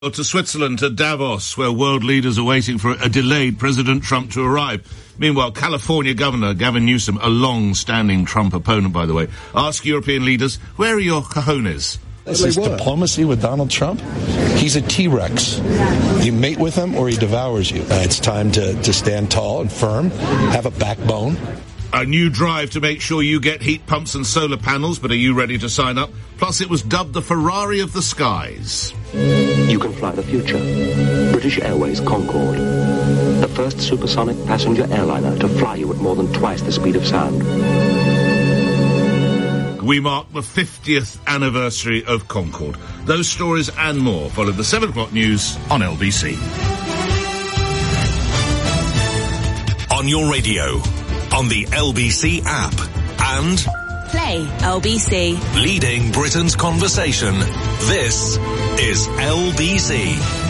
To Switzerland, to Davos, where world leaders are waiting for a delayed President Trump to arrive. Meanwhile, California Governor Gavin Newsom, a long-standing Trump opponent, by the way, asked European leaders, where are your cojones? This is diplomacy with Donald Trump. He's a T-Rex. You mate with him or he devours you. It's time to stand tall and firm, have a backbone. A new drive to make sure you get heat pumps and solar panels, but are you ready to sign up? Plus, it was dubbed the Ferrari of the skies. You can fly the future. British Airways Concorde. The first supersonic passenger airliner to fly you at more than twice the speed of sound. We mark the 50th anniversary of Concorde. Those stories and more follow the 7 o'clock news on LBC. On your radio, on the LBC app, and Play LBC. Leading Britain's conversation. This is LBC.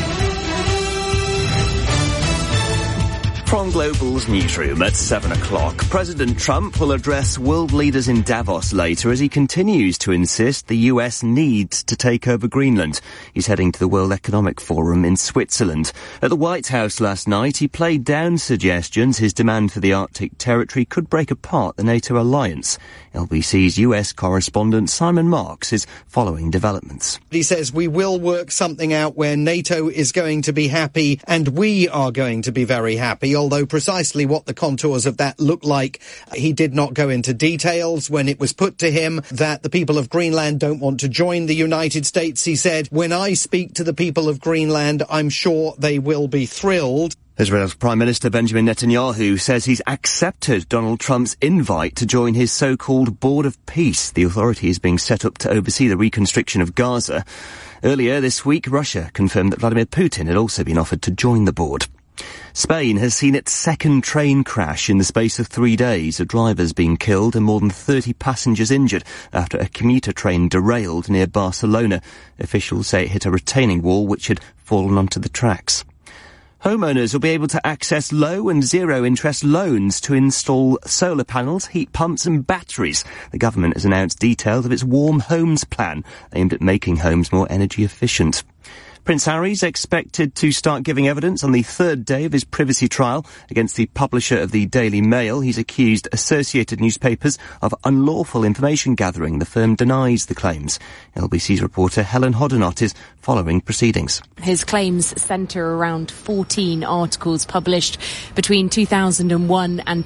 From Global's newsroom at 7 o'clock, President Trump will address world leaders in Davos later as he continues to insist the US needs to take over Greenland. He's heading to the World Economic Forum in Switzerland. At the White House last night, he played down suggestions his demand for the Arctic territory could break apart the NATO alliance. LBC's US correspondent Simon Marks is following developments. He says we will work something out where NATO is going to be happy and we are going to be very happy, although precisely what the contours of that look like, he did not go into details. When it was put to him that the people of Greenland don't want to join the United States, he said, when I speak to the people of Greenland, I'm sure they will be thrilled. Israel's Prime Minister Benjamin Netanyahu says he's accepted Donald Trump's invite to join his so-called Board of Peace. The authority is being set up to oversee the reconstruction of Gaza. Earlier this week, Russia confirmed that Vladimir Putin had also been offered to join the board. Spain has seen its second train crash in the space of 3 days. A driver's been killed and more than 30 passengers injured after a commuter train derailed near Barcelona. Officials say it hit a retaining wall which had fallen onto the tracks. Homeowners will be able to access low and zero-interest loans to install solar panels, heat pumps and batteries. The government has announced details of its Warm Homes plan, aimed at making homes more energy efficient. Prince Harry's expected to start giving evidence on the third day of his privacy trial against the publisher of the Daily Mail. He's accused Associated Newspapers of unlawful information gathering. The firm denies the claims. LBC's reporter Helen Hoddinott is following proceedings. His claims centre around 14 articles published between 2001 and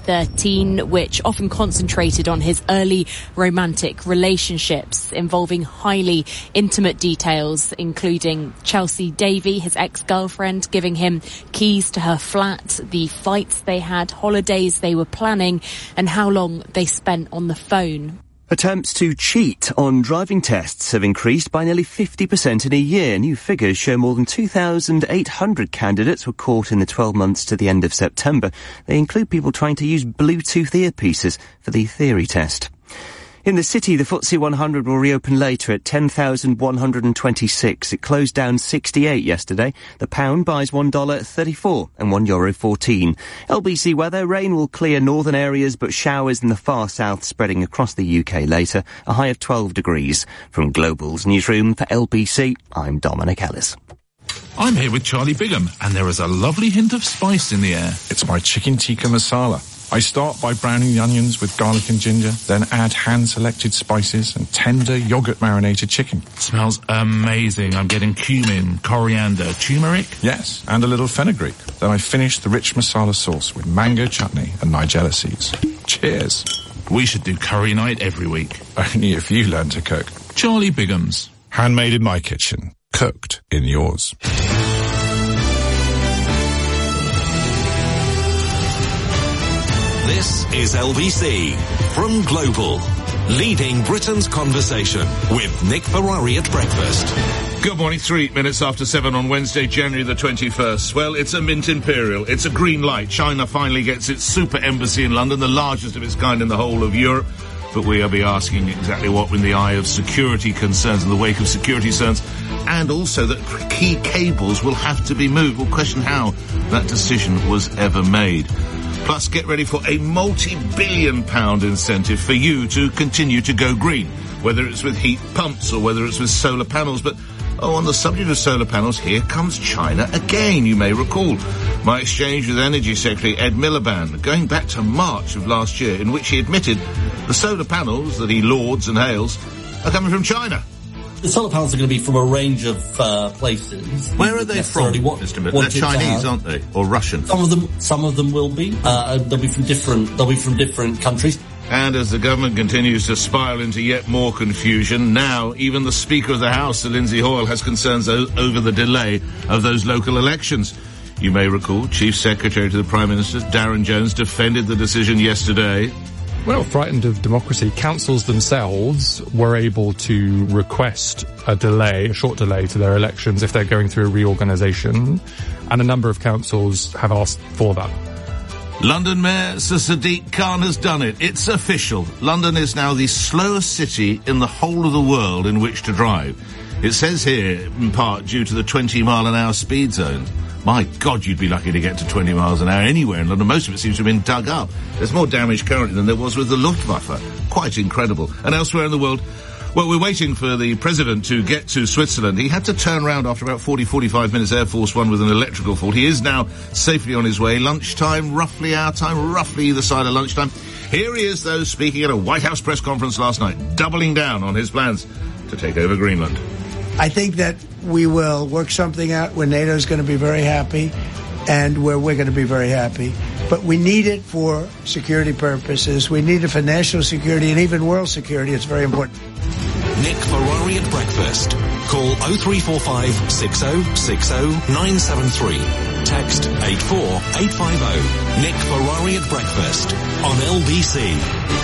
2013, which often concentrated on his early romantic relationships involving highly intimate details, including Chelsea Davy, his ex-girlfriend, giving him keys to her flat, the fights they had, holidays they were planning, and how long they spent on the phone. Attempts to cheat on driving tests have increased by nearly 50% in a year. New figures show more than 2,800 candidates were caught in the 12 months to the end of September. They include people trying to use Bluetooth earpieces for the theory test. In the city, the FTSE 100 will reopen later at 10,126. It closed down 68 yesterday. The pound buys $1.34 and €1.14. LBC weather, rain will clear northern areas, but showers in the far south spreading across the UK later. A high of 12 degrees. From Global's newsroom for LBC, I'm Dominic Ellis. I'm here with Charlie Bigham, and there is a lovely hint of spice in the air. It's my chicken tikka masala. I start by browning the onions with garlic and ginger, then add hand-selected spices and tender yogurt-marinated chicken. Smells amazing. I'm getting cumin, coriander, turmeric. Yes, and a little fenugreek. Then I finish the rich masala sauce with mango chutney and nigella seeds. Cheers. We should do curry night every week. Only if you learn to cook. Charlie Bigham's. Handmade in my kitchen. Cooked in yours. This is LBC from Global, leading Britain's conversation with Nick Ferrari at breakfast. Good morning, 3 minutes after 7 on Wednesday, January the 21st. Well, it's a Mint Imperial. It's a green light. China finally gets its super embassy in London, the largest of its kind in the whole of Europe. But we'll be asking exactly what in the eye of security concerns, in the wake of security concerns, and also that key cables will have to be moved. We'll question how that decision was ever made. Plus, get ready for a multi-billion-pound incentive for you to continue to go green, whether it's with heat pumps or whether it's with solar panels. But Oh, on the subject of solar panels, here comes China again, you may recall. My exchange with Energy Secretary Ed Miliband, going back to March of last year, in which he admitted the solar panels that he lauds and hails are coming from China. The solar panels are going to be from a range of places. Where are they from, Mr. Miller? They're Chinese, aren't they? Or Russian? Some of them will be. They'll be from different countries. And as the government continues to spiral into yet more confusion, now even the Speaker of the House, Sir Lindsay Hoyle, has concerns over the delay of those local elections. You may recall Chief Secretary to the Prime Minister, Darren Jones, defended the decision yesterday. We're not frightened of democracy. Councils themselves were able to request a short delay to their elections if they're going through a reorganisation, and a number of councils have asked for that. London Mayor Sir Sadiq Khan has done it. It's official. London is now the slowest city in the whole of the world in which to drive. It says here, in part, due to the 20-mile-an-hour speed zone. My God, you'd be lucky to get to 20 miles an hour anywhere in London. Most of it seems to have been dug up. There's more damage currently than there was with the Luftwaffe. Quite incredible. And elsewhere in the world, well, we're waiting for the president to get to Switzerland. He had to turn around after about 45 minutes, Air Force One, with an electrical fault. He is now safely on his way. Lunchtime, roughly our time, roughly either side of lunchtime. Here he is, though, speaking at a White House press conference last night, doubling down on his plans to take over Greenland. I think that we will work something out where NATO is going to be very happy and where we're going to be very happy. But we need it for security purposes. We need it for national security and even world security. It's very important. Nick Ferrari at breakfast. Call 0345 60 60 973. Text 84850. Nick Ferrari at breakfast on LBC.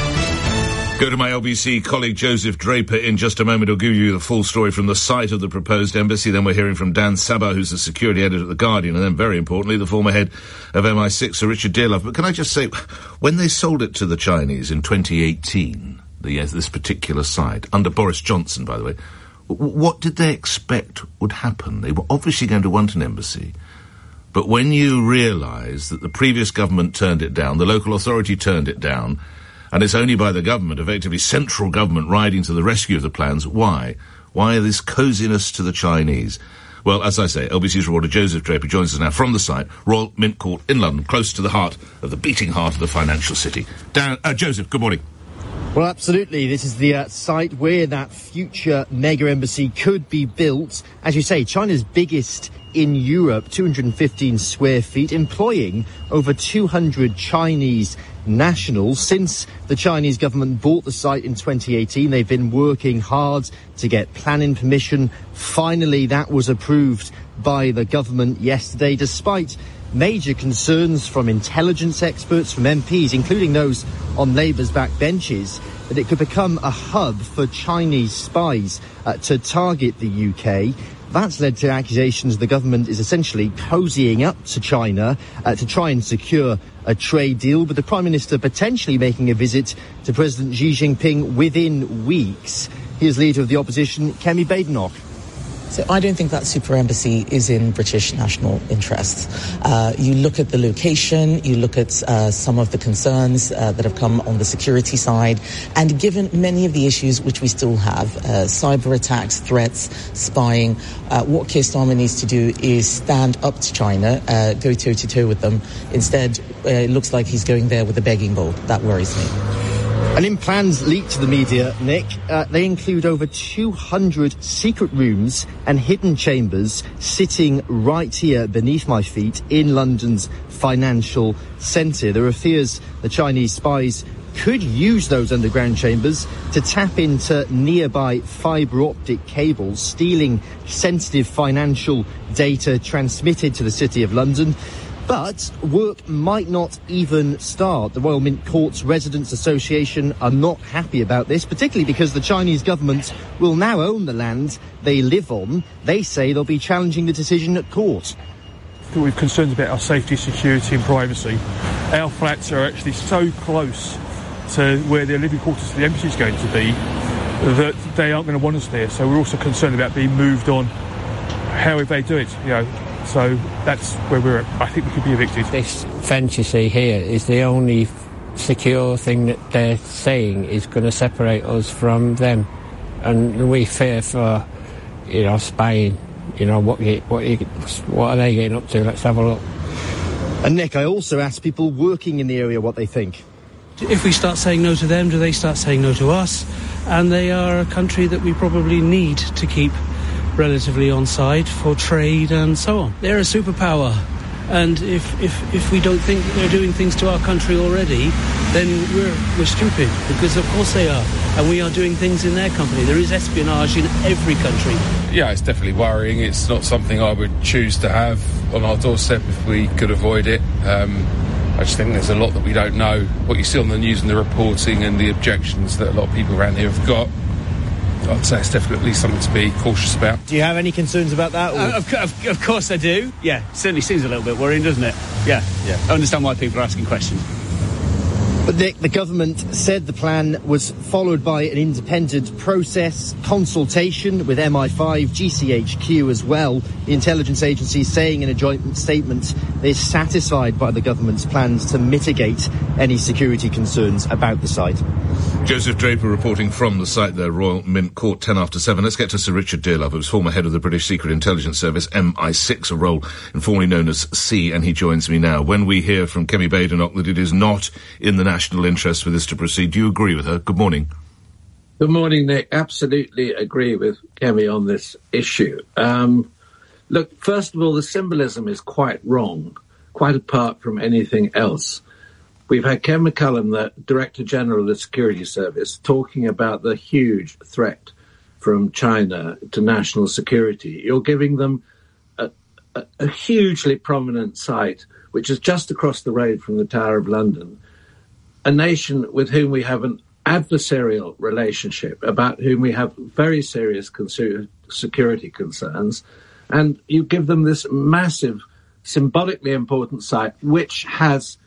Go to my LBC colleague Joseph Draper in just a moment. He'll give you the full story from the site of the proposed embassy. Then we're hearing from Dan Sabbah, who's the security editor at The Guardian, and then, very importantly, the former head of MI6, Sir Richard Dearlove. But can I just say, when they sold it to the Chinese in 2018, this particular site, under Boris Johnson, by the way, what did they expect would happen? They were obviously going to want an embassy. But when you realise that the previous government turned it down, the local authority turned it down, and it's only by the government, effectively central government, riding to the rescue of the plans. Why? Why this coziness to the Chinese? Well, as I say, LBC's reporter Joseph Draper joins us now from the site, Royal Mint Court in London, close to the heart of the beating heart of the financial city. Joseph, good morning. Well, absolutely. This is the site where that future mega embassy could be built. As you say, China's biggest in Europe, 215 square feet, employing over 200 Chinese nationals. Since the Chinese government bought the site in 2018, they've been working hard to get planning permission. Finally, that was approved by the government yesterday, despite major concerns from intelligence experts, from MPs, including those on Labour's backbenches, that it could become a hub for Chinese spies to target the UK. That's led to accusations the government is essentially cozying up to China to try and secure a trade deal, with the Prime Minister potentially making a visit to President Xi Jinping within weeks. Here's Leader of the Opposition, Kemi Badenoch. So I don't think that super embassy is in British national interests. You look at the location, you look at some of the concerns that have come on the security side, and given many of the issues which we still have, cyber attacks, threats, spying, what Keir Starmer needs to do is stand up to China, go toe-to-toe with them. Instead, it looks like he's going there with a begging bowl. That worries me. And in plans leaked to the media, Nick, they include over 200 secret rooms and hidden chambers sitting right here beneath my feet in London's financial centre. There are fears the Chinese spies could use those underground chambers to tap into nearby fibre optic cables, stealing sensitive financial data transmitted to the City of London. But work might not even start. The Royal Mint Court's Residents Association are not happy about this, particularly because the Chinese government will now own the land they live on. They say they'll be challenging the decision at court. We've concerns about our safety, security and privacy. Our flats are actually so close to where their living quarters for the embassy is going to be that they aren't going to want us there. So we're also concerned about being moved on. How would they do it, So that's where we're at. I think we could be evicted. This fence you see here is the only secure thing that they're saying is going to separate us from them. And we fear for Spain. What are they getting up to? Let's have a look. And Nick, I also asked people working in the area what they think. If we start saying no to them, do they start saying no to us? And they are a country that we probably need to keep relatively on side for trade and so on. They're a superpower. And if we don't think that they're doing things to our country already, then we're stupid, because of course they are. And we are doing things in their company. There is espionage in every country. Yeah, it's definitely worrying. It's not something I would choose to have on our doorstep if we could avoid it. I just think there's a lot that we don't know. What you see on the news and the reporting and the objections that a lot of people around here have got, I'd say it's definitely something to be cautious about. Do you have any concerns about that? Of course I do. Yeah, certainly seems a little bit worrying, doesn't it? Yeah. I understand why people are asking questions. But Nick, the government said the plan was followed by an independent process, consultation with MI5, GCHQ as well. The intelligence agency saying in a joint statement they're satisfied by the government's plans to mitigate any security concerns about the site. Joseph Draper reporting from the site there, Royal Mint Court, 10 after 7. Let's get to Sir Richard Dearlove, who was former head of the British Secret Intelligence Service, MI6, a role informally known as C, and he joins me now. When we hear from Kemi Badenoch that it is not in the national interest for this to proceed, do you agree with her? Good morning. Good morning, Nick. Absolutely agree with Kemi on this issue. Look, first of all, the symbolism is quite wrong, quite apart from anything else. We've had Ken McCullum, the Director General of the Security Service, talking about the huge threat from China to national security. You're giving them a hugely prominent site, which is just across the road from the Tower of London, a nation with whom we have an adversarial relationship, about whom we have very serious security concerns, and you give them this massive, symbolically important site, which has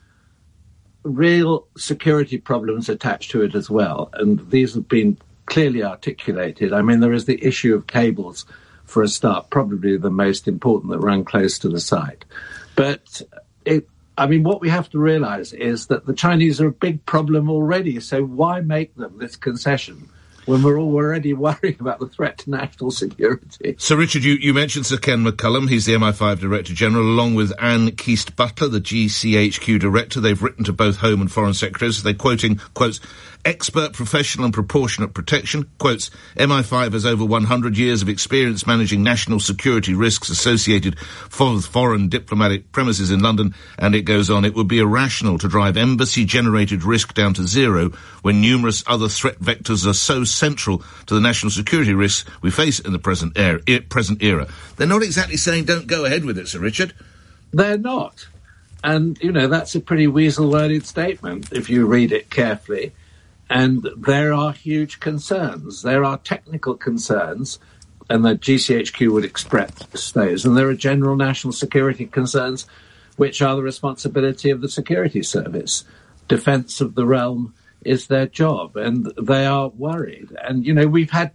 real security problems attached to it as well, and these have been clearly articulated. I mean, there is the issue of cables, for a start, probably the most important, that run close to the site. But what we have to realise is that the Chinese are a big problem already, so why make them this concession when we're already worrying about the threat to national security? Sir Richard, you mentioned Sir Ken McCullum. He's the MI5 Director General, along with Anne Keast-Butler, the GCHQ Director. They've written to both Home and Foreign Secretaries. They're quoting, quotes, expert, professional and proportionate protection. Quotes, MI5 has over 100 years of experience managing national security risks associated with foreign diplomatic premises in London. And it goes on, it would be irrational to drive embassy-generated risk down to zero when numerous other threat vectors are so central to the national security risks we face in the present era. They're not exactly saying don't go ahead with it, Sir Richard. They're not. And, that's a pretty weasel-worded statement if you read it carefully. And there are huge concerns. There are technical concerns, and the GCHQ would express those. And there are general national security concerns, which are the responsibility of the security service. Defence of the realm is their job, and they are worried. And, we've had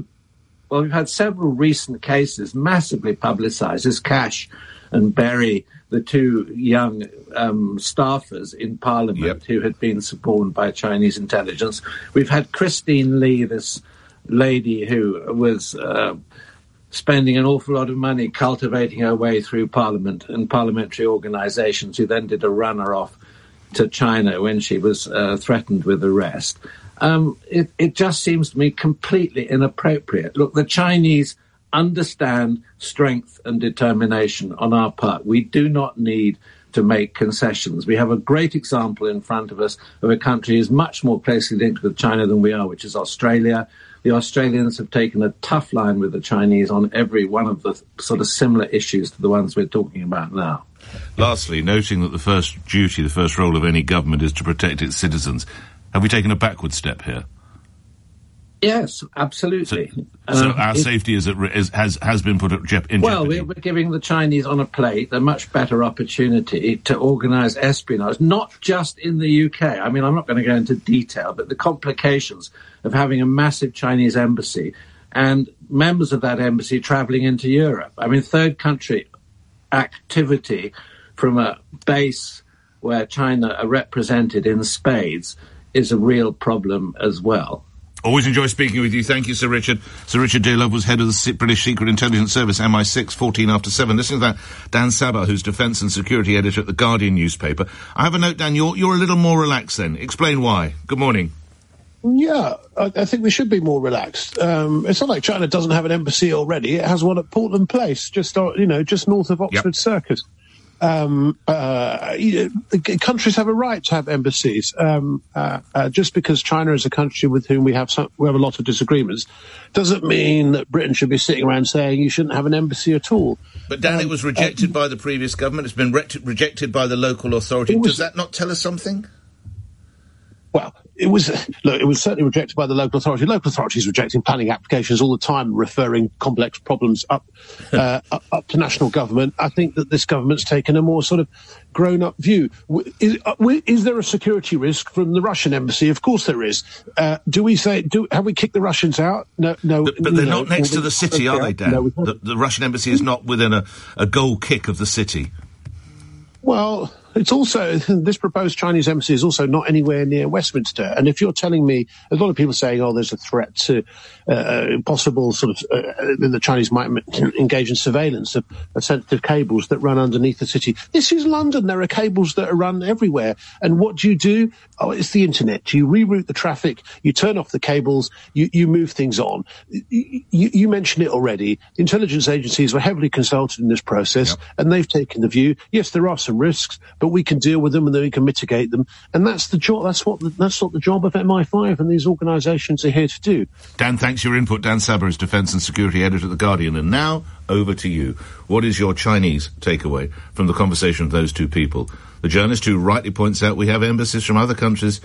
several recent cases massively publicised, as Cash and Berry, the two young staffers in Parliament who had been suborned by Chinese intelligence. We've had Christine Lee, this lady who was spending an awful lot of money cultivating her way through Parliament and parliamentary organisations, who then did a runner-off to China when she was threatened with arrest. It just seems to me completely inappropriate. Look, the Chinese understand strength and determination on our part. We do not need to make concessions. We have a great example in front of us of a country who is much more closely linked with China than we are, which is Australia. The Australians have taken a tough line with the Chinese on every one of the sort of similar issues to the ones we're talking about now. Lastly, noting that the first role of any government is to protect its citizens, have we taken a backward step here? Yes, absolutely. So our safety has been put in jeopardy. Well, we're giving the Chinese on a plate a much better opportunity to organise espionage, not just in the UK. I mean, I'm not going to go into detail, but the complications of having a massive Chinese embassy and members of that embassy travelling into Europe. I mean, third country activity from a base where China are represented in spades is a real problem as well. Always enjoy speaking with you. Thank you, Sir Richard. Sir Richard Dearlove was head of the British Secret Intelligence Service, MI6, 14 after 7. Listening to that, Dan Sabbah, who's defence and security editor at The Guardian newspaper. I have a note, Dan, you're a little more relaxed then. Explain why. Good morning. Yeah, I think we should be more relaxed. It's not like China doesn't have an embassy already. It has one at Portland Place, just north of Oxford Circus. Countries have a right to have embassies. Just because China is a country with whom we have a lot of disagreements doesn't mean that Britain should be sitting around saying you shouldn't have an embassy at all. But Dan, it was rejected by the previous government. It's been rejected by the local authority. Does that not tell us something? Well, it was certainly rejected by the local authority. Local authorities rejecting planning applications all the time, referring complex problems up to national government. I think that this government's taken a more sort of grown-up view. Is there a security risk from the Russian embassy? Of course there is. Have we kicked the Russians out? No. But they're not next to the city, are they, Dan? No, the Russian embassy is not within a goal kick of the city. Well, it's also, this proposed Chinese embassy is also not anywhere near Westminster. And if you're telling me, a lot of people saying, there's a threat to possible sort of, the Chinese might engage in surveillance of sensitive cables that run underneath the city. This is London. There are cables that are run everywhere. And what do? It's the internet. You reroute the traffic, you turn off the cables, you move things on. You mentioned it already. Intelligence agencies were heavily consulted in this process, and they've taken the view, yes, there are some risks, but we can deal with them and then we can mitigate them. And that's the job. That's what the job of MI5 and these organisations are here to do. Dan, thanks for your input. Dan Sabbah is defence and security editor at The Guardian. And now, over to you. What is your Chinese takeaway from the conversation of those two people? The journalist who rightly points out we have embassies from other countries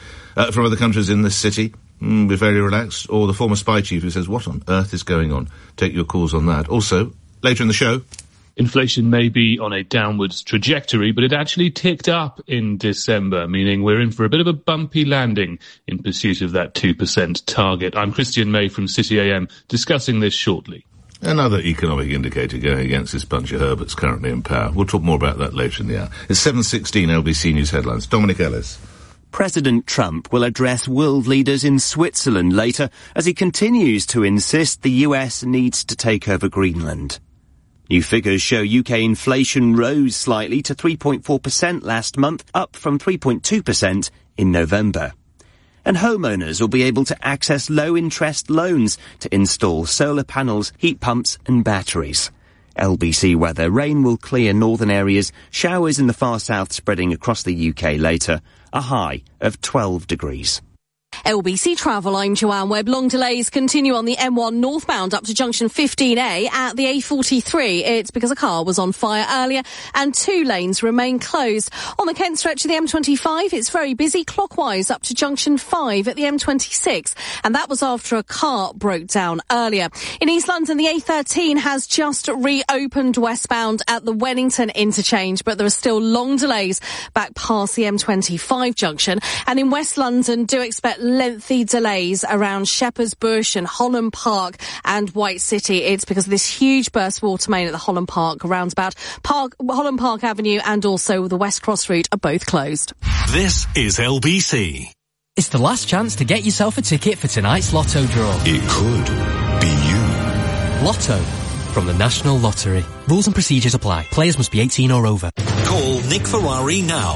in this city. We're very relaxed. Or the former spy chief who says, what on earth is going on? Take your calls on that. Also, later in the show, inflation may be on a downwards trajectory, but it actually ticked up in December, meaning we're in for a bit of a bumpy landing in pursuit of that 2% target. I'm Christian May from City AM, discussing this shortly. Another economic indicator going against this bunch of Herberts currently in power. We'll talk more about that later in the hour. It's 7:16 LBC News headlines. Dominic Ellis. President Trump will address world leaders in Switzerland later as he continues to insist the US needs to take over Greenland. New figures show UK inflation rose slightly to 3.4% last month, up from 3.2% in November. And homeowners will be able to access low-interest loans to install solar panels, heat pumps and batteries. LBC weather: rain will clear northern areas, showers in the far south spreading across the UK later, a high of 12 degrees. LBC Travel, I'm Joanne Webb. Long delays continue on the M1 northbound up to junction 15A at the A43. It's because a car was on fire earlier and 2 lanes remain closed. On the Kent stretch of the M25, it's very busy clockwise up to junction 5 at the M26. And that was after a car broke down earlier. In East London, the A13 has just reopened westbound at the Wennington interchange, but there are still long delays back past the M25 junction. And in West London, do expect lengthy delays around Shepherd's Bush and Holland Park and White City. It's because of this huge burst water main at the Holland Park roundabout. Holland Park Avenue and also the West Cross route are both closed. This is LBC. It's the last chance to get yourself a ticket for tonight's Lotto draw. It could be you. Lotto from the National Lottery. Rules and procedures apply. Players must be 18 or over. Call Nick Ferrari now.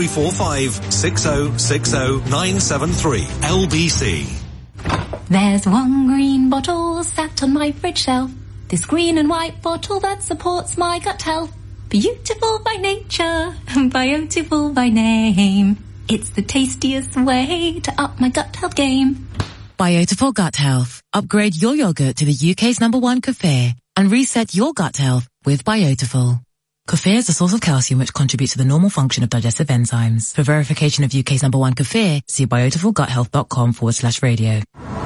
0345 6060 973 LBC. There's one green bottle sat on my fridge shelf. This green and white bottle that supports my gut health. Beautiful by nature, beautiful by name. It's the tastiest way to up my gut health game. Biotiful Gut Health. Upgrade your yogurt to the UK's #1 kefir and reset your gut health with Biotiful. Kefir is a source of calcium which contributes to the normal function of digestive enzymes. For verification of UK's #1 kefir, see biotifulguthealth.com/radio.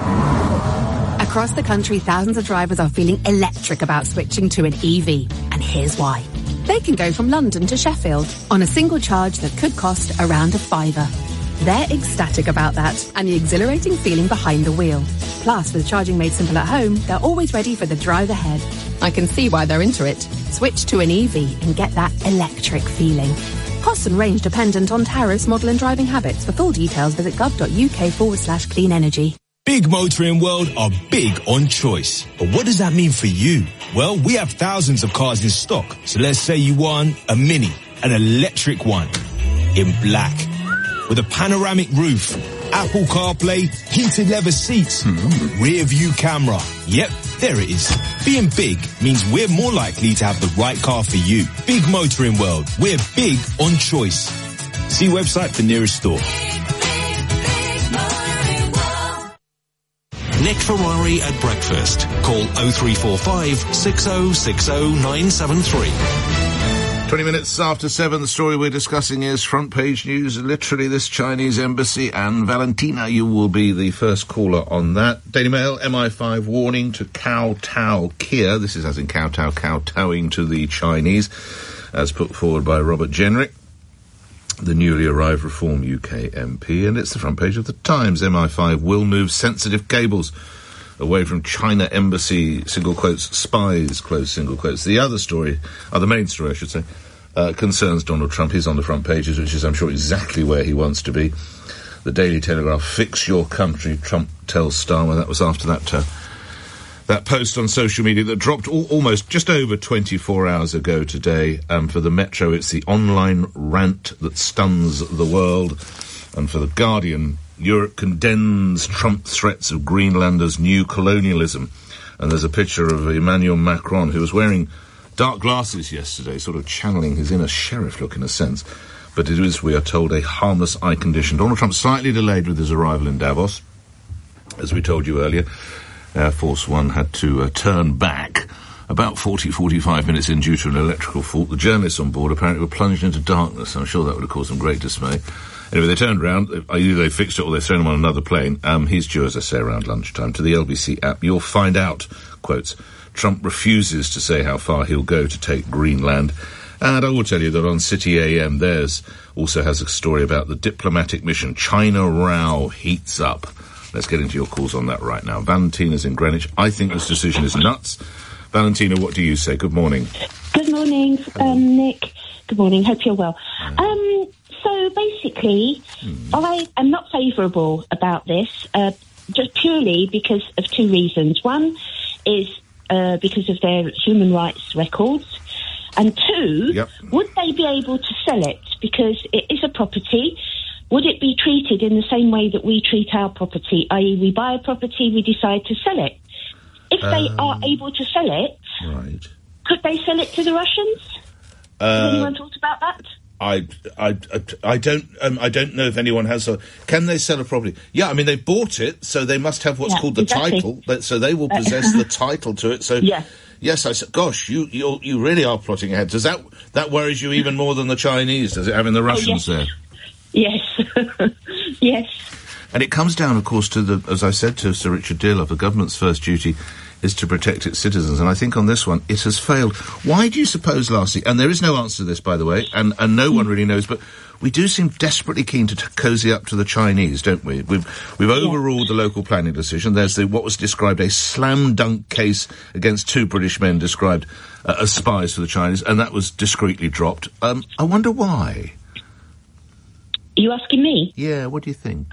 Across the country, thousands of drivers are feeling electric about switching to an EV. And here's why. They can go from London to Sheffield on a single charge that could cost around £5. They're ecstatic about that and the exhilarating feeling behind the wheel. Plus, with charging made simple at home, they're always ready for the drive ahead. I can see why they're into it. Switch to an EV and get that electric feeling. Cost and range dependent on tariffs, model and driving habits. For full details, visit gov.uk/clean energy. Big Motoring World are big on choice. But what does that mean for you? Well, we have thousands of cars in stock. So let's say you want a Mini, an electric one, in black, with a panoramic roof, Apple CarPlay, heated leather seats, rear view camera. Yep, there it is. Being big means we're more likely to have the right car for you. Big Motoring World. We're big on choice. See website for nearest store. Nick Ferrari at breakfast. Call 0345 6060 973. 20 minutes after 7, the story we're discussing is front page news, literally this Chinese embassy, and Valentina, you will be the first caller on that. Daily Mail, MI5 warning to kowtow Kia. This is as in kowtowing to the Chinese, as put forward by Robert Jenrick, the newly arrived Reform UK MP, and it's the front page of the Times. MI5 will move sensitive cables away from China embassy, single quotes, spies, close single quotes. The other story, the main story I should say, concerns Donald Trump. He's on the front pages, which is I'm sure exactly where he wants to be. The Daily Telegraph, fix your country, Trump tells Starmer. That was after that post on social media that dropped almost just over 24 hours ago today. For the Metro, it's the online rant that stuns the world. And for the Guardian, Europe condemns Trump threats of Greenlanders' new colonialism. And there's a picture of Emmanuel Macron, who was wearing dark glasses yesterday, sort of channeling his inner sheriff look in a sense. But it is, we are told, a harmless eye condition. Donald Trump slightly delayed with his arrival in Davos, as we told you earlier. Air Force One had to turn back about 45 minutes in due to an electrical fault. The journalists on board apparently were plunged into darkness. I'm sure that would have caused them great dismay. Anyway, they turned around. Either they fixed it or they've thrown him on another plane. He's due, as I say, around lunchtime. To the LBC app, you'll find out, quotes, Trump refuses to say how far he'll go to take Greenland. And I will tell you that on City AM, theirs also has a story about the diplomatic mission. China row heats up. Let's get into your calls on that right now. Valentina's in Greenwich. I think this decision is nuts. Valentina, what do you say? Good morning. Good morning, Nick. Good morning. Hope you're well. So basically, I am not favourable about this, just purely because of two reasons. One is because of their human rights records. And two, would they be able to sell it? Because it is a property. Would it be treated in the same way that we treat our property, i.e. we buy a property, we decide to sell it? If they are able to sell it, could they sell it to the Russians? Has anyone thought about that? I don't know if anyone has. Can they sell a property? Yeah, I mean, they bought it, so they must have what's called the title. So they will possess the title to it. So yes, I said, gosh, you really are plotting ahead. Does that worries you even more than the Chinese? Does it having the Russians there? Yes, yes. And it comes down, of course, to as I said to Sir Richard Dearlove, the government's first duty is to protect its citizens. And I think on this one, it has failed. Why do you suppose, lastly, and there is no answer to this, by the way, and no one really knows, but we do seem desperately keen to cozy up to the Chinese, don't we? We've overruled the local planning decision. There's what was described a slam dunk case against two British men described as spies for the Chinese, and that was discreetly dropped. I wonder why. Are you asking me? Yeah, what do you think?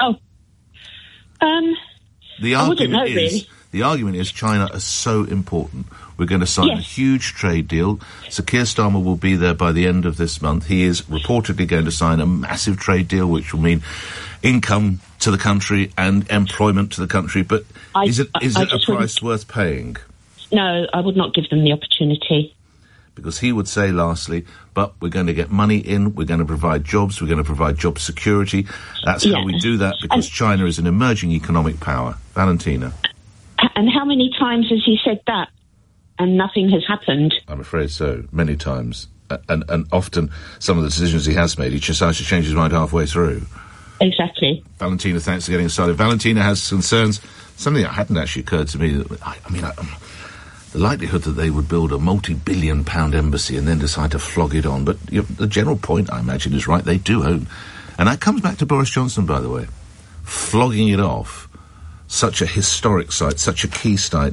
I wouldn't know, really. The argument is China is so important. We're going to sign a huge trade deal. Sir Keir Starmer will be there by the end of this month. He is reportedly going to sign a massive trade deal, which will mean income to the country and employment to the country. But is it a price worth paying? No, I would not give them the opportunity. Because he would say, lastly, but we're going to get money in, we're going to provide jobs, we're going to provide job security. That's how we do that, because China is an emerging economic power. Valentina. And how many times has he said that and nothing has happened? I'm afraid so, many times. And often some of the decisions he has made, he decides to change his mind halfway through. Exactly. Valentina, thanks for getting started. Valentina has concerns, something that hadn't actually occurred to me. The likelihood that they would build a multi-billion-pound embassy and then decide to flog it on. But the general point, I imagine, is right. They do own. And that comes back to Boris Johnson, by the way. Flogging it off. Such a historic site, such a key site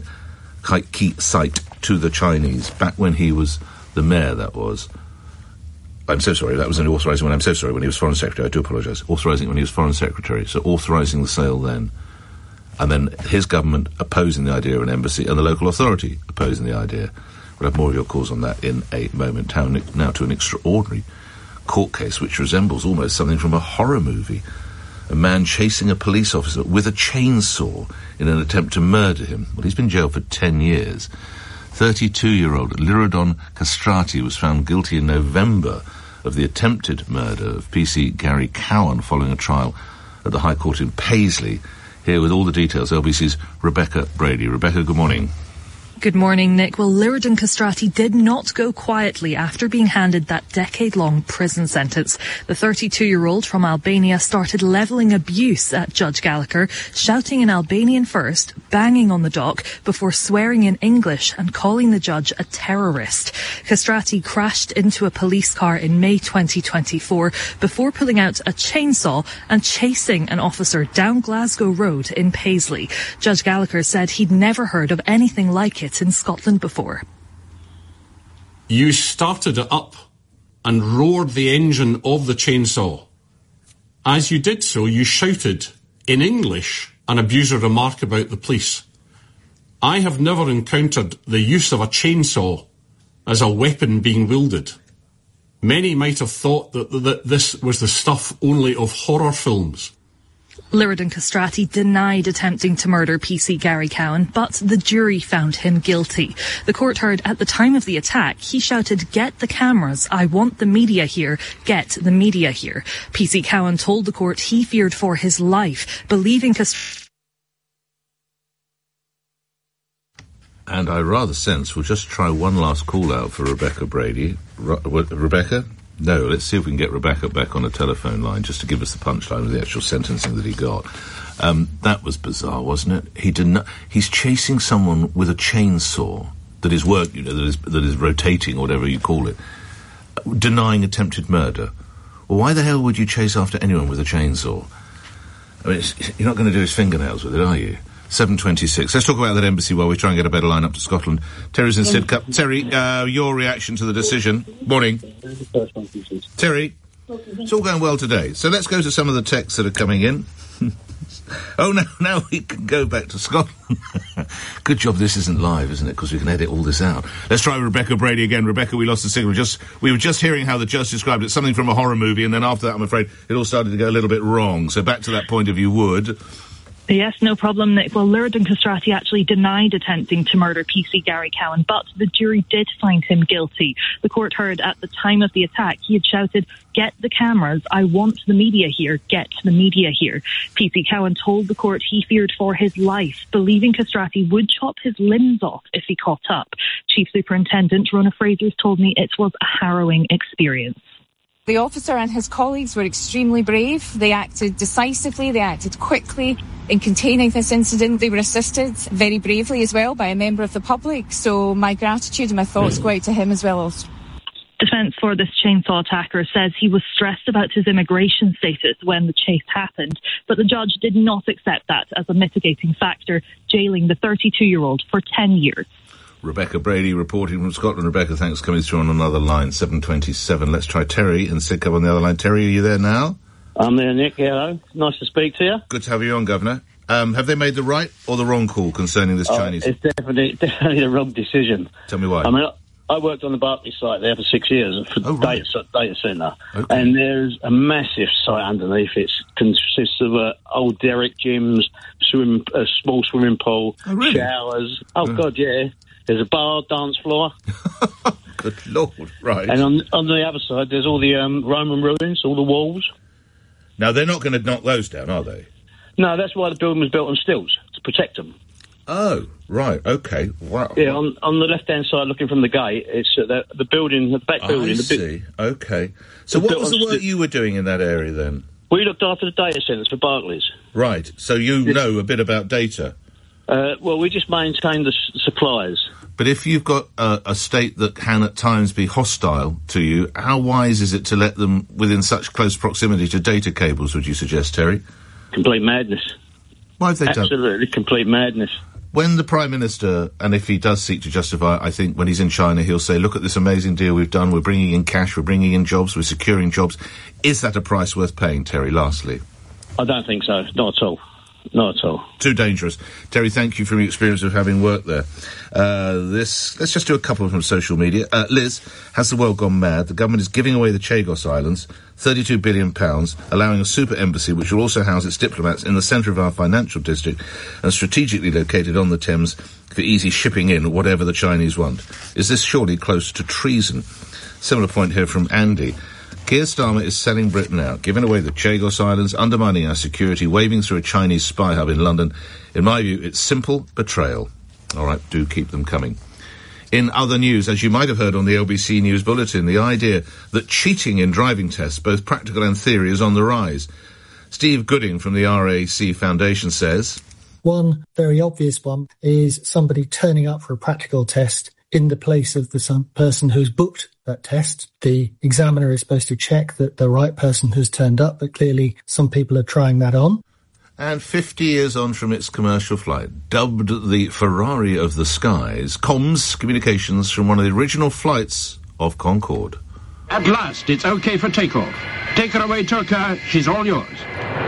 to the Chinese. Back when he was the mayor, that was. I'm so sorry, that was only authorising when he was Foreign Secretary. I do apologise. Authorising when he was Foreign Secretary. So authorising the sale then. and then his government opposing the idea of an embassy and the local authority opposing the idea. We'll have more of your calls on that in a moment. Now to an extraordinary court case which resembles almost something from a horror movie. A man chasing a police officer with a chainsaw in an attempt to murder him. Well, he's been jailed for 10 years. 32-year-old Liridon Castrati was found guilty in November of the attempted murder of PC Gary Cowan following a trial at the High Court in Paisley. Here with all the details, LBC's Rebecca Brady. Rebecca, good morning. Good morning, Nick. Well, Liridon Castrati did not go quietly after being handed that decade-long prison sentence. The 32-year-old from Albania started levelling abuse at Judge Gallagher, shouting in Albanian first, banging on the dock, before swearing in English and calling the judge a terrorist. Castrati crashed into a police car in May 2024 before pulling out a chainsaw and chasing an officer down Glasgow Road in Paisley. Judge Gallagher said he'd never heard of anything like it in Scotland before. You started it up and roared the engine of the chainsaw. As you did so, you shouted in English an abuser remark about the police. I have never encountered the use of a chainsaw as a weapon being wielded. Many might have thought that this was the stuff only of horror films. Liridon Castrati denied attempting to murder PC Gary Cowan, but the jury found him guilty. The court heard at the time of the attack, he shouted, "Get the cameras, I want the media here, get the media here." PC Cowan told the court he feared for his life, believing Castrati... And I rather sense we'll just try one last call out for Rebecca Brady. Rebecca? No, let's see if we can get Rebecca back on a telephone line just to give us the punchline of the actual sentencing that he got. That was bizarre, wasn't it? He's chasing someone with a chainsaw that is that is rotating, or whatever you call it, denying attempted murder. Well, why the hell would you chase after anyone with a chainsaw? I mean, you're not going to do his fingernails with it, are you? 7:26. Let's talk about that embassy while we try and get a better line up to Scotland. Terry's in Sidcup. Terry, your reaction to the decision. Morning. Terry, it's all going well today. So let's go to some of the texts that are coming in. Oh, no, now we can go back to Scotland. Good job this isn't live, isn't it? Because we can edit all this out. Let's try Rebecca Brady again. Rebecca, we lost the signal. We were just hearing how the judge described it, something from a horror movie, and then after that, I'm afraid, it all started to go a little bit wrong. So back to that point, if you would. Yes, no problem, Nick. Well, Liridon Castrati actually denied attempting to murder PC Gary Cowan, but the jury did find him guilty. The court heard at the time of the attack, he had shouted, "Get the cameras, I want the media here, get the media here." PC Cowan told the court he feared for his life, believing Castrati would chop his limbs off if he caught up. Chief Superintendent Rona Fraser told me it was a harrowing experience. The officer and his colleagues were extremely brave. They acted decisively, they acted quickly in containing this incident. They were assisted very bravely as well by a member of the public. So my gratitude and my thoughts go out to him as well. Defence for this chainsaw attacker says he was stressed about his immigration status when the chase happened, but the judge did not accept that as a mitigating factor, jailing the 32-year-old for 10 years. Rebecca Brady reporting from Scotland. Rebecca, thanks for coming through on another line, 7:27. Let's try Terry and Sidcup on the other line. Terry, are you there now? I'm there, Nick. Hello. Nice to speak to you. Good to have you on, Governor. Have they made the right or the wrong call concerning this Chinese? It's definitely the wrong decision. Tell me why. I mean, I worked on the Barclays site there for 6 years for data centre. Okay. And there's a massive site underneath. It consists of old derrick gyms, a small swimming pool, showers. God, yeah. There's a bar, dance floor. Good Lord, right. And on the other side, there's all the Roman ruins, all the walls. Now, they're not going to knock those down, are they? No, that's why the building was built on stilts, to protect them. Oh, right, okay. Wow. Yeah, on the left-hand side, looking from the gate, it's the building, the back building. I see, okay. So what was the work you were doing in that area, then? We looked after the data centres for Barclays. Right, so you know a bit about data? Well, we just maintain the supplies. But if you've got a state that can at times be hostile to you, how wise is it to let them within such close proximity to data cables, would you suggest, Terry? Complete madness. Why have they done? Absolutely complete madness. When the Prime Minister, and if he does seek to justify it, I think when he's in China, he'll say, look at this amazing deal we've done, we're bringing in cash, we're bringing in jobs, we're securing jobs. Is that a price worth paying, Terry, lastly? I don't think so, not at all. not at all. Too dangerous. Terry, thank you for your experience of having worked there. Let's just do a couple from social media. Liz, has the world gone mad? The government is giving away the Chagos Islands, £32 billion, allowing a super embassy which will also house its diplomats in the centre of our financial district and strategically located on the Thames for easy shipping in whatever the Chinese want. Is this surely close to treason? Similar point here from Andy. Keir Starmer is selling Britain out, giving away the Chagos Islands, undermining our security, waving through a Chinese spy hub in London. In my view, it's simple betrayal. All right, do keep them coming. In other news, as you might have heard on the LBC News Bulletin, the idea that cheating in driving tests, both practical and theory, is on the rise. Steve Gooding from the RAC Foundation says, one very obvious one is somebody turning up for a practical test in the place of the person who's booked that test. The examiner is supposed to check that the right person has turned up, but clearly some people are trying that on. And 50 years on from its commercial flight, dubbed the Ferrari of the skies, comms communications from one of the original flights of Concorde. At last, it's okay for takeoff. Take her away, Turka. She's all yours.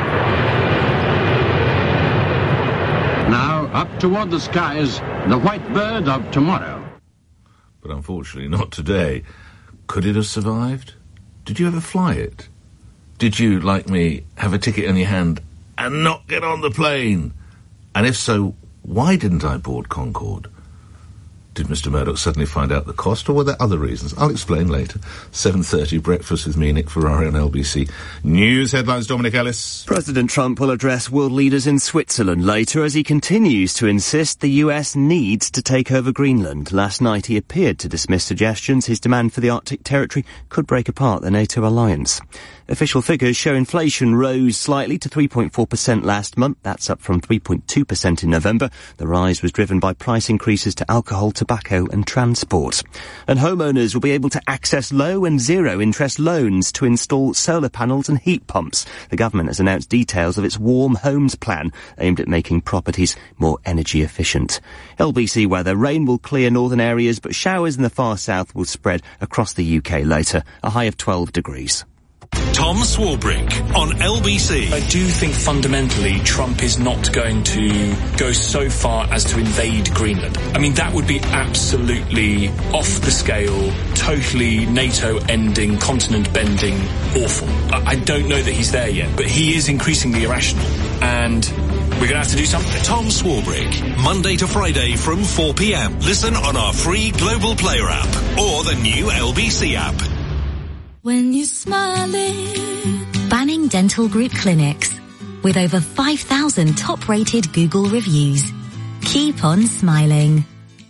Now, up toward the skies, the white bird of tomorrow. But unfortunately not today. Could it have survived? Did you ever fly it? Did you, like me, have a ticket in your hand and not get on the plane? And if so, why didn't I board Concorde? Did Mr. Murdoch suddenly find out the cost, or were there other reasons? I'll explain later. 7:30, breakfast with me, Nick Ferrari on LBC. News headlines, Dominic Ellis. President Trump will address world leaders in Switzerland later as he continues to insist the US needs to take over Greenland. Last night he appeared to dismiss suggestions his demand for the Arctic territory could break apart the NATO alliance. Official figures show inflation rose slightly to 3.4% last month. That's up from 3.2% in November. The rise was driven by price increases to alcohol, tobacco and transport. And homeowners will be able to access low and zero interest loans to install solar panels and heat pumps. The government has announced details of its Warm Homes plan aimed at making properties more energy efficient. LBC weather. Rain will clear northern areas, but showers in the far south will spread across the UK later. A high of 12 degrees. Tom Swarbrick on LBC. I do think fundamentally Trump is not going to go so far as to invade Greenland. I mean, that would be absolutely off the scale, totally NATO-ending, continent-bending, awful. I don't know that he's there yet, but he is increasingly irrational, and we're going to have to do something. Tom Swarbrick, Monday to Friday from 4 p.m. Listen on our free Global Player app or the new LBC app. When you're smiling. Banning Dental Group Clinics. With over 5,000 top-rated Google reviews. Keep on smiling.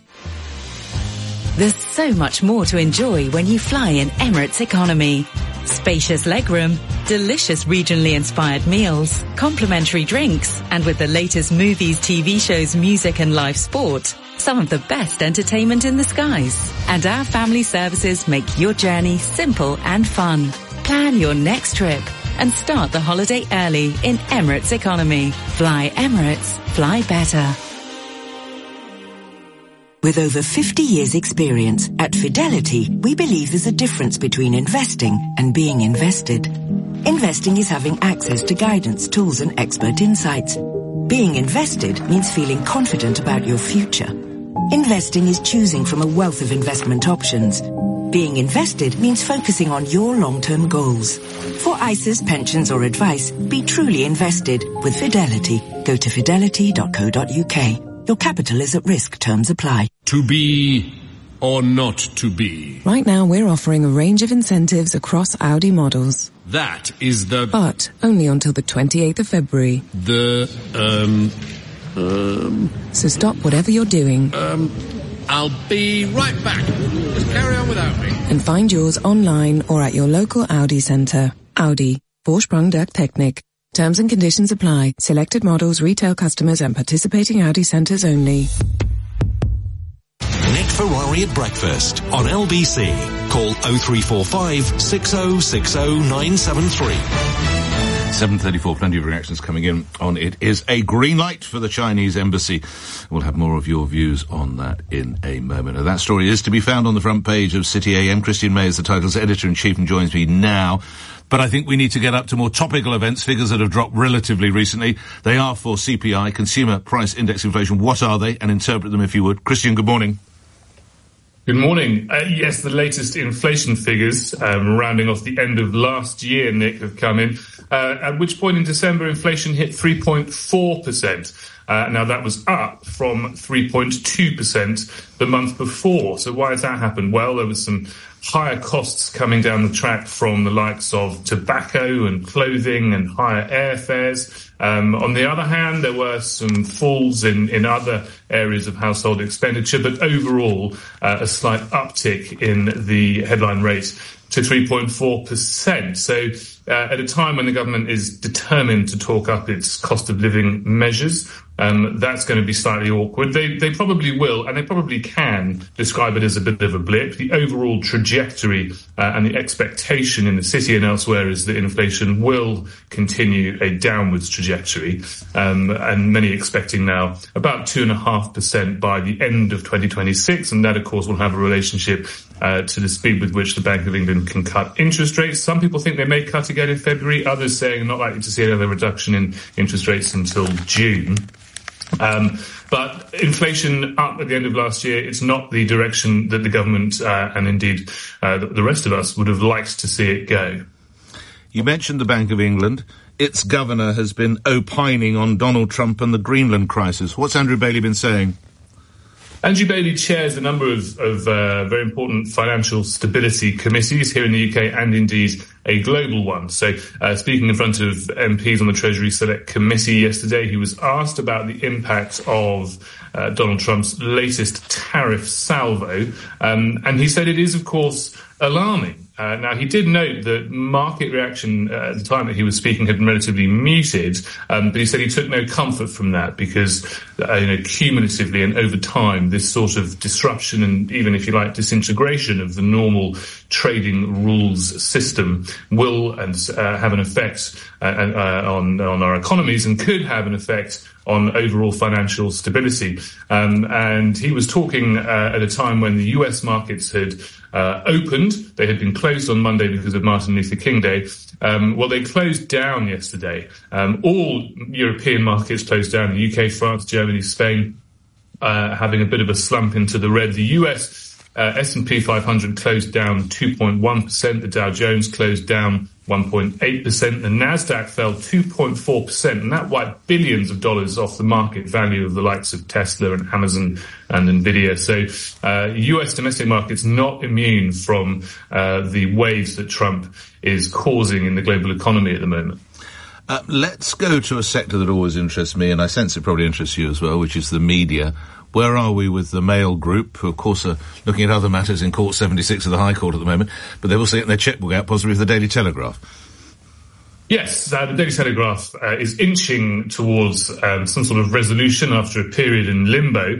There's so much more to enjoy when you fly in Emirates Economy. Spacious legroom, delicious regionally inspired meals, complimentary drinks, and with the latest movies, TV shows, music and live sport, some of the best entertainment in the skies. And our family services make your journey simple and fun. Plan your next trip and start the holiday early in Emirates Economy. Fly Emirates, fly better. With over 50 years' experience, at Fidelity, we believe there's a difference between investing and being invested. Investing is having access to guidance, tools and expert insights. Being invested means feeling confident about your future. Investing is choosing from a wealth of investment options. Being invested means focusing on your long-term goals. For ISAs, pensions or advice, be truly invested with Fidelity. Go to fidelity.co.uk. Your capital is at risk. Terms apply. To be or not to be? Right now we're offering a range of incentives across Audi models. That is the... But only until the 28th of February. So stop whatever you're doing. I'll be right back. Just carry on without me. And find yours online or at your local Audi centre. Audi. Vorsprung der Technik. Terms and conditions apply. Selected models, retail customers and participating Audi centres only. Nick Ferrari at breakfast on LBC. Call 0345 6060 973. 7:34, plenty of reactions coming in on it is a green light for the Chinese embassy. We'll have more of your views on that in a moment. Now, that story is to be found on the front page of City AM. Christian May is the title's editor-in-chief and joins me now. But I think we need to get up to more topical events, figures that have dropped relatively recently. They are for CPI, Consumer Price Index Inflation. What are they? And interpret them if you would. Christian, good morning. Good morning. Yes, the latest inflation figures, rounding off the end of last year, Nick, have come in, at which point in December inflation hit 3.4%. Now, that was up from 3.2% the month before. So why has that happened? Well, there was some higher costs coming down the track from the likes of tobacco and clothing and higher airfares. On the other hand, there were some falls in other areas of household expenditure, but overall, a slight uptick in the headline rate to 3.4%. So at a time when the government is determined to talk up its cost of living measures, that's going to be slightly awkward. They probably will, and they probably can describe it as a bit of a blip. The overall trajectory and the expectation in the city and elsewhere is that inflation will continue a downwards trajectory, and many expecting now about 2.5% by the end of 2026, and that, of course, will have a relationship to the speed with which the Bank of England can cut interest rates. Some people think they may cut again in February, others saying not likely to see another reduction in interest rates until June. But inflation up at the end of last year, it's not the direction that the government and indeed the rest of us would have liked to see it go. You mentioned the Bank of England. Its governor has been opining on Donald Trump and the Greenland crisis. What's Andrew Bailey been saying? Andrew Bailey chairs a number of very important financial stability committees here in the UK and indeed a global one. So speaking in front of MPs on the Treasury Select Committee yesterday, he was asked about the impact of Donald Trump's latest tariff salvo, and he said it is, of course, alarming. Now, he did note that market reaction at the time that he was speaking had been relatively muted, but he said he took no comfort from that because, cumulatively and over time, this sort of disruption and even, if you like, disintegration of the normal trading rules system will have an effect on our economies and could have an effect on overall financial stability. And he was talking at a time when the US markets had opened. They had been closed on Monday because of Martin Luther King Day. Well, they closed down yesterday. All European markets closed down. The UK, France, Germany, Spain, having a bit of a slump into the red. The US S&P 500 closed down 2.1%. The Dow Jones closed down 1.8%. The Nasdaq fell 2.4%, and that wiped billions of dollars off the market value of the likes of Tesla and Amazon and Nvidia. So US domestic markets not immune from the waves that Trump is causing in the global economy at the moment. Let's go to a sector that always interests me, and I sense it probably interests you as well, which is the media. Where are we with the Mail Group, who, of course, are looking at other matters in Court 76 of the High Court at the moment, but they've also getting their chequebook out, possibly for the Daily Telegraph? Yes, the Daily Telegraph is inching towards some sort of resolution after a period in limbo.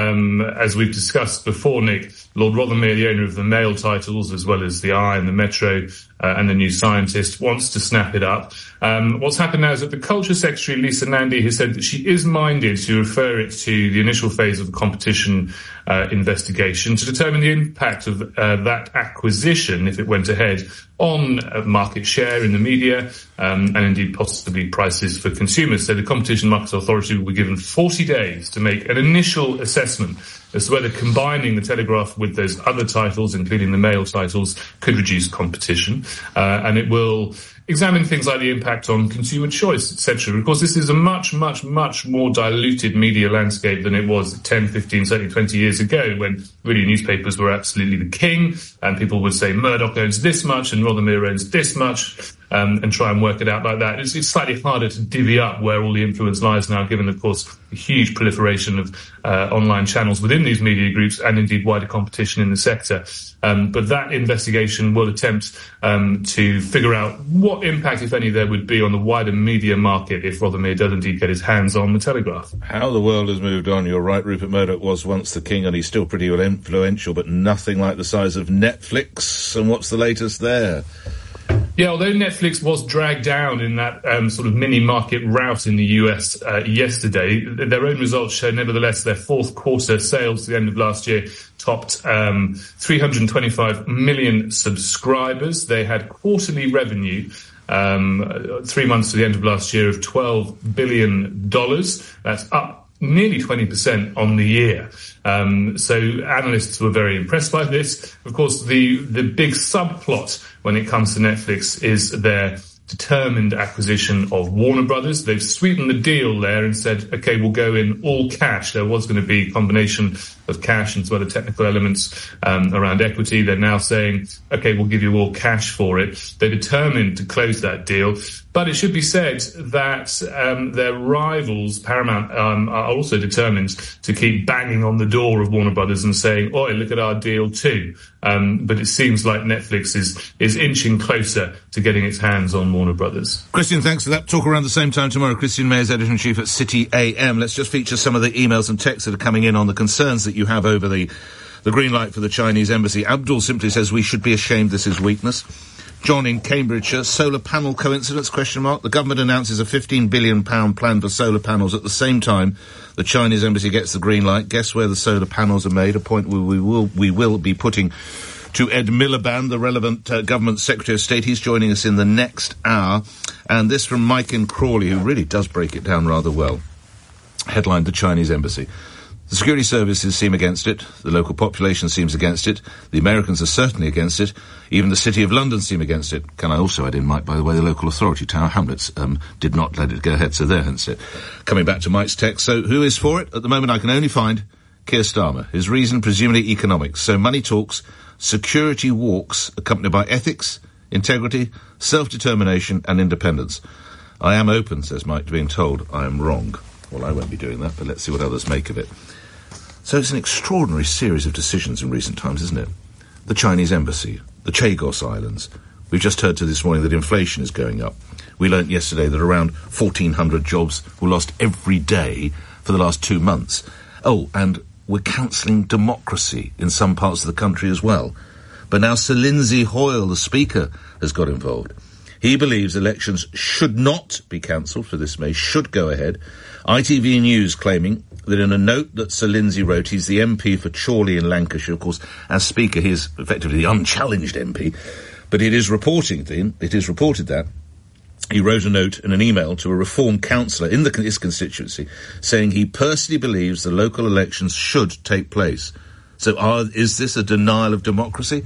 As we've discussed before, Nick, Lord Rothermere, the owner of the Mail titles, as well as the Eye and the Metro and the New Scientist, wants to snap it up. What's happened now is that the Culture Secretary, Lisa Nandy, has said that she is minded to refer it to the initial phase of the competition investigation to determine the impact of that acquisition, if it went ahead, on market share in the media and indeed possibly prices for consumers. So the Competition Markets Authority will be given 40 days to make an initial assessment as to whether combining the Telegraph with those other titles, including the Mail titles, could reduce competition. And it will examine things like the impact on consumer choice, etc. Of course, this is a much, much, much more diluted media landscape than it was 10, 15, certainly 20 years ago, when really newspapers were absolutely the king, and people would say Murdoch owns this much and Rothermere owns this much, and try and work it out like that. It's slightly harder to divvy up where all the influence lies now, given, of course, the huge proliferation of online channels within these media groups and indeed wider competition in the sector. But that investigation will attempt to figure out what impact, if any, there would be on the wider media market if Rothermere does indeed get his hands on the Telegraph. How the world has moved on. You're right, Rupert Murdoch was once the king and he's still pretty influential, but nothing like the size of Netflix. And what's the latest there? Yeah, although Netflix was dragged down in that sort of mini-market rout in the US yesterday, their own results show, nevertheless, their fourth quarter sales to the end of last year topped 325 million subscribers. They had quarterly revenue 3 months to the end of last year of $12 billion. That's up nearly 20% on the year. So analysts were very impressed by this. Of course, the big subplot when it comes to Netflix is their determined acquisition of Warner Brothers. They've sweetened the deal there and said, OK, we'll go in all cash. There was going to be a combination of cash and some other technical elements around equity. They're now saying, OK, we'll give you all cash for it. They're determined to close that deal. But it should be said that their rivals, Paramount, are also determined to keep banging on the door of Warner Brothers and saying, "Oh, look at our deal too." But it seems like Netflix is inching closer to getting its hands on Warner Brothers. Christian, thanks for that. Talk around the same time tomorrow. Christian Mayers, Editor-in-Chief at City AM. Let's just feature some of the emails and texts that are coming in on the concerns that you have over the green light for the Chinese embassy. Abdul simply says we should be ashamed this is weakness. John in Cambridgeshire, solar panel coincidence, ? The government announces a £15 billion plan for solar panels at the same time the Chinese embassy gets the green light. Guess where the solar panels are made? A point we will be putting to Ed Miliband, the relevant government Secretary of State. He's joining us in the next hour. And this from Mike in Crawley, who really does break it down rather well. Headline, the Chinese embassy. The security services seem against it. The local population seems against it. The Americans are certainly against it. Even the City of London seem against it. Can I also add in, Mike, by the way, the local authority, Tower Hamlets, did not let it go ahead, so they're against it. Coming back to Mike's text, so who is for it? At the moment, I can only find Keir Starmer. His reason, presumably economics. So money talks, security walks, accompanied by ethics, integrity, self-determination and independence. I am open, says Mike, to being told I am wrong. Well, I won't be doing that, but let's see what others make of it. So it's an extraordinary series of decisions in recent times, isn't it? The Chinese embassy, the Chagos Islands. We've just heard this morning that inflation is going up. We learnt yesterday that around 1,400 jobs were lost every day for the last 2 months. Oh, and we're cancelling democracy in some parts of the country as well. But now Sir Lindsay Hoyle, the Speaker, has got involved. He believes elections should not be cancelled for this May, should go ahead. ITV News claiming that in a note that Sir Lindsay wrote, he's the MP for Chorley in Lancashire. Of course, as Speaker, he is effectively the unchallenged MP. But it is reported that he wrote a note and an email to a Reform councillor in his constituency saying he personally believes the local elections should take place. So is this a denial of democracy?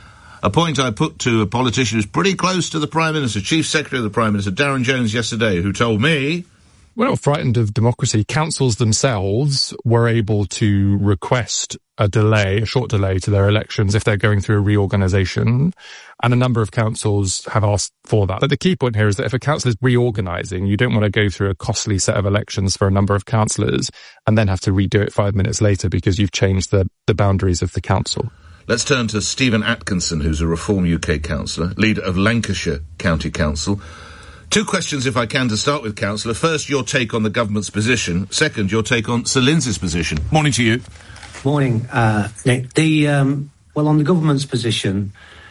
A point I put to a politician who's pretty close to the Prime Minister, Chief Secretary of the Prime Minister, Darren Jones, yesterday, who told me... We're not frightened of democracy. Councils themselves were able to request a short delay to their elections if they're going through a reorganisation. And a number of councils have asked for that. But the key point here is that if a council is reorganising, you don't want to go through a costly set of elections for a number of councillors and then have to redo it 5 minutes later because you've changed the boundaries of the council. Let's turn to Stephen Atkinson, who's a Reform UK councillor, leader of Lancashire County Council. 2 questions, if I can, to start with, Councillor. First, your take on the government's position. Second, your take on Sir Lindsay's position. Morning to you. Morning, Nick. Well, on the government's position,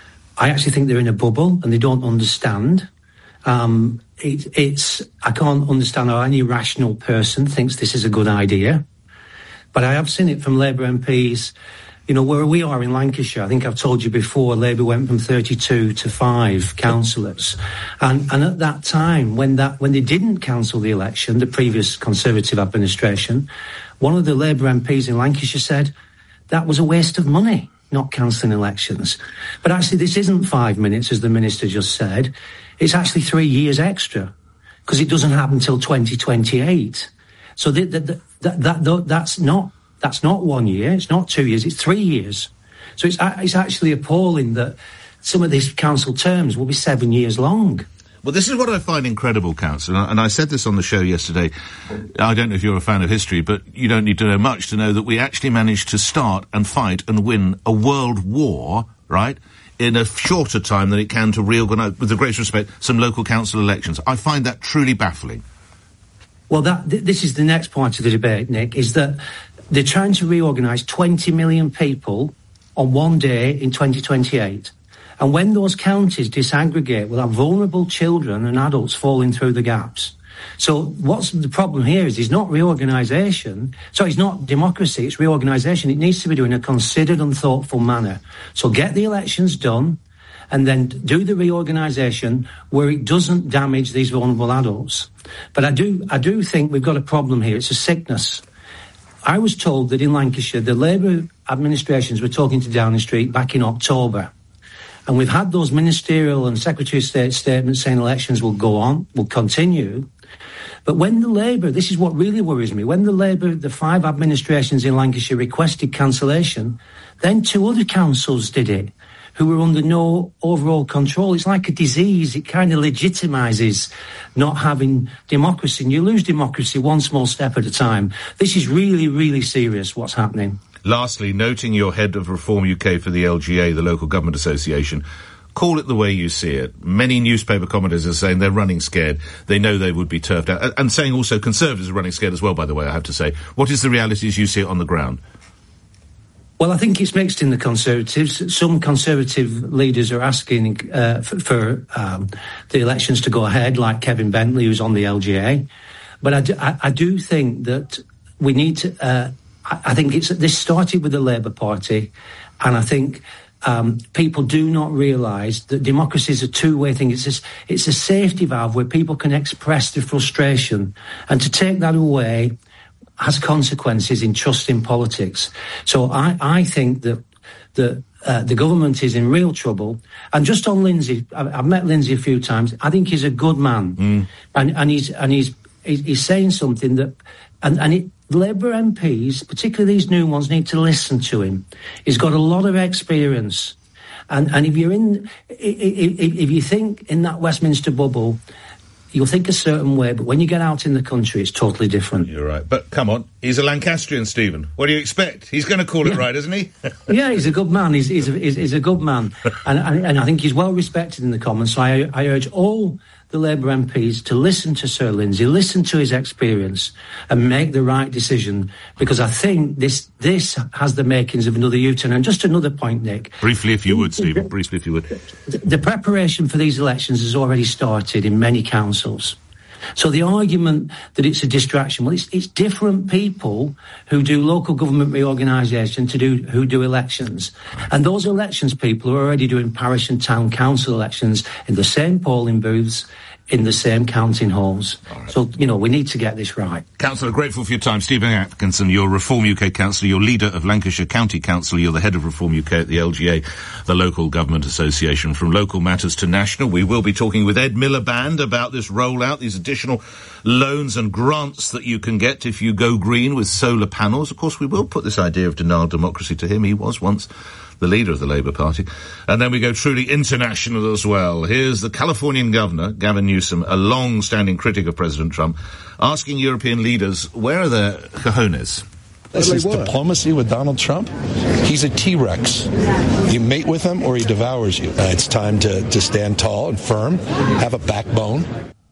I actually think they're in a bubble and they don't understand. I can't understand how any rational person thinks this is a good idea. But I have seen it from Labour MPs. You know, where we are in Lancashire, I think I've told you before, Labour went from 32 to 5 councillors. And at that time, when they didn't cancel the election, the previous Conservative administration, one of the Labour MPs in Lancashire said that was a waste of money, not cancelling elections. But actually, this isn't 5 minutes, as the Minister just said. It's actually 3 years extra, because it doesn't happen until 2028. So that's not 1 year, it's not 2 years, it's 3 years. So it's actually appalling that some of these council terms will be 7 years long. Well, this is what I find incredible, Councillor, and I said this on the show yesterday. I don't know if you're a fan of history, but you don't need to know much to know that we actually managed to start and fight and win a world war, right, in a shorter time than it can to reorganise, with the greatest respect, some local council elections. I find that truly baffling. Well, this is the next part of the debate, Nick, is that they're trying to reorganise 20 million people on one day in 2028. And when those counties disaggregate, we'll have vulnerable children and adults falling through the gaps. So what's the problem here is not reorganisation. So it's not democracy, it's reorganisation. It needs to be done in a considered and thoughtful manner. So get the elections done and then do the reorganisation where it doesn't damage these vulnerable adults. But I do think we've got a problem here. It's a sickness. I was told that in Lancashire, the Labour administrations were talking to Downing Street back in October. And we've had those ministerial and Secretary of State statements saying elections will go on, will continue. But when the Labour, this is what really worries me, when the Labour, the 5 administrations in Lancashire requested cancellation, then 2 other councils did it, who were under no overall control. It's like a disease. It kind of legitimises not having democracy. And you lose democracy one small step at a time. This is really, really serious, what's happening. Lastly, noting you're head of Reform UK for the LGA, the Local Government Association, call it the way you see it. Many newspaper commentators are saying they're running scared. They know they would be turfed out. And saying also Conservatives are running scared as well, by the way, I have to say. What is the reality as you see it on the ground? Well, I think it's mixed in the Conservatives. Some Conservative leaders are asking for the elections to go ahead, like Kevin Bentley, who's on the LGA. But I do think that we need to... I think this started with the Labour Party, and I think people do not realise that democracy is a two-way thing. It's a safety valve where people can express their frustration, and to take that away has consequences in trust in politics. So I think that the government is in real trouble. And just on Lindsay, I've met Lindsay a few times. I think he's a good man, and he's saying something that Labour MPs, particularly these new ones, need to listen to him. He's got a lot of experience, and if you think in that Westminster bubble, you'll think a certain way, but when you get out in the country, it's totally different. You're right. But come on, he's a Lancastrian, Stephen. What do you expect? He's going to call it right, isn't he? Yeah, he's a good man. He's a good man, and I think he's well respected in the Commons. So I urge all the Labour MPs to listen to Sir Lindsay, listen to his experience, and make the right decision, because I think this has the makings of another U-turn. And just another point, Nick. Briefly, if you would, Stephen. Briefly, if you would. The preparation for these elections has already started in many councils. So the argument that it's a distraction, well, it's different people who do local government reorganisation who do elections. And those elections people are already doing parish and town council elections in the same polling booths, in the same counting halls. Right. So, we need to get this right. Councillor, grateful for your time. Stephen Atkinson, you're Reform UK Councillor, you're leader of Lancashire County Council, you're the head of Reform UK at the LGA, the Local Government Association. From local matters to national, we will be talking with Ed Miliband about this rollout, these additional loans and grants that you can get if you go green with solar panels. Of course, we will put this idea of denial democracy to him. He was once the leader of the Labour Party. And then we go truly international as well. Here's the Californian governor, Gavin Newsom, a long-standing critic of President Trump, asking European leaders, where are their cojones? This is diplomacy with Donald Trump. He's a T-Rex. You mate with him or he devours you. It's time to stand tall and firm, have a backbone.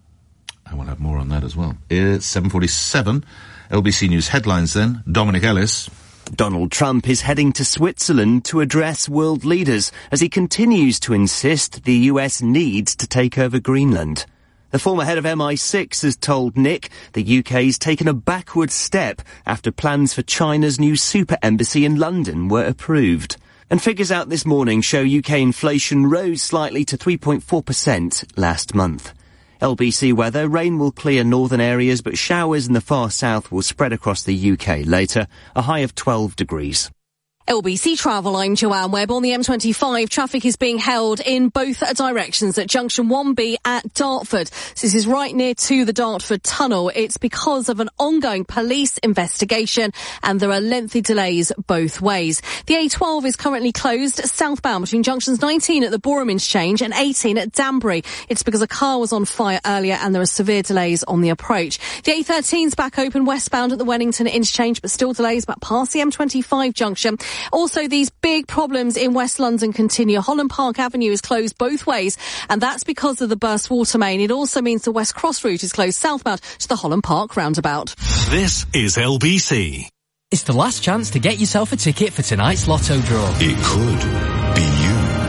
I will have more on that as well. It's 7:47. LBC News headlines then. Dominic Ellis. Donald Trump is heading to Switzerland to address world leaders as he continues to insist the US needs to take over Greenland. The former head of MI6 has told Nick the UK's taken a backward step after plans for China's new super embassy in London were approved. And figures out this morning show UK inflation rose slightly to 3.4% last month. LBC weather, rain will clear northern areas, but showers in the far south will spread across the UK later, a high of 12 degrees. LBC Travel, I'm Joanne Webb. On the M25, traffic is being held in both directions at Junction 1B at Dartford. So this is right near to the Dartford Tunnel. It's because of an ongoing police investigation and there are lengthy delays both ways. The A12 is currently closed southbound between junctions 19 at the Boreham Interchange and 18 at Danbury. It's because a car was on fire earlier and there are severe delays on the approach. The A13's back open westbound at the Wellington Interchange, but still delays back past the M25 junction. Also, these big problems in West London continue. Holland Park Avenue is closed both ways, and that's because of the burst water main. It also means the West Cross route is closed southbound to the Holland Park roundabout. This is LBC. It's the last chance to get yourself a ticket for tonight's lotto draw. It could be you.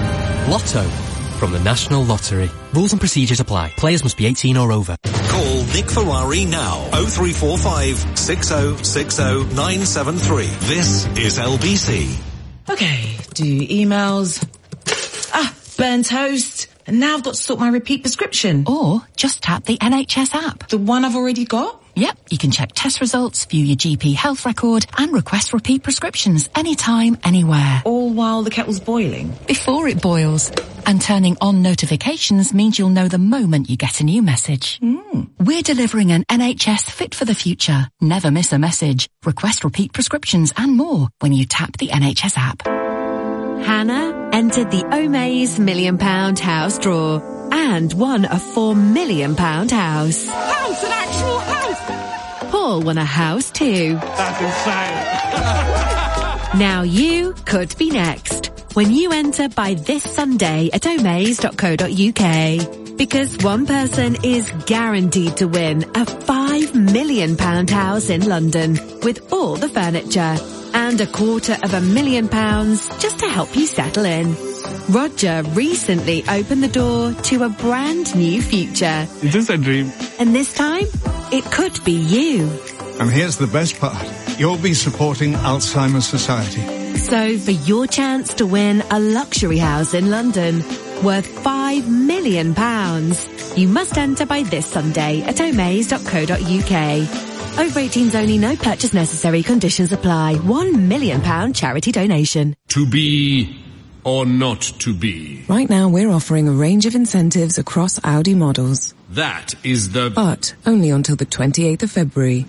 Lotto from the National Lottery. Rules and procedures apply. Players must be 18 or over. Call Nick Ferrari now. 0345 6060 973. This is LBC. Okay, do emails. Burnt toast. And now I've got to sort my repeat prescription. Or just tap the NHS app. The one I've already got? Yep, you can check test results, view your GP health record and request repeat prescriptions anytime, anywhere. All while the kettle's boiling? Before it boils. And turning on notifications means you'll know the moment you get a new message. We're delivering an NHS fit for the future. Never miss a message. Request repeat prescriptions and more when you tap the NHS app. Hannah entered the Omaze £1 Million house draw and won a £4 million house. House, an actual house! Paul won a house too. That's insane. Now you could be next when you enter by this Sunday at omaze.co.uk. Because one person is guaranteed to win a £5 million house in London with all the furniture and £250,000 just to help you settle in. Roger recently opened the door to a brand new future. Is this a dream? And this time, it could be you. And here's the best part. You'll be supporting Alzheimer's Society. So for your chance to win a luxury house in London worth £5 million, you must enter by this Sunday at omaze.co.uk. Over 18s only, no purchase necessary, conditions apply. £1 million charity donation. To be or not to be? Right now we're offering a range of incentives across Audi models. That is the... But only until the 28th of February.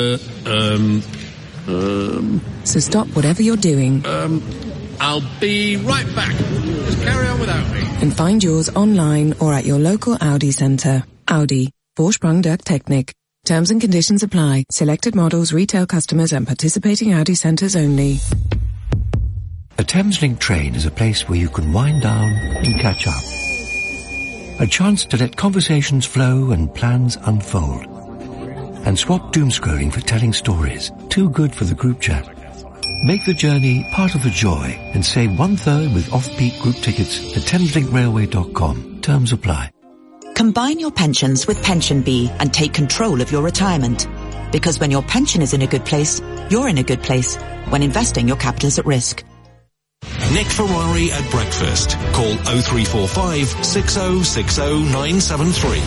So stop whatever you're doing. I'll be right back. Just carry on without me. And find yours online or at your local Audi centre. Audi. Vorsprung durch Technik. Terms and conditions apply. Selected models, retail customers and participating Audi centres only. A Thameslink train is a place where you can wind down and catch up. A chance to let conversations flow and plans unfold. And swap doom-scrolling for telling stories. Too good for the group chat. Make the journey part of the joy and save 1/3 with off-peak group tickets at thameslinkrailway.com. Terms apply. Combine your pensions with PensionBee and take control of your retirement. Because when your pension is in a good place, you're in a good place. When investing, your capital is at risk. Nick Ferrari at breakfast. Call 0345 6060 973.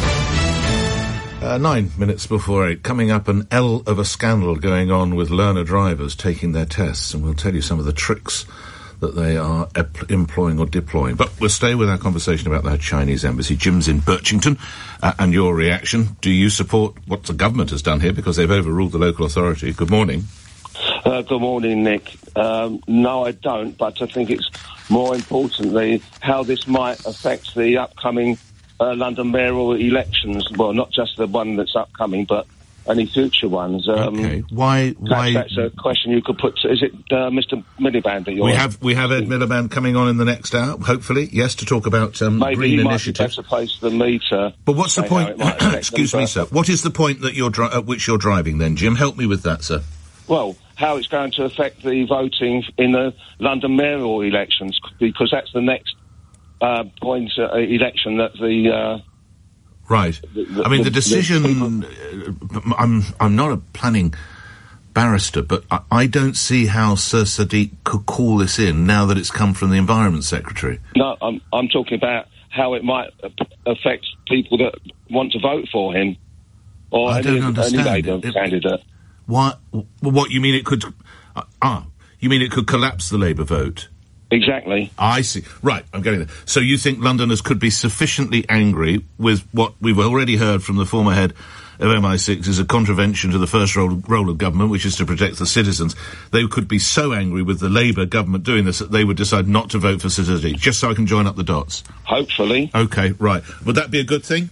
9 minutes before 8. Coming up, an L of a scandal going on with learner drivers taking their tests, and we'll tell you some of the tricks that they are employing or deploying. But we'll stay with our conversation about the Chinese embassy. Jim's in Birchington, and your reaction. Do you support what the government has done here, because they've overruled the local authority? Good morning. Good morning, Nick. No, I don't, but I think it's more importantly how this might affect the upcoming London mayoral elections. Well, not just the one that's upcoming, but any future ones. Okay. Why? That's a question you could put to, is it Mr. Miliband that you're... We have Ed Miliband coming on in the next hour, hopefully, yes, to talk about maybe green he initiatives. Might be better placed than me to... But what's the point... Excuse me, sir. What is the point that at which you're driving then, Jim? Help me with that, sir. Well, how it's going to affect the voting in the London mayoral elections, because that's the next point election that the... Right. I mean, the decision... I'm not a planning barrister, but I don't see how Sir Sadiq could call this in now that it's come from the Environment Secretary. No, I'm talking about how it might affect people that want to vote for him. Or I don't understand. Any Labour candidate. What you mean it could... you mean it could collapse the Labour vote? Exactly. I see. Right, I'm getting there. So you think Londoners could be sufficiently angry with what we've already heard from the former head of MI6 is a contravention to the first role of government, which is to protect the citizens. They could be so angry with the Labour government doing this that they would decide not to vote for Sir Sadiq, just so I can join up the dots. Hopefully. Okay, right. Would that be a good thing?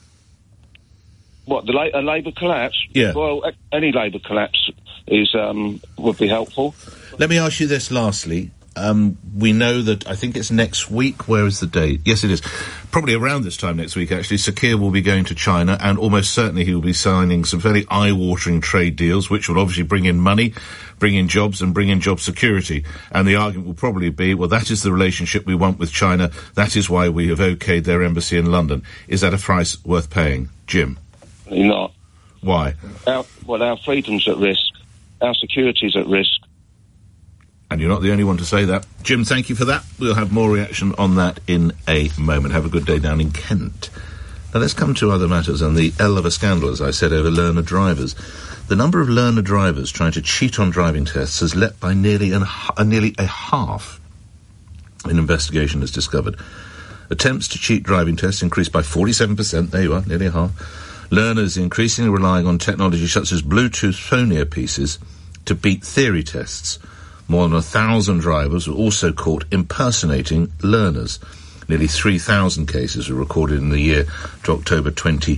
What, a Labour collapse? Yeah. Well, any Labour collapse is would be helpful. Let me ask you this lastly. We know that, I think it's next week. Where is the date? Yes, it is. Probably around this time next week, actually, Sir Keir will be going to China, and almost certainly he will be signing some fairly eye-watering trade deals, which will obviously bring in money, bring in jobs, and bring in job security. And the argument will probably be, well, that is the relationship we want with China. That is why we have okayed their embassy in London. Is that a price worth paying? Jim? Not. Why? Our freedom's at risk. Our security's at risk. And you're not the only one to say that. Jim, thank you for that. We'll have more reaction on that in a moment. Have a good day down in Kent. Now let's come to other matters and the L of a scandal, as I said, over learner drivers. The number of learner drivers trying to cheat on driving tests has leapt by nearly a half. An investigation has discovered. Attempts to cheat driving tests increased by 47%. There you are, nearly a half. Learners increasingly relying on technology such as Bluetooth phone earpieces to beat theory tests. More than 1,000 drivers were also caught impersonating learners. Nearly 3,000 cases were recorded in the year to October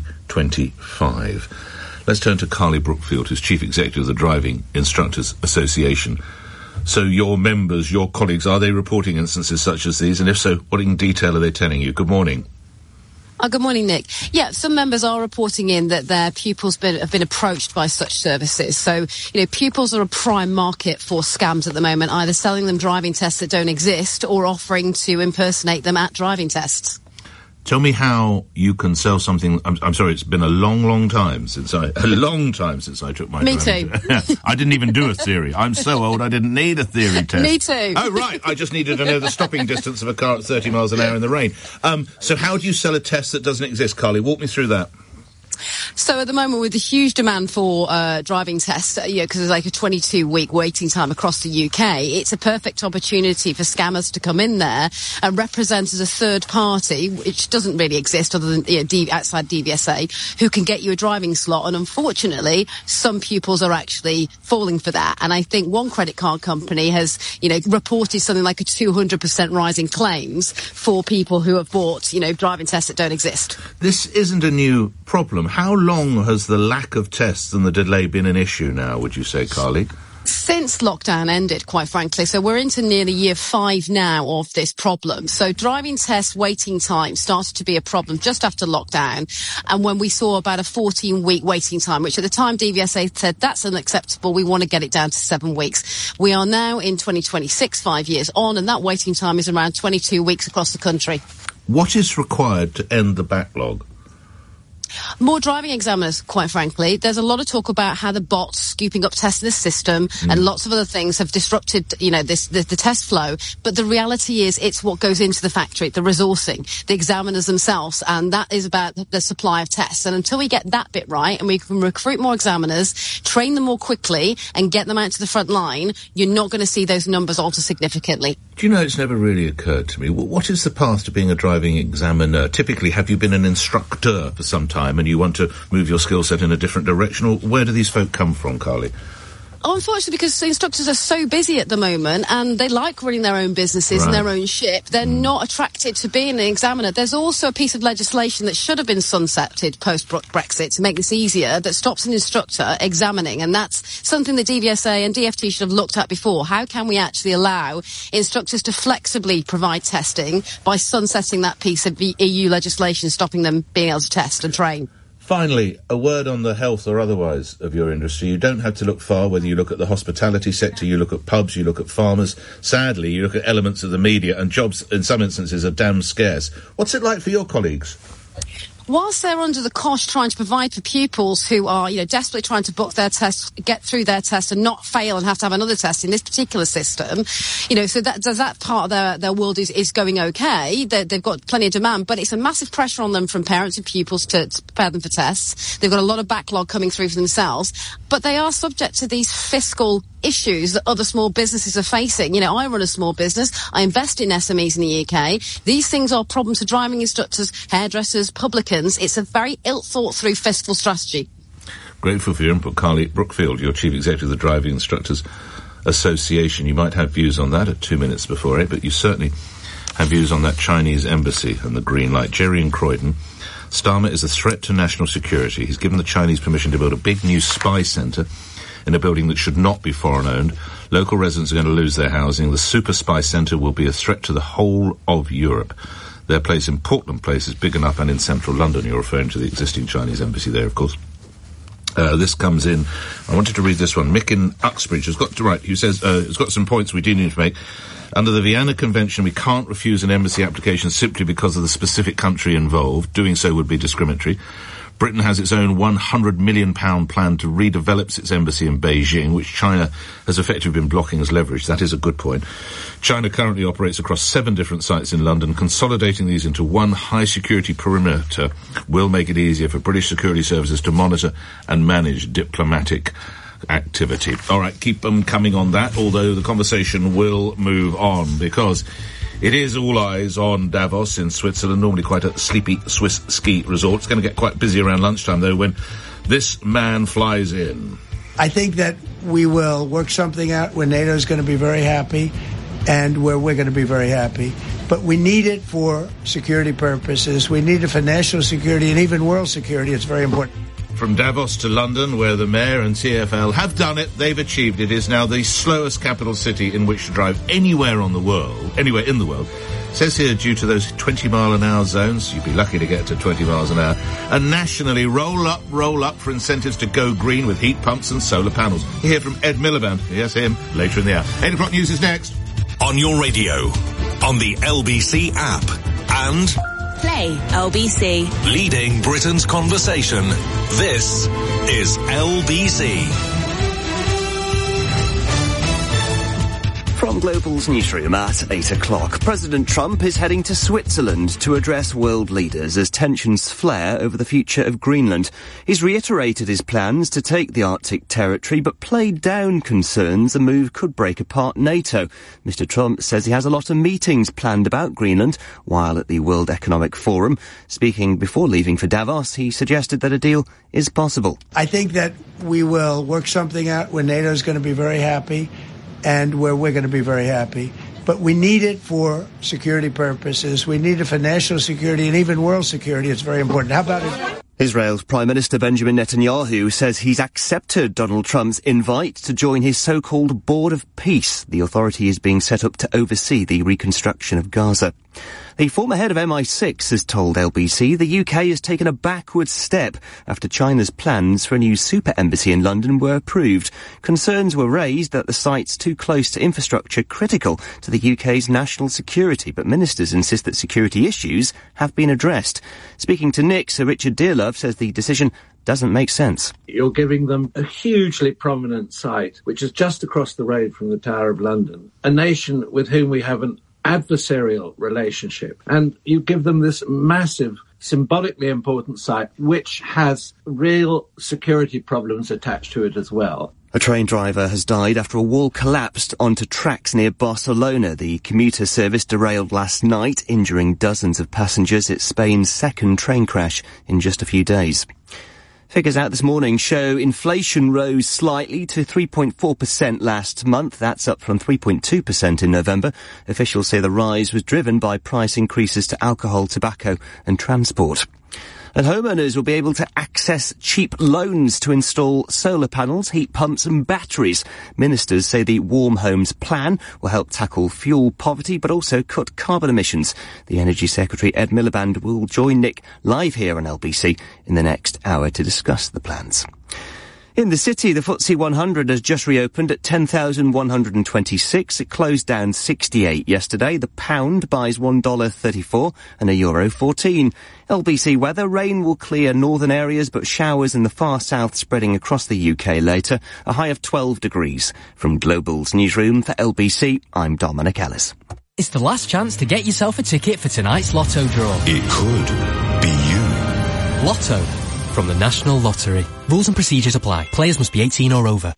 2025. Let's turn to Carly Brookfield, who's Chief Executive of the Driving Instructors Association. So your members, your colleagues, are they reporting instances such as these? And if so, what in detail are they telling you? Good morning. Good morning, Nick. Yeah, some members are reporting in that their pupils have been approached by such services. So, pupils are a prime market for scams at the moment, either selling them driving tests that don't exist or offering to impersonate them at driving tests. Tell me how you can sell something. I'm sorry, it's been a long time since I took my. Me too. I didn't even do a theory. I'm so old I didn't need a theory test. Me too. Oh right, I just needed to know the stopping distance of a car at 30 miles an hour in the rain. So how do you sell a test that doesn't exist, Carly? Walk me through that. So at the moment, with the huge demand for driving tests, because there's like a 22-week waiting time across the UK, it's a perfect opportunity for scammers to come in there and represent as a third party, which doesn't really exist other than outside DVSA, who can get you a driving slot. And unfortunately, some pupils are actually falling for that. And I think one credit card company has, reported something like a 200% rise in claims for people who have bought, driving tests that don't exist. This isn't a new problem. How long has the lack of tests and the delay been an issue now, would you say, Carly? Since lockdown ended, quite frankly. So we're into nearly year 5 now of this problem. So driving test waiting time started to be a problem just after lockdown. And when we saw about a 14-week waiting time, which at the time DVSA said that's unacceptable, we want to get it down to 7 weeks. We are now in 2026, 5 years on, and that waiting time is around 22 weeks across the country. What is required to end the backlog? More driving examiners, quite frankly. There's a lot of talk about how the bots scooping up tests in the system and lots of other things have disrupted, the test flow. But the reality is it's what goes into the factory, the resourcing, the examiners themselves, and that is about the supply of tests. And until we get that bit right and we can recruit more examiners, train them more quickly and get them out to the front line, you're not going to see those numbers alter significantly. Do you know, it's never really occurred to me, what is the path to being a driving examiner? Typically, have you been an instructor for some time and you want to move your skill set in a different direction, or where do these folk come from, Carly? Unfortunately, because the instructors are so busy at the moment and they like running their own businesses and their own ship, they're not attracted to being an examiner. There's also a piece of legislation that should have been sunsetted post-Brexit to make this easier that stops an instructor examining, and that's something the DVSA and DFT should have looked at before. How can we actually allow instructors to flexibly provide testing by sunsetting that piece of EU legislation, stopping them being able to test and train? Finally, a word on the health or otherwise of your industry. You don't have to look far, whether you look at the hospitality sector, you look at pubs, you look at farmers. Sadly, you look at elements of the media, and jobs in some instances are damn scarce. What's it like for your colleagues? Whilst they're under the cosh trying to provide for pupils who are, desperately trying to book their test, get through their test and not fail and have to have another test in this particular system, so that part of their world is going okay. They've got plenty of demand, but it's a massive pressure on them from parents and pupils to prepare them for tests. They've got a lot of backlog coming through for themselves, but they are subject to these fiscal issues that other small businesses are facing. I run a small business. I invest in SMEs in the UK. These things are problems for driving instructors, hairdressers, publicans. It's a very ill-thought-through fiscal strategy. Grateful for your input, Carly Brookfield, your Chief Executive of the Driving Instructors Association. You might have views on that at 2 minutes before 8, but you certainly have views on that Chinese embassy and the green light. Jerry in Croydon. Starmer is a threat to national security. He's given the Chinese permission to build a big new spy centre in a building that should not be foreign-owned. Local residents are going to lose their housing. The Super Spy Centre will be a threat to the whole of Europe. Their place in Portland Place is big enough, and in central London. You're referring to the existing Chinese embassy there, of course. This comes in. I wanted to read this one. Mick in Uxbridge has got to write. He says, has got some points we do need to make. Under the Vienna Convention, we can't refuse an embassy application simply because of the specific country involved. Doing so would be discriminatory. Britain has its own £100 million plan to redevelop its embassy in Beijing, which China has effectively been blocking as leverage. That is a good point. China currently operates across 7 different sites in London. Consolidating these into one high-security perimeter will make it easier for British security services to monitor and manage diplomatic activity. All right, keep them coming on that, although the conversation will move on, because it is all eyes on Davos in Switzerland, normally quite a sleepy Swiss ski resort. It's going to get quite busy around lunchtime, though, when this man flies in. I think that we will work something out where NATO is going to be very happy and where we're going to be very happy. But we need it for security purposes. We need it for national security and even world security. It's very important. From Davos to London, where the mayor and TfL have done it, they've achieved it, is now the slowest capital city in which to drive anywhere in the world. It says here, due to those 20-mile-an-hour zones, you'd be lucky to get to 20 miles an hour. And nationally, roll up for incentives to go green with heat pumps and solar panels. You hear from Ed Miliband, yes, him, later in the hour. 8 o'clock news is next. On your radio, on the LBC app, and Play LBC. Leading Britain's conversation. This is LBC. From Global's newsroom at 8 o'clock, President Trump is heading to Switzerland to address world leaders as tensions flare over the future of Greenland. He's reiterated his plans to take the Arctic territory, but played down concerns a move could break apart NATO. Mr. Trump says he has a lot of meetings planned about Greenland while at the World Economic Forum. Speaking before leaving for Davos, he suggested that a deal is possible. I think that we will work something out where NATO is going to be very happy and where we're going to be very happy. But we need it for security purposes. We need it for national security and even world security. It's very important. How about it? Israel's Prime Minister Benjamin Netanyahu says he's accepted Donald Trump's invite to join his so-called Board of Peace. The authority is being set up to oversee the reconstruction of Gaza. The former head of MI6 has told LBC the UK has taken a backward step after China's plans for a new super embassy in London were approved. Concerns were raised that the site's too close to infrastructure critical to the UK's national security, but ministers insist that security issues have been addressed. Speaking to Nick, Sir Richard Dearlove says the decision doesn't make sense. You're giving them a hugely prominent site, which is just across the road from the Tower of London, a nation with whom we have an adversarial relationship, and you give them this massive, symbolically important site which has real security problems attached to it as well. A train driver has died after a wall collapsed onto tracks near Barcelona. The commuter service derailed last night, injuring dozens of passengers. It's Spain's second train crash in just a few days. Figures out this morning show inflation rose slightly to 3.4% last month. That's up from 3.2% in November. Officials say the rise was driven by price increases to alcohol, tobacco and transport. And homeowners will be able to access cheap loans to install solar panels, heat pumps and batteries. Ministers say the Warm Homes Plan will help tackle fuel poverty but also cut carbon emissions. The Energy Secretary Ed Miliband will join Nick live here on LBC in the next hour to discuss the plans. In the city, the FTSE 100 has just reopened at 10,126. It closed down 68 yesterday. The pound buys $1.34 and €1.14. LBC weather, rain will clear northern areas, but showers in the far south spreading across the UK later. A high of 12 degrees. From Global's newsroom for LBC, I'm Dominic Ellis. It's the last chance to get yourself a ticket for tonight's Lotto draw. It could be you. Lotto. From the National Lottery. Rules and procedures apply. Players must be 18 or over.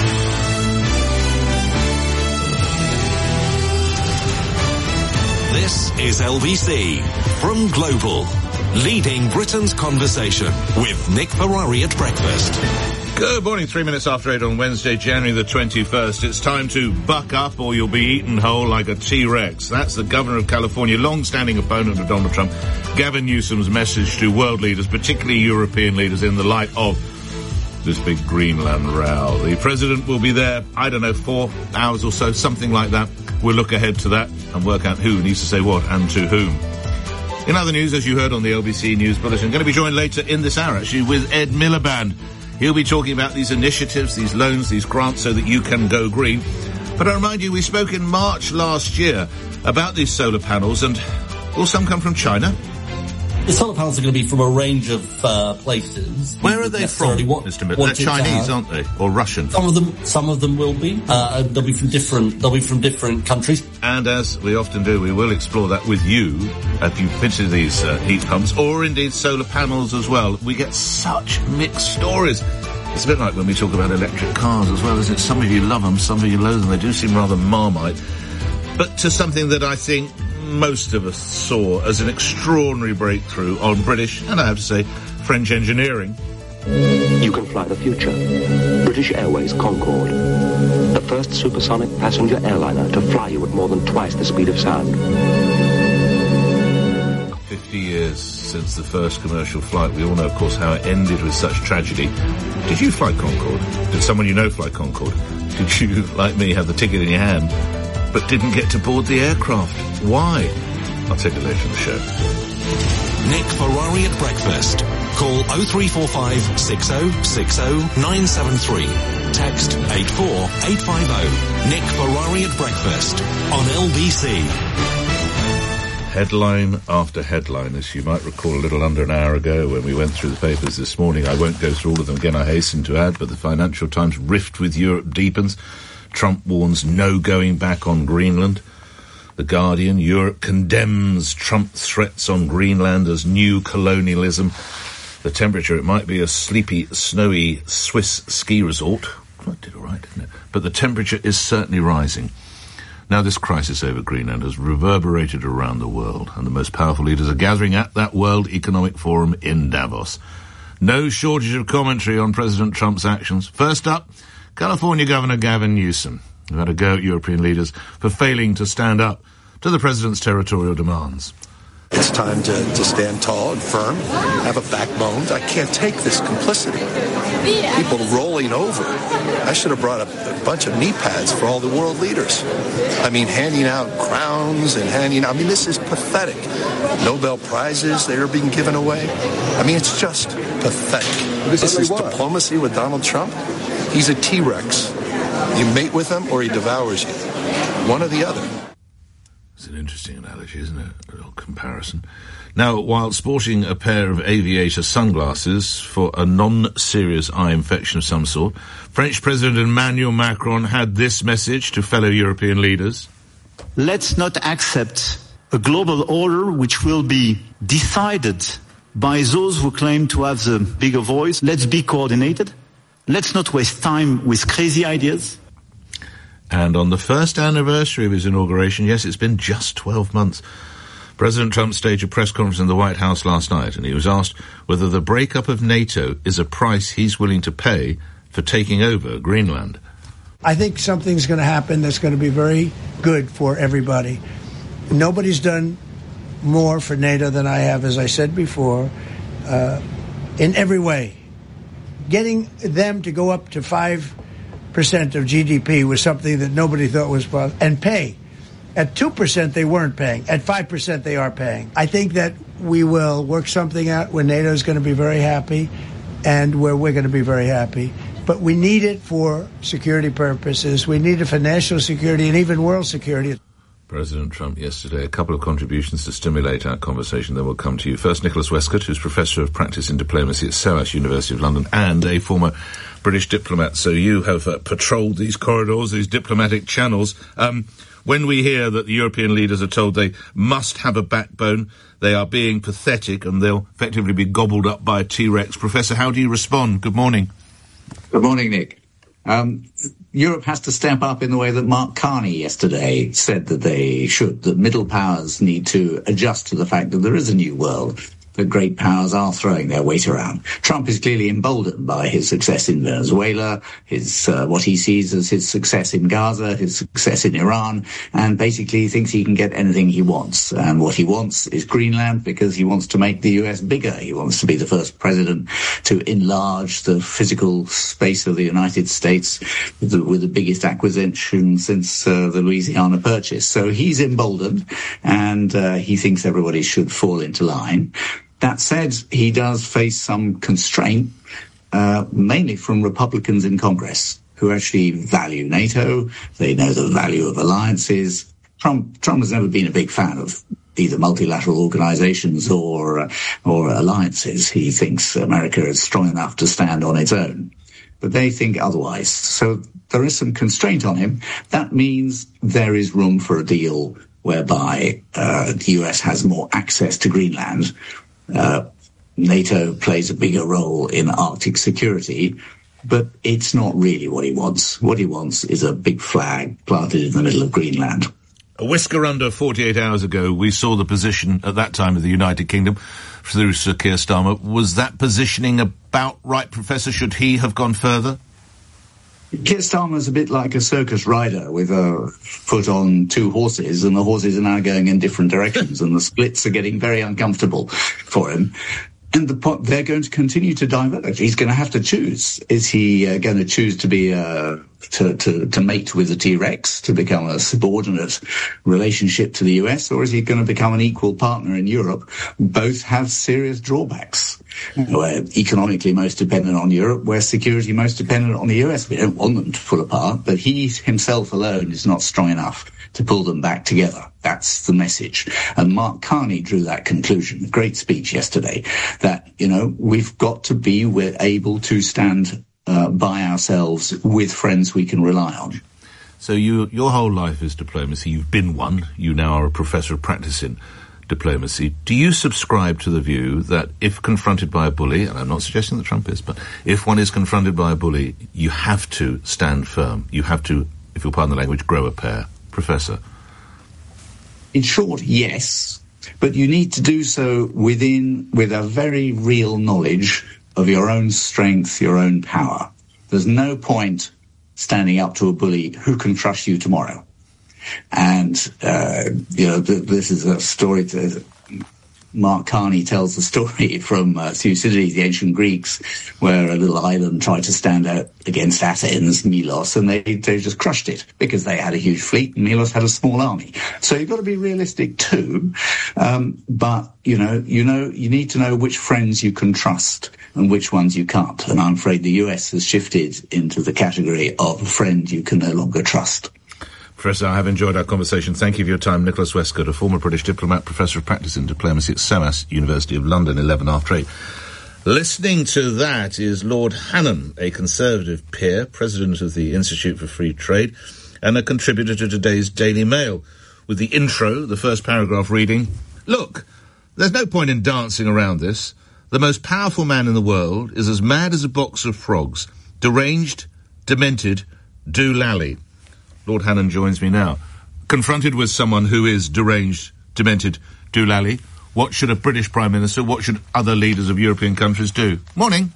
This is LBC from Global. Leading Britain's conversation with Nick Ferrari at breakfast. Good morning, 3 minutes after 8 on Wednesday, January the 21st. It's time to buck up or you'll be eaten whole like a T-Rex. That's the Governor of California, long-standing opponent of Donald Trump, Gavin Newsom's message to world leaders, particularly European leaders, in the light of this big Greenland row. The president will be there, 4 hours or so, something like that. We'll look ahead to that and work out who needs to say what and to whom. In other news, as you heard on the LBC News Bulletin, going to be joined later in this hour, actually, with Ed Miliband. He'll be talking about these initiatives, these loans, these grants, so that you can go green. But I remind you, we spoke in March last year about these solar panels, and will some come from China? The solar panels are going to be from a range of places. Where are they from, Mr. Miller? They're Chinese, aren't they, or Russian? Some of them will be. They'll be from different countries. And as we often do, we will explore that with you if you've been to these heat pumps, or indeed solar panels as well. We get such mixed stories. It's a bit like when we talk about electric cars as well, isn't it? Some of you love them, some of you loathe them. They do seem rather Marmite. But to something that I think most of us saw as an extraordinary breakthrough on British, and I have to say, French engineering. You can fly the future. British Airways Concorde. The first supersonic passenger airliner to fly you at more than twice the speed of sound. 50 years since the first commercial flight. We all know, of course, how it ended with such tragedy. Did you fly Concorde? Did someone you know fly Concorde? Did you, like me, have the ticket in your hand, but didn't get to board the aircraft? Why? I'll take it later in the show. Nick Ferrari at breakfast. Call 0345 6060 973. Text 84850. Nick Ferrari at breakfast on LBC. Headline after headline, as you might recall a little under an hour ago when we went through the papers this morning. I won't go through all of them again, I hasten to add, but the Financial Times rift with Europe deepens. Trump warns no going back on Greenland. The Guardian, Europe condemns Trump's threats on Greenland as new colonialism. The temperature, it might be a sleepy, snowy Swiss ski resort. I did all right, didn't it? But the temperature is certainly rising. Now, this crisis over Greenland has reverberated around the world, and the most powerful leaders are gathering at that World Economic Forum in Davos. No shortage of commentary on President Trump's actions. First up, California Governor Gavin Newsom, who had a go at European leaders for failing to stand up to the president's territorial demands. It's time to stand tall and firm, have a backbone. I can't take this complicity. People rolling over. I should have brought a bunch of knee pads for all the world leaders. I mean, handing out crowns and this is pathetic. Nobel Prizes, they are being given away. I mean, it's just pathetic. This is diplomacy with Donald Trump. He's a T-Rex. You mate with him or he devours you. One or the other. It's an interesting analogy, isn't it? A little comparison. Now, while sporting a pair of aviator sunglasses for a non-serious eye infection of some sort, French President Emmanuel Macron had this message to fellow European leaders. Let's not accept a global order which will be decided by those who claim to have the bigger voice. Let's be coordinated. Let's not waste time with crazy ideas. And on the first anniversary of his inauguration, yes, it's been just 12 months, President Trump staged a press conference in the White House last night, and he was asked whether the breakup of NATO is a price he's willing to pay for taking over Greenland. I think something's going to happen that's going to be very good for everybody. Nobody's done more for NATO than I have, as I said before, in every way. Getting them to go up to 5% of GDP was something that nobody thought was possible, and pay. At 2%, they weren't paying. At 5%, they are paying. I think that we will work something out where NATO is going to be very happy and where we're going to be very happy. But we need it for security purposes. We need it for national security and even world security. President Trump yesterday, a couple of contributions to stimulate our conversation, then we'll come to you. First, Nicholas Westcott, who's Professor of Practice in Diplomacy at SOAS, University of London, and a former British diplomat. So you have patrolled these corridors, these diplomatic channels. When we hear that the European leaders are told they must have a backbone, they are being pathetic and they'll effectively be gobbled up by a T-Rex. Professor, how do you respond? Good morning. Good morning, Nick. Europe has to step up in the way that Mark Carney yesterday said that they should, that middle powers need to adjust to the fact that there is a new world. that great powers are throwing their weight around. Trump is clearly emboldened by his success in Venezuela, his what he sees as his success in Gaza, his success in Iran, and basically he thinks he can get anything he wants. And what he wants is Greenland, because he wants to make the US bigger. He wants to be the first president to enlarge the physical space of the United States with the biggest acquisition since the Louisiana Purchase. So he's emboldened, and he thinks everybody should fall into line. That said, he does face some constraint, mainly from Republicans in Congress, who actually value NATO. They know the value of alliances. Trump has never been a big fan of either multilateral organizations or alliances. He thinks America is strong enough to stand on its own. But they think otherwise. So there is some constraint on him. That means there is room for a deal whereby the US has more access to Greenland. NATO plays a bigger role in Arctic security, but it's not really what he wants. What he wants is a big flag planted in the middle of Greenland. A whisker under 48 hours ago, we saw the position at that time of the United Kingdom through Sir Keir Starmer. Was that positioning about right, Professor? Should he have gone further? Keir Starmer's a bit like a circus rider with a foot on two horses, and the horses are now going in different directions, and the splits are getting very uncomfortable for him. And they're going to continue to diverge. He's going to have to choose. Is he going to choose to be to mate with the T-Rex, to become a subordinate relationship to the US, or is he going to become an equal partner in Europe? Both have serious drawbacks. We're economically most dependent on Europe, we're security most dependent on the US. We don't want them to pull apart, but he himself alone is not strong enough to pull them back together. That's the message. And Mark Carney drew that conclusion. A great speech yesterday that, we've got to be able to stand by ourselves with friends we can rely on. So your whole life is diplomacy. You've been one. You now are a professor of practice in diplomacy. Do you subscribe to the view that if confronted by a bully, and I'm not suggesting that Trump is, but if one is confronted by a bully, you have to stand firm. You have to, if you'll pardon the language, grow a pair? Professor? In short, yes, but you need to do so with a very real knowledge of your own strength, your own power. There's no point standing up to a bully who can crush you tomorrow. And, this is a story Mark Carney tells the story from Thucydides, the ancient Greeks, where a little island tried to stand out against Athens, Milos, and they just crushed it because they had a huge fleet and Milos had a small army. So you've got to be realistic too. But you need to know which friends you can trust and which ones you can't. And I'm afraid the US has shifted into the category of a friend you can no longer trust. Professor, I have enjoyed our conversation. Thank you for your time. Nicholas Westcott, a former British diplomat, Professor of Practice in Diplomacy at SOAS, University of London, 11 after 8. Listening to that is Lord Hannan, a Conservative peer, President of the Institute for Free Trade, and a contributor to today's Daily Mail, with the intro, the first paragraph reading, "Look, there's no point in dancing around this. The most powerful man in the world is as mad as a box of frogs, deranged, demented, doolally." Lord Hannan joins me now. Confronted with someone who is deranged, demented, doolally, what should a British Prime Minister, what should other leaders of European countries do? Morning.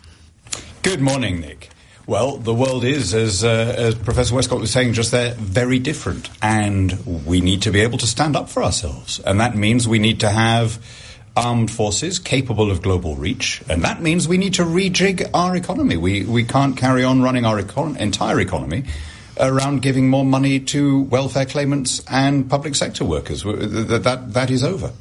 Good morning, Nick. Well, the world is, as Professor Westcott was saying just there, very different. And we need to be able to stand up for ourselves. And that means we need to have armed forces capable of global reach. And that means we need to rejig our economy. We can't carry on running our entire economy around giving more money to welfare claimants and public sector workers. That is over.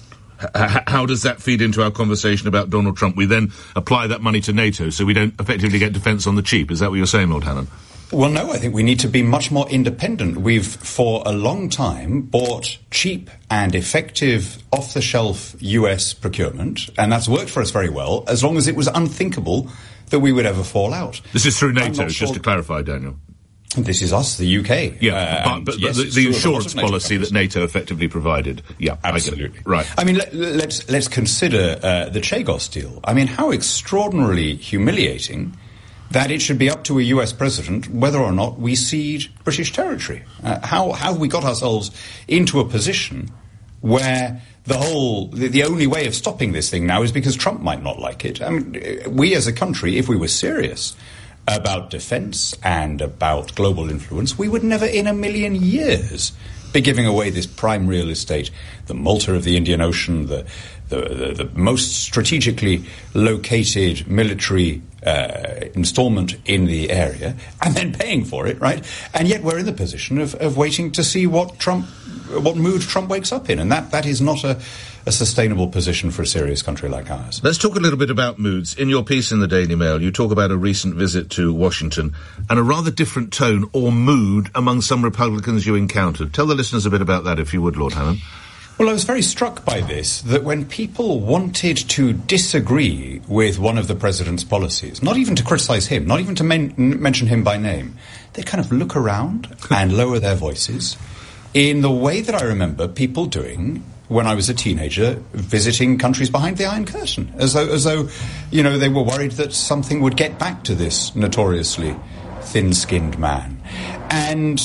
How does that feed into our conversation about Donald Trump? We then apply that money to NATO, so we don't effectively get defence on the cheap. Is that what you're saying, Lord Hannan? Well, no, I think we need to be much more independent. We've, for a long time, bought cheap and effective off-the-shelf US procurement, and that's worked for us very well, as long as it was unthinkable that we would ever fall out. This is through NATO, just to clarify, Daniel. This is us, the UK. Yeah, but yes, the insurance policy that NATO effectively provided. Yeah, absolutely. Right. I mean, let's consider the Chagos deal. I mean, how extraordinarily humiliating that it should be up to a US president whether or not we cede British territory. How have we got ourselves into a position where the only way of stopping this thing now is because Trump might not like it. I mean, we as a country, if we were serious about defense and about global influence, we would never in a million years be giving away this prime real estate, the Malta of the Indian Ocean, the most strategically located military installment in the area, and then paying for it, right? And yet we're in the position of waiting to see what mood Trump wakes up in, and that is not a sustainable position for a serious country like ours. Let's talk a little bit about moods. In your piece in the Daily Mail, you talk about a recent visit to Washington and a rather different tone or mood among some Republicans you encountered. Tell the listeners a bit about that, if you would, Lord Hannan. Well, I was very struck by this, that when people wanted to disagree with one of the president's policies, not even to criticize him, not even to mention him by name, they kind of look around and lower their voices in the way that I remember people doing when I was a teenager visiting countries behind the Iron Curtain, as though they were worried that something would get back to this notoriously thin-skinned man. And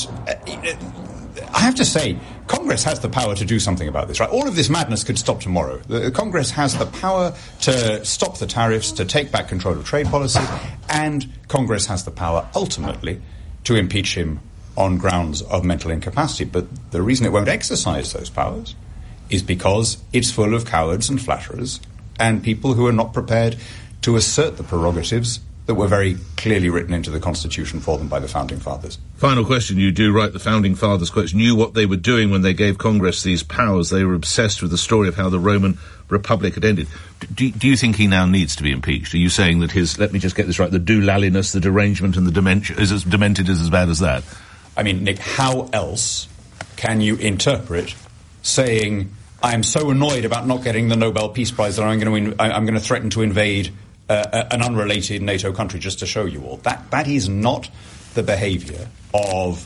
I have to say, Congress has the power to do something about this, right? All of this madness could stop tomorrow. The Congress has the power to stop the tariffs, to take back control of trade policy, and Congress has the power, ultimately, to impeach him on grounds of mental incapacity. But the reason it won't exercise those powers is because it's full of cowards and flatterers and people who are not prepared to assert the prerogatives that were very clearly written into the Constitution for them by the Founding Fathers. Final question. You do write the Founding Fathers, quotes, knew what they were doing when they gave Congress these powers. They were obsessed with the story of how the Roman Republic had ended. Do you think he now needs to be impeached? Are you saying that his, let me just get this right, the doolaliness, the derangement and the dementia is as demented as bad as that? I mean, Nick, how else can you interpret saying, I'm so annoyed about not getting the Nobel Peace Prize that I'm going to threaten to invade an unrelated NATO country just to show you all? That is not the behaviour of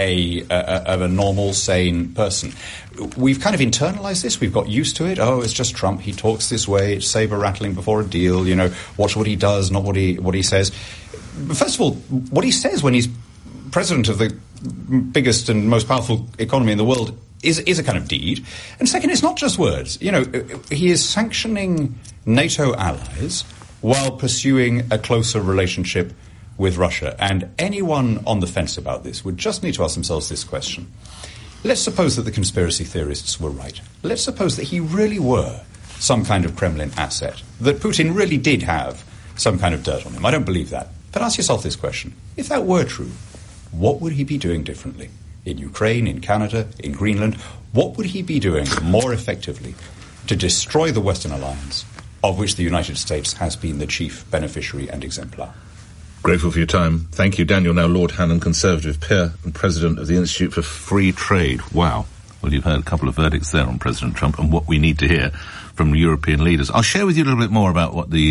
a normal, sane person. We've kind of internalised this. We've got used to it. Oh, it's just Trump. He talks this way. It's saber rattling before a deal. Watch what he does, not what he says. First of all, what he says when he's president of the biggest and most powerful economy in the world is a kind of deed. And second, it's not just words. He is sanctioning NATO allies while pursuing a closer relationship with Russia. And anyone on the fence about this would just need to ask themselves this question. Let's suppose that the conspiracy theorists were right. Let's suppose that he really were some kind of Kremlin asset, that Putin really did have some kind of dirt on him. I don't believe that. But ask yourself this question. If that were true, what would he be doing differently? In Ukraine, in Canada, in Greenland, what would he be doing more effectively to destroy the Western alliance, of which the United States has been the chief beneficiary and exemplar? Grateful for your time. Thank you, Daniel. Now Lord Hannan, Conservative peer and President of the Institute for Free Trade. Wow. Well, you've heard a couple of verdicts there on President Trump and what we need to hear from European leaders. I'll share with you a little bit more about what the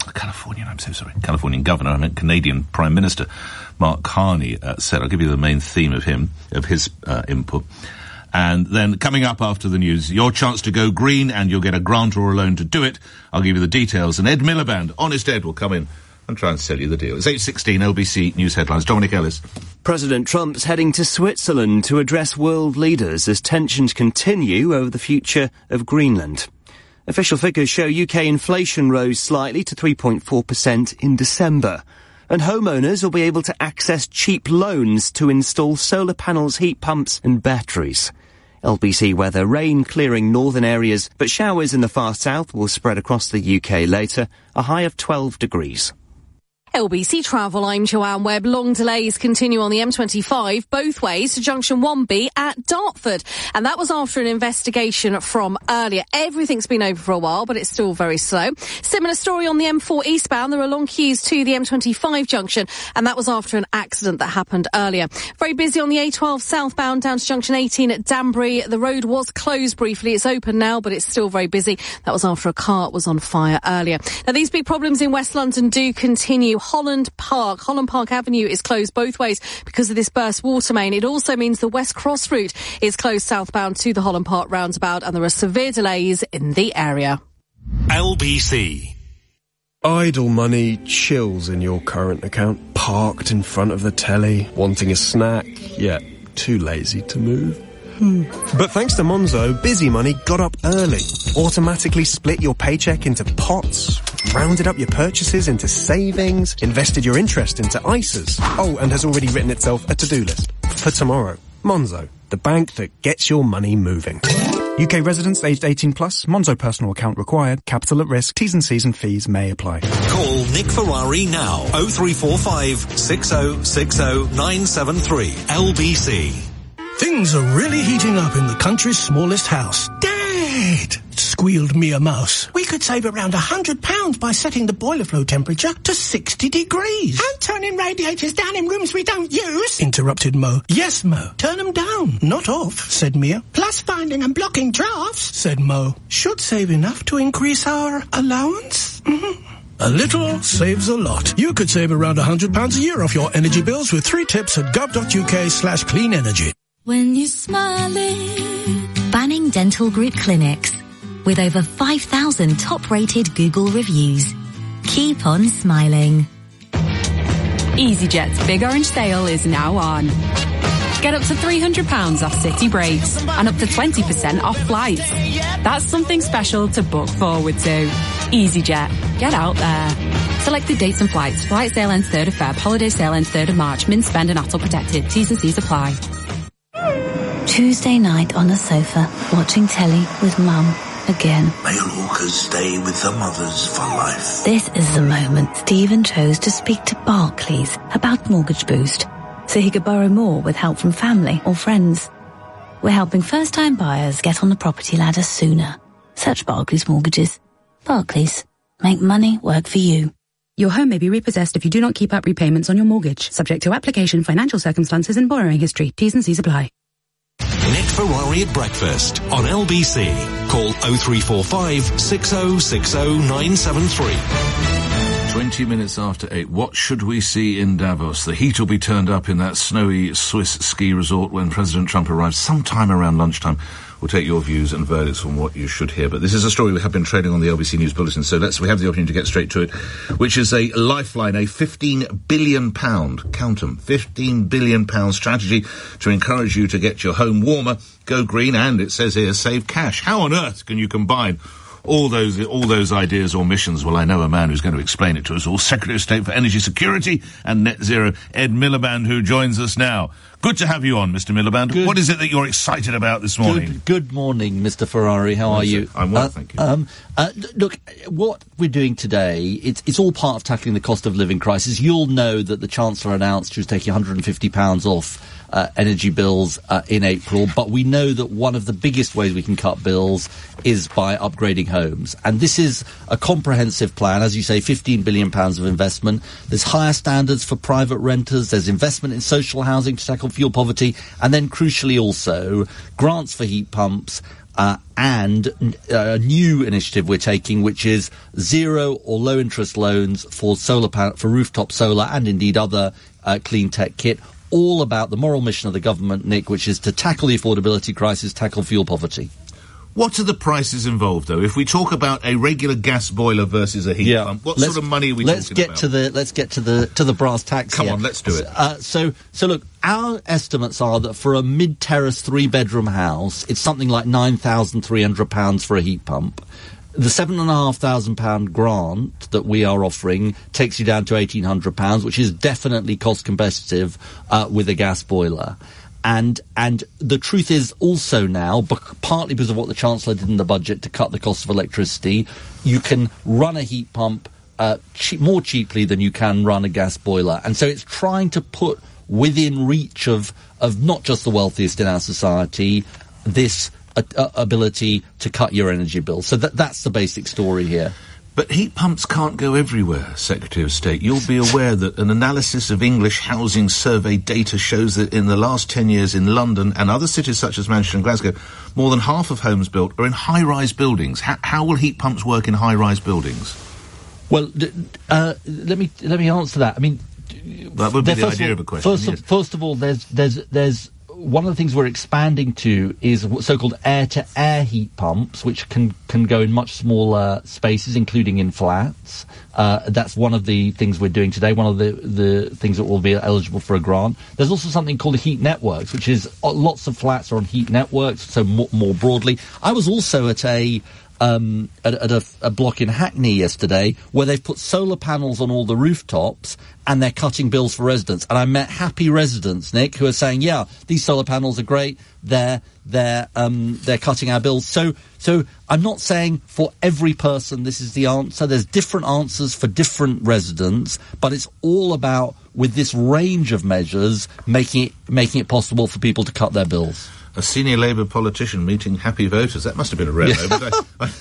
Californian governor, I meant Canadian Prime Minister, Mark Carney, said. I'll give you the main theme of his input. And then coming up after the news, your chance to go green, and you'll get a grant or a loan to do it. I'll give you the details. And Ed Miliband, Honest Ed, will come in and try and sell you the deal. It's 8:16, LBC News Headlines. Dominic Ellis. President Trump's heading to Switzerland to address world leaders as tensions continue over the future of Greenland. Official figures show UK inflation rose slightly to 3.4% in December. And homeowners will be able to access cheap loans to install solar panels, heat pumps and batteries. LBC weather, rain clearing northern areas, but showers in the far south will spread across the UK later, a high of 12 degrees. LBC Travel, I'm Joanne Webb. Long delays continue on the M25, both ways to Junction 1B at Dartford. And that was after an investigation from earlier. Everything's been over for a while, but it's still very slow. Similar story on the M4 eastbound. There are long queues to the M25 junction, and that was after an accident that happened earlier. Very busy on the A12 southbound down to Junction 18 at Danbury. The road was closed briefly. It's open now, but it's still very busy. That was after a car was on fire earlier. Now, these big problems in West London do continue. Holland Park Avenue is closed both ways because of this burst water main. It also means the West Cross route is closed southbound to the Holland Park roundabout, and there are severe delays in the area. LBC. Idle money chills in your current account, parked in front of the telly, wanting a snack, yet too lazy to move. But thanks to Monzo, Busy Money got up early, automatically split your paycheck into pots, rounded up your purchases into savings, invested your interest into ISAs. Oh, and has already written itself a to-do list for tomorrow. Monzo, the bank that gets your money moving. UK residents aged 18 plus, Monzo personal account required, capital at risk, T's and C's and fees may apply. Call Nick Ferrari now. 0345 6060 973 LBC. Things are really heating up in the country's smallest house. Dad! Squealed Mia Mouse. We could save around £100 by setting the boiler flow temperature to 60 degrees. And turning radiators down in rooms we don't use. Interrupted Mo. Yes, Mo. Turn them down, not off, said Mia. Plus finding and blocking drafts, said Mo. Should save enough to increase our allowance? A little saves a lot. You could save around £100 a year off your energy bills with 3 tips at gov.uk/clean energy. When you're smiling. Banning Dental Group Clinics. With over 5,000 top-rated Google reviews. Keep on smiling. EasyJet's Big Orange Sale is now on. Get up to £300 off city breaks and up to 20% off flights. That's something special to book forward to. EasyJet. Get out there. Selected dates and flights. Flight sale ends 3rd of Feb. Holiday sale ends 3rd of March. Min spend and ATOL protected. T's and C's apply. Tuesday night on the sofa, watching telly with Mum again. Male hawkers stay with their mothers for life. This is the moment Stephen chose to speak to Barclays about Mortgage Boost, so he could borrow more with help from family or friends. We're helping first-time buyers get on the property ladder sooner. Search Barclays Mortgages. Barclays. Make money work for you. Your home may be repossessed if you do not keep up repayments on your mortgage. Subject to application, financial circumstances and borrowing history. T's and C's apply. Nick Ferrari at breakfast on LBC. Call 0345 6060 973. 20 minutes after 8. What should we see in Davos? The heat will be turned up in that snowy Swiss ski resort when President Trump arrives sometime around lunchtime. We'll take your views and verdicts on what you should hear. But this is a story we have been trading on the LBC News Bulletin, so we have the opportunity to get straight to it, which is a lifeline, a £15 billion, count 'em, £15 billion strategy to encourage you to get your home warmer, go green, and, it says here, save cash. How on earth can you combine all those ideas or missions? Well, I know a man who's going to explain it to us all. Secretary of State for Energy Security and Net Zero, Ed Miliband, who joins us now. Good to have you on, Mr. Miliband. What is it that you're excited about this morning? Good morning, Mr. Ferrari. How are you? I'm well, thank you. Look, what we're doing today, it's all part of tackling the cost of living crisis. You'll know that the Chancellor announced she was taking £150 off energy bills in April, but we know that one of the biggest ways we can cut bills is by upgrading homes. And this is a comprehensive plan, as you say, £15 billion of investment. There's higher standards for private renters, there's investment in social housing to tackle fuel poverty, and then crucially also grants for heat pumps, and a new initiative we're taking, which is zero or low interest loans for for rooftop solar and indeed other clean tech kit. All about the moral mission of the government, Nick, which is to tackle the affordability crisis, tackle fuel poverty. What are the prices involved, though? If we talk about a regular gas boiler versus a heat pump, what sort of money are we talking about? Let's get to the brass tacks. Come here. on, let's do it. So look, our estimates are that for a mid-terrace 3-bedroom house, it's something like £9,300 for a heat pump. The £7,500 grant that we are offering takes you down to £1,800, which is definitely cost competitive with a gas boiler. And the truth is also now, partly because of what the Chancellor did in the budget to cut the cost of electricity, you can run a heat pump more cheaply than you can run a gas boiler. And so it's trying to put within reach of not just the wealthiest in our society this ability to cut your energy bill. So that's the basic story here. But heat pumps can't go everywhere, Secretary of State. You'll be aware that an analysis of English housing survey data shows that in the last 10 years in London and other cities such as Manchester and Glasgow, more than half of homes built are in high-rise buildings. How will heat pumps work in high-rise buildings? Well, let me answer that. I mean, that would be the idea of a question. First of all, there's one of the things we're expanding to is so-called air-to-air heat pumps, which can go in much smaller spaces, including in flats. That's one of the things we're doing today, one of the things that will be eligible for a grant. There's also something called heat networks, which is lots of flats are on heat networks, so more broadly. I was also at a block in Hackney yesterday where they've put solar panels on all the rooftops and they're cutting bills for residents. And I met happy residents, Nick, who are saying, yeah, these solar panels are great. They're cutting our bills. So I'm not saying for every person this is the answer. There's different answers for different residents, but it's all about, with this range of measures, making it possible for people to cut their bills. A senior Labour politician meeting happy voters. That must have been a rare moment.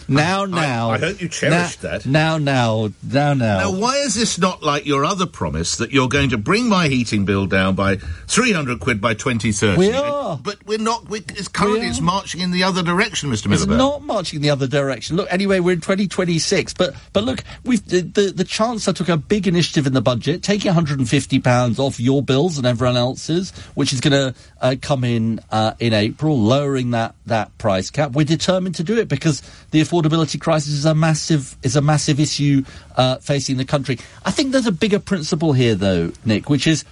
I hope you cherished that. Now. Now, why is this not like your other promise that you're going to bring my heating bill down by 300 quid by 2030? We are. But we're not. It's marching in the other direction, Mr. Miliband. It's not marching in the other direction. Look, anyway, we're in 2026. But look, the Chancellor took a big initiative in the budget, taking £150 off your bills and everyone else's, which is going to come in April, lowering that price cap. We're determined to do it because the affordability crisis is a massive issue facing the country. I think there's a bigger principle here, though, Nick, which is,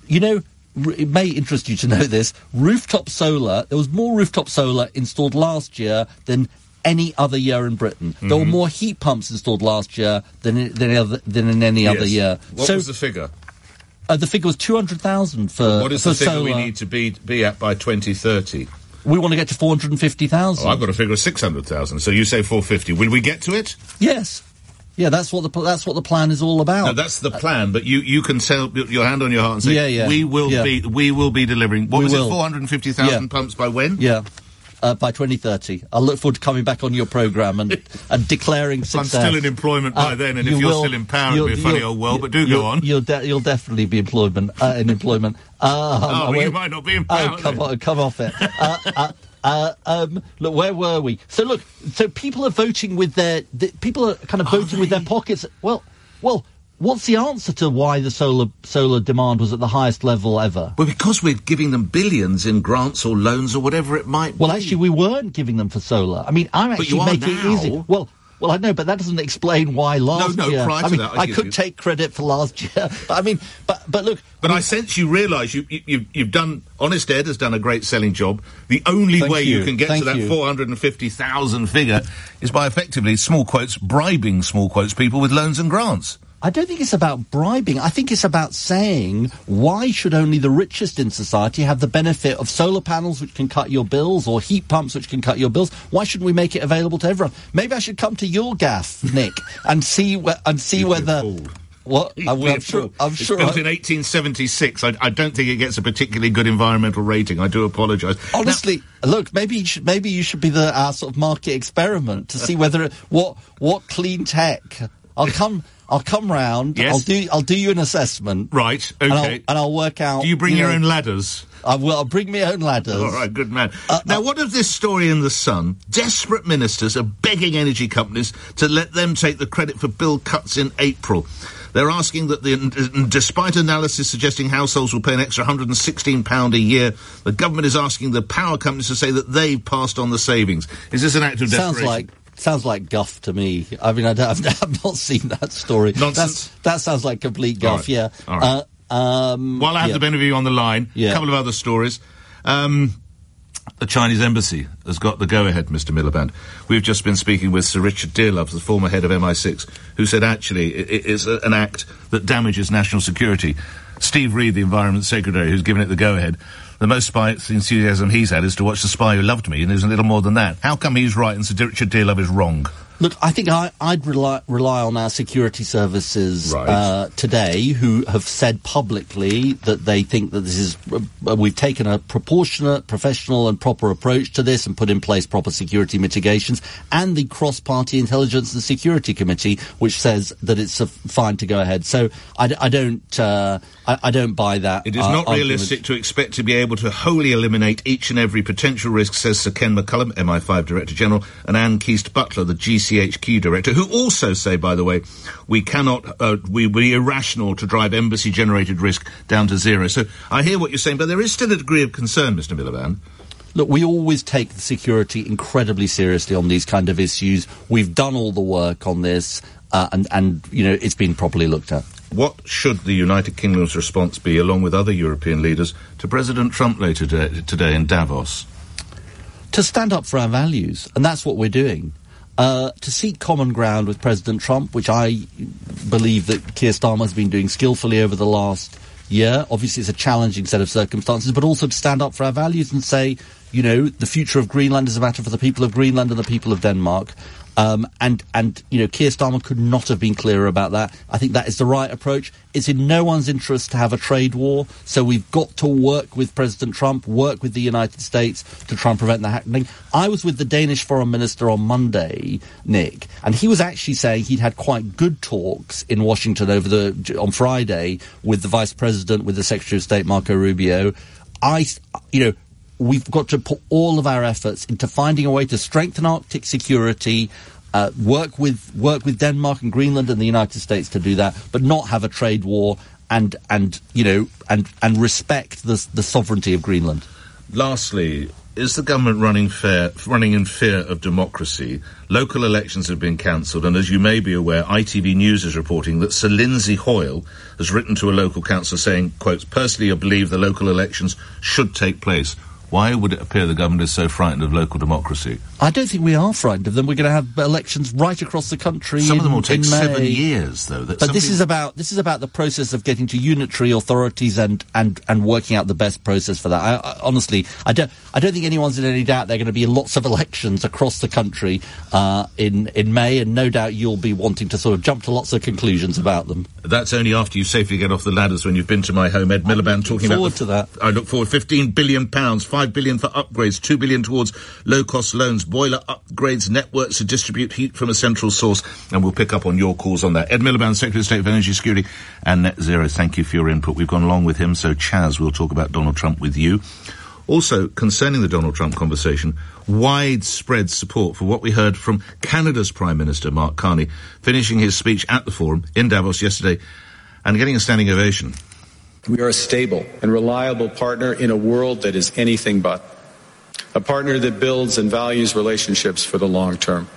it may interest you to know this, rooftop solar, there was more rooftop solar installed last year than any other year in Britain. Mm-hmm. There were more heat pumps installed last year than in any other year. What was the figure? The figure was 200,000 for What is the figure solar. we need to be at by 2030? We want to get to 450,000. Oh, I've got a figure of 600,000. So you say 450. Will we get to it? Yes. Yeah, that's what the plan is all about. No, that's the plan. But you can tell your hand on your heart and say, we will be delivering. What was it? 450,000 pumps by when? Yeah. By 2030. I look forward to coming back on your programme and declaring success. I'm still in employment by then, and if you're still in power, it'll be a funny old world, but do go on. You'll definitely be in employment. You might not be in power. Come off it. Look, where were we? So people are voting with people are kind of voting with their pockets. Well, what's the answer to why the solar demand was at the highest level ever? Well, because we're giving them billions in grants or loans or whatever it might be. Well, actually, we weren't giving them for solar. I mean, I'm actually making it easy. Well, I know, but that doesn't explain why last year. Prior to that, I could take credit for last year. But look. But I sense you realise you've done. Honest Ed has done a great selling job. The only way you can get to that 450,000 figure is by effectively, small quotes, bribing small quotes people with loans and grants. I don't think it's about bribing. I think it's about saying, why should only the richest in society have the benefit of solar panels which can cut your bills or heat pumps which can cut your bills? Why shouldn't we make it available to everyone? Maybe I should come to your gaff, Nick, and see whether... What? I'm sure. It's built in 1876. I don't think it gets a particularly good environmental rating. I do apologise. Honestly, look, maybe you should be our sort of market experiment to see whether what clean tech. I'll come round. Yes. I'll do you an assessment. Right. Okay. And I'll work out. Do you bring your own ladders? I'll bring my own ladders. All right, good man. Now, what of this story in The Sun? Desperate ministers are begging energy companies to let them take the credit for bill cuts in April. They're asking that despite analysis suggesting households will pay an extra £116 a year, the government is asking the power companies to say that they've passed on the savings. Is this an act of desperation? Sounds like guff to me. I mean, I've not seen that story. Nonsense. That sounds like complete guff. Right. Yeah. All right. While I have the benefit of you on the line, a couple of other stories. The Chinese embassy has got the go-ahead, Mr. Miliband. We've just been speaking with Sir Richard Dearlove, the former head of MI6, who said actually it is an act that damages national security. Steve Reed, the Environment Secretary, who's given it the go-ahead, the most enthusiasm he's had is to watch The Spy Who Loved Me, and there's a little more than that. How come he's right and Sir Richard Dearlove is wrong? Look, I think I'd rely on our security services today, who have said publicly that they think that this is we've taken a proportionate, professional and proper approach to this and put in place proper security mitigations, and the Cross-Party Intelligence and Security Committee, which says that it's fine to go ahead. So I don't buy that. It is not realistic to expect to be able to wholly eliminate each and every potential risk, says Sir Ken McCullum, MI5 Director General, and Anne Keast Butler, the GC GCHQ director, who also say, by the way, we cannot, we be irrational to drive embassy-generated risk down to zero. So I hear what you're saying, but there is still a degree of concern, Mr. Miliband. Look, we always take the security incredibly seriously on these kind of issues. We've done all the work on this, and you know, it's been properly looked at. What should the United Kingdom's response be, along with other European leaders, to President Trump later today in Davos? To stand up for our values, and that's what we're doing. To seek common ground with President Trump, which I believe that Keir Starmer has been doing skillfully over the last year. Obviously, it's a challenging set of circumstances, but also to stand up for our values and say, you know, the future of Greenland is a matter for the people of Greenland and the people of Denmark. And you know, Keir Starmer could not have been clearer about that. I think that is the right approach. It's in no one's interest to have a trade war, so we've got to work with President Trump, work with the United States to try and prevent that happening. I was with the Danish Foreign Minister on Monday, Nick, and he was actually saying he'd had quite good talks in Washington on Friday with the Vice President, with the Secretary of State, Marco Rubio. We've got to put all of our efforts into finding a way to strengthen Arctic security, work with Denmark and Greenland and the United States to do that, but not have a trade war and respect the sovereignty of Greenland. Lastly, is the government running in fear of democracy? Local elections have been cancelled, and as you may be aware, ITV News is reporting that Sir Lindsay Hoyle has written to a local council saying, quote, personally I believe the local elections should take place. Why would it appear the government is so frightened of local democracy? I don't think we are frightened of them. We're going to have elections right across the country. Some of them will take 7 years, though. But this is about the process of getting to unitary authorities and working out the best process for that. I honestly, I don't think anyone's in any doubt there are going to be lots of elections across the country in May, and no doubt you'll be wanting to sort of jump to lots of conclusions about them. That's only after you safely get off the ladders when you've been to my home. Ed Miliband talking about that. I look forward. £15 billion, £5 billion for upgrades, £2 billion towards low-cost loans, boiler upgrades, networks to distribute heat from a central source, and we'll pick up on your calls on that. Ed Miliband, Secretary of State for Energy Security and Net Zero, thank you for your input. We've gone along with him, so Chaz, we'll talk about Donald Trump with you. Also, concerning the Donald Trump conversation, widespread support for what we heard from Canada's Prime Minister, Mark Carney, finishing his speech at the forum in Davos yesterday and getting a standing ovation. We are a stable and reliable partner in a world that is anything but. A partner that builds and values relationships for the long term.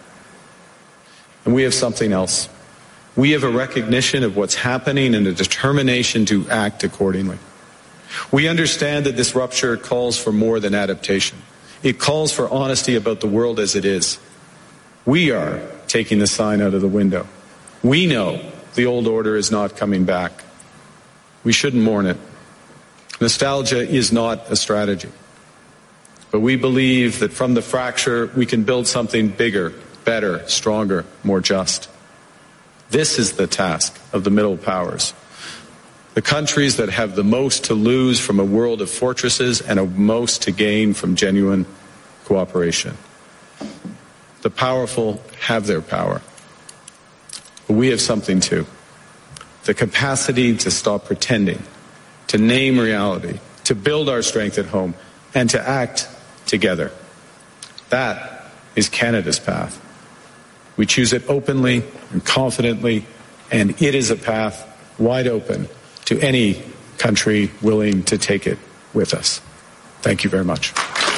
And we have something else. We have a recognition of what's happening and a determination to act accordingly. We understand that this rupture calls for more than adaptation. It calls for honesty about the world as it is. We are taking the sign out of the window. We know the old order is not coming back. We shouldn't mourn it. Nostalgia is not a strategy. But we believe that from the fracture, we can build something bigger, better, stronger, more just. This is the task of the middle powers. The countries that have the most to lose from a world of fortresses and a most to gain from genuine cooperation. The powerful have their power. But we have something too. The capacity to stop pretending, to name reality, to build our strength at home, and to act together. That is Canada's path. We choose it openly and confidently, and it is a path wide open to any country willing to take it with us. Thank you very much.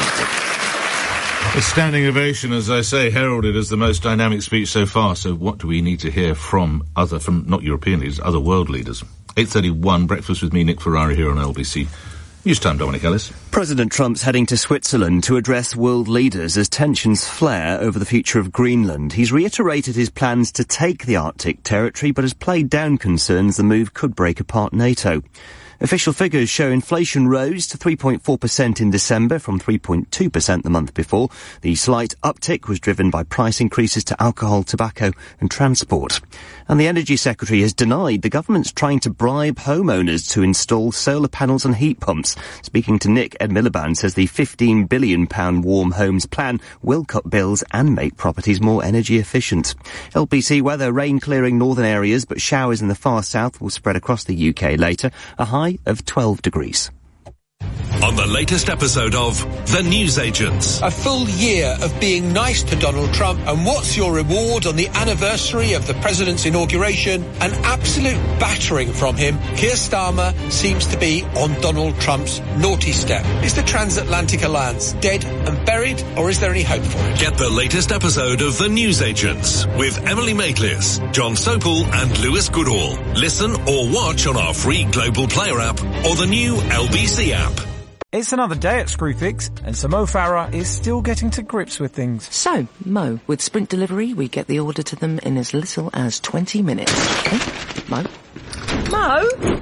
A standing ovation, as I say, heralded as the most dynamic speech so far. So what do we need to hear from not European leaders, other world leaders? 8:31, breakfast with me, Nick Ferrari, here on LBC News Time. Dominic Ellis. President Trump's heading to Switzerland to address world leaders as tensions flare over the future of Greenland. He's reiterated his plans to take the Arctic territory, but has played down concerns the move could break apart NATO. Official figures show inflation rose to 3.4% in December from 3.2% the month before. The slight uptick was driven by price increases to alcohol, tobacco and transport. And the Energy Secretary has denied the government's trying to bribe homeowners to install solar panels and heat pumps. Speaking to Nick, Ed Miliband says the £15 billion Warm Homes Plan will cut bills and make properties more energy efficient. LBC weather, rain clearing northern areas, but showers in the far south will spread across the UK later. A high of 12 degrees. on the latest episode of The Newsagents. A full year of being nice to Donald Trump, and what's your reward on the anniversary of the president's inauguration? An absolute battering from him. Keir Starmer seems to be on Donald Trump's naughty step. Is the transatlantic alliance dead and buried, or is there any hope for it? Get the latest episode of The Newsagents with Emily Maitlis, John Sopel and Lewis Goodall. Listen or watch on our free Global Player app or the new LBC app. It's another day at Screwfix, and Sir Mo Farah is still getting to grips with things. So, Mo, with Sprint Delivery, we get the order to them in as little as 20 minutes. Okay, Mo? Mo?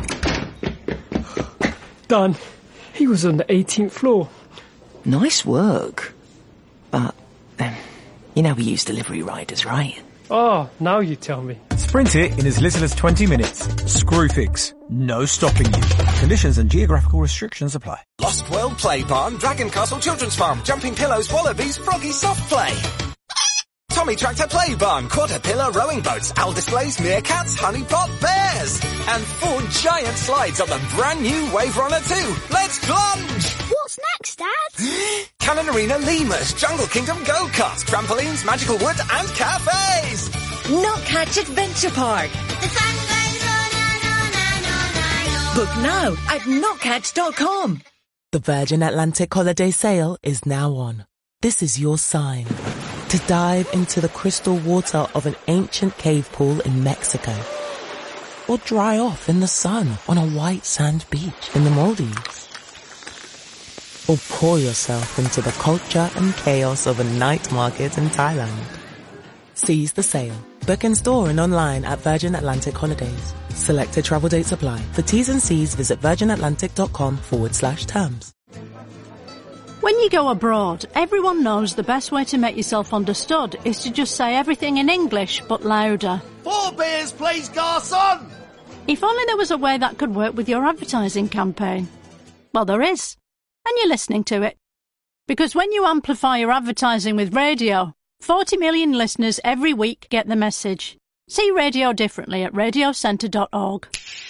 Done. He was on the 18th floor. Nice work. But, you know we use delivery riders, right? Oh, now you tell me. Sprint it in as little as 20 minutes. Screwfix. No stopping you. Conditions and geographical restrictions apply. Lost World Play Barn, Dragon Castle Children's Farm, Jumping Pillows, Wallabies, Froggy Soft Play. Tommy Tractor Play Barn, Caterpillar Rowing Boats, Owl Displays, Meerkats, Honey Pot Bears. And 4 giant slides on the brand new Wave Runner 2. Let's plunge! What's next, Dad? Cannon Arena Lemurs, Jungle Kingdom Go-Karts, Trampolines, Magical Wood and Cafes. Notcatch Adventure Park. The sun goes on. Book now at notcatch.com. The Virgin Atlantic holiday sale is now on. This is your sign to dive into the crystal water of an ancient cave pool in Mexico, or dry off in the sun on a white sand beach in the Maldives, or pour yourself into the culture and chaos of a night market in Thailand. Seize the sale. Book in store and online at Virgin Atlantic Holidays. Selected travel dates apply. For T's and C's, visit virginatlantic.com/terms. When you go abroad, everyone knows the best way to make yourself understood is to just say everything in English, but louder. 4 beers, please, garçon! If only there was a way that could work with your advertising campaign. Well, there is. And you're listening to it. Because when you amplify your advertising with radio, 40 million listeners every week get the message. See radio differently at radiocentre.org.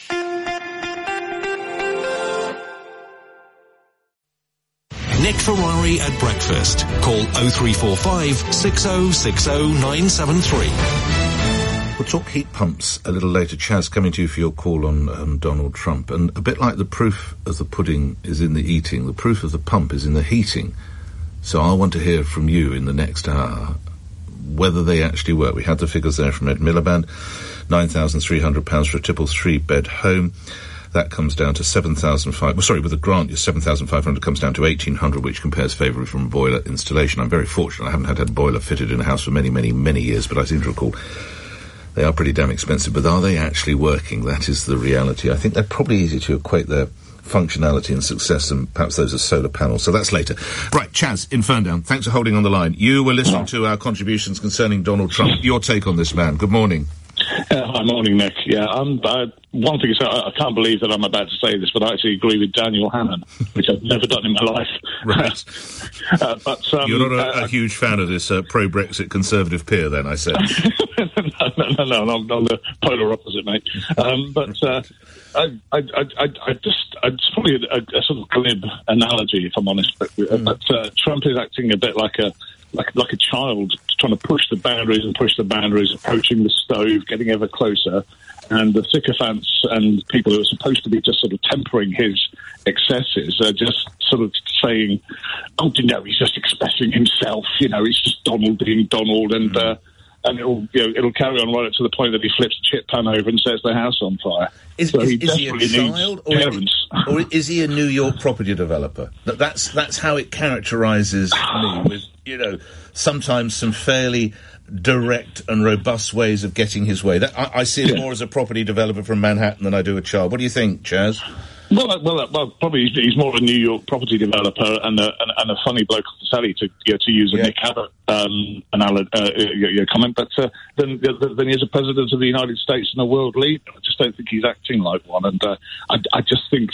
Nick Ferrari at breakfast. Call 0345 6060 973. We'll talk heat pumps a little later. Chaz, coming to you for your call on Donald Trump. And a bit like the proof of the pudding is in the eating, the proof of the pump is in the heating. So I want to hear from you in the next hour whether they actually work. We had the figures there from Ed Miliband, £9,300 for a triple 3-bed home. That comes down to $7,500. With a grant, your $7,500 comes down to $1,800, which compares favourably from a boiler installation. I'm very fortunate. I haven't had a boiler fitted in a house for many, many, many years, but I seem to recall they are pretty damn expensive. But are they actually working? That is the reality. I think they're probably easy to equate their functionality and success, and perhaps those are solar panels. So that's later. Right, Chaz in Ferndown, thanks for holding on the line. You were listening to our contributions concerning Donald Trump. Your take on this man. Good morning. Hi, morning, Nick. Yeah, one thing is, I can't believe that I'm about to say this, but I actually agree with Daniel Hannan, which I've never done in my life. Right. But you're not a huge fan of this pro-Brexit Conservative peer, then, I said. No, I'm the polar opposite, mate. It's probably a sort of glib analogy, if I'm honest, but Trump is acting a bit like a child trying to push the boundaries, approaching the stove, getting ever closer, and the sycophants and people who are supposed to be just sort of tempering his excesses are just sort of saying, oh, he's just expressing himself, he's just Donald being Donald, and it'll carry on right up to the point that he flips the chip pan over and sets the house on fire. Is he a child, or is he a New York property developer? That's how it characterises me, with sometimes some fairly direct and robust ways of getting his way. I see it more as a property developer from Manhattan than I do a child. What do you think, Chaz? Well, probably he's more a New York property developer and a funny bloke off the telly, to use a Nick Abbott comment. But then he is a president of the United States and a world leader. I just don't think he's acting like one, and I just think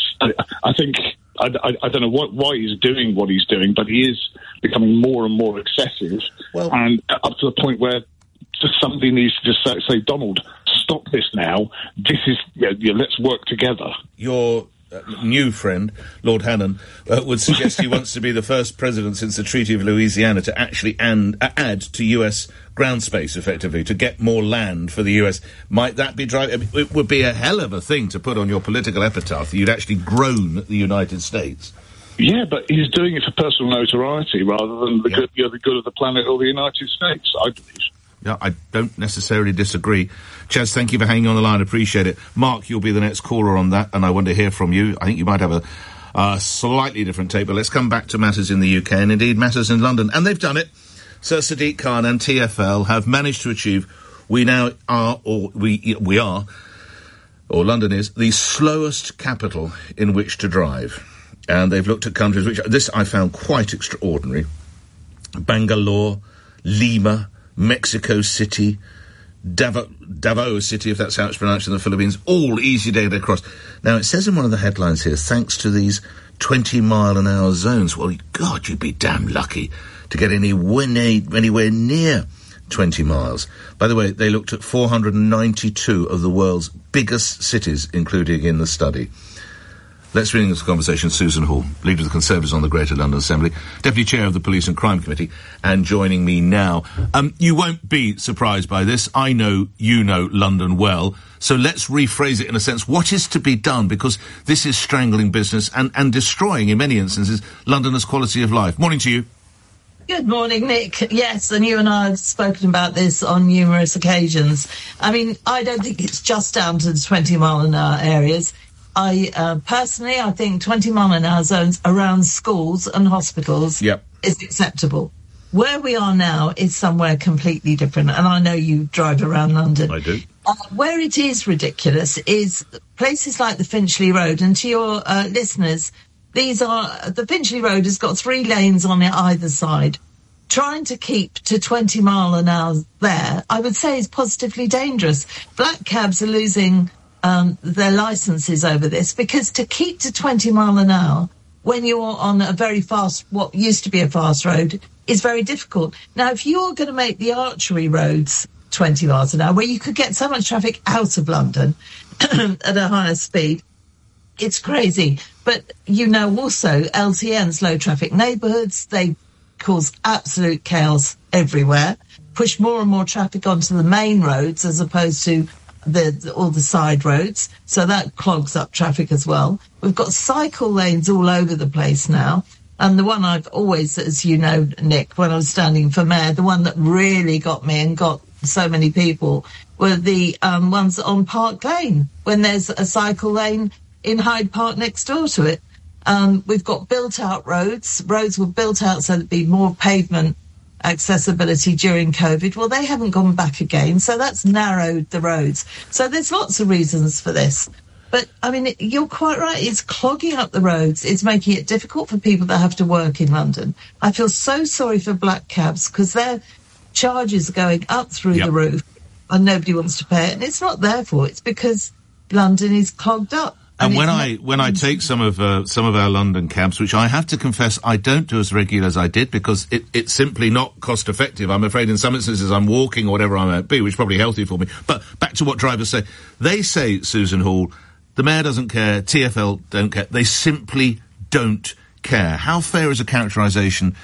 I don't know why he's doing what he's doing, but he is becoming more and more excessive, and up to the point where just somebody needs to just say, Donald, stop this now. This is let's work together. You're new friend, Lord Hannon, would suggest he wants to be the first president since the Treaty of Louisiana to actually add to US ground space, effectively, to get more land for the US. Might that be driving? I mean, it would be a hell of a thing to put on your political epitaph that you'd actually grown the United States. Yeah, but he's doing it for personal notoriety rather than the good of the planet or the United States, I believe. Yeah, I don't necessarily disagree. Chaz, thank you for hanging on the line. Appreciate it. Mark, you'll be the next caller on that, and I want to hear from you. I think you might have a slightly different take, but let's come back to matters in the UK and indeed matters in London. And they've done it. Sir Sadiq Khan and TfL have managed to achieve, London is, the slowest capital in which to drive. And they've looked at countries which, this I found quite extraordinary. Bangalore, Lima, Mexico City, Davao City, if that's how it's pronounced in the Philippines, all easy to get across. Now, it says in one of the headlines here, thanks to these 20-mile-an-hour zones. Well, God, you'd be damn lucky to get anywhere near 20 miles. By the way, they looked at 492 of the world's biggest cities, including in the study. Let's bring into this conversation Susan Hall, Leader of the Conservatives on the Greater London Assembly, Deputy Chair of the Police and Crime Committee, and joining me now. You won't be surprised by this. I know you know London well, so let's rephrase it in a sense. What is to be done? Because this is strangling business and destroying, in many instances, Londoners' quality of life. Morning to you. Good morning, Nick. Yes, and you and I have spoken about this on numerous occasions. I mean, I don't think it's just down to the 20-mile-an-hour areas. Personally, I think 20-mile-an-hour zones around schools and hospitals is acceptable. Where we are now is somewhere completely different, and I know you drive around London. I do. Where it is ridiculous is places like the Finchley Road, and to your listeners, the Finchley Road has got 3 lanes on it either side. Trying to keep to 20 mile an hour there, I would say, is positively dangerous. Black cabs are losing their licenses over this, because to keep to 20 mile an hour when you're on a very fast, what used to be a fast road, is very difficult. Now, if you're going to make the archery roads 20 miles an hour, where you could get so much traffic out of London at a higher speed, it's crazy. But you know also LTNs, low traffic neighbourhoods, they cause absolute chaos everywhere, push more and more traffic onto the main roads as opposed to all the side roads, so that clogs up traffic as well. We've got cycle lanes all over the place now, and the one I've always, as you know, Nick, when I was standing for mayor, the one that really got me and got so many people were the ones on Park Lane, when there's a cycle lane in Hyde Park next door to it. We've got built-out roads. Roads were built out so there'd be more pavement accessibility during COVID. Well, they haven't gone back again, so that's narrowed the roads. So there's lots of reasons for this. But, I mean, you're quite right. It's clogging up the roads. It's making it difficult for people that have to work in London. I feel so sorry for black cabs, because their charges are going up through the roof and nobody wants to pay it. And it's not their fault. It's because London is clogged up. And when I take some of our London cabs, which I have to confess I don't do as regular as I did, because it's simply not cost effective. I'm afraid in some instances I'm walking or whatever I might be, which is probably healthy for me. But back to what drivers say. They say, Susan Hall, the mayor doesn't care, TfL don't care. They simply don't care. How fair is a characterisation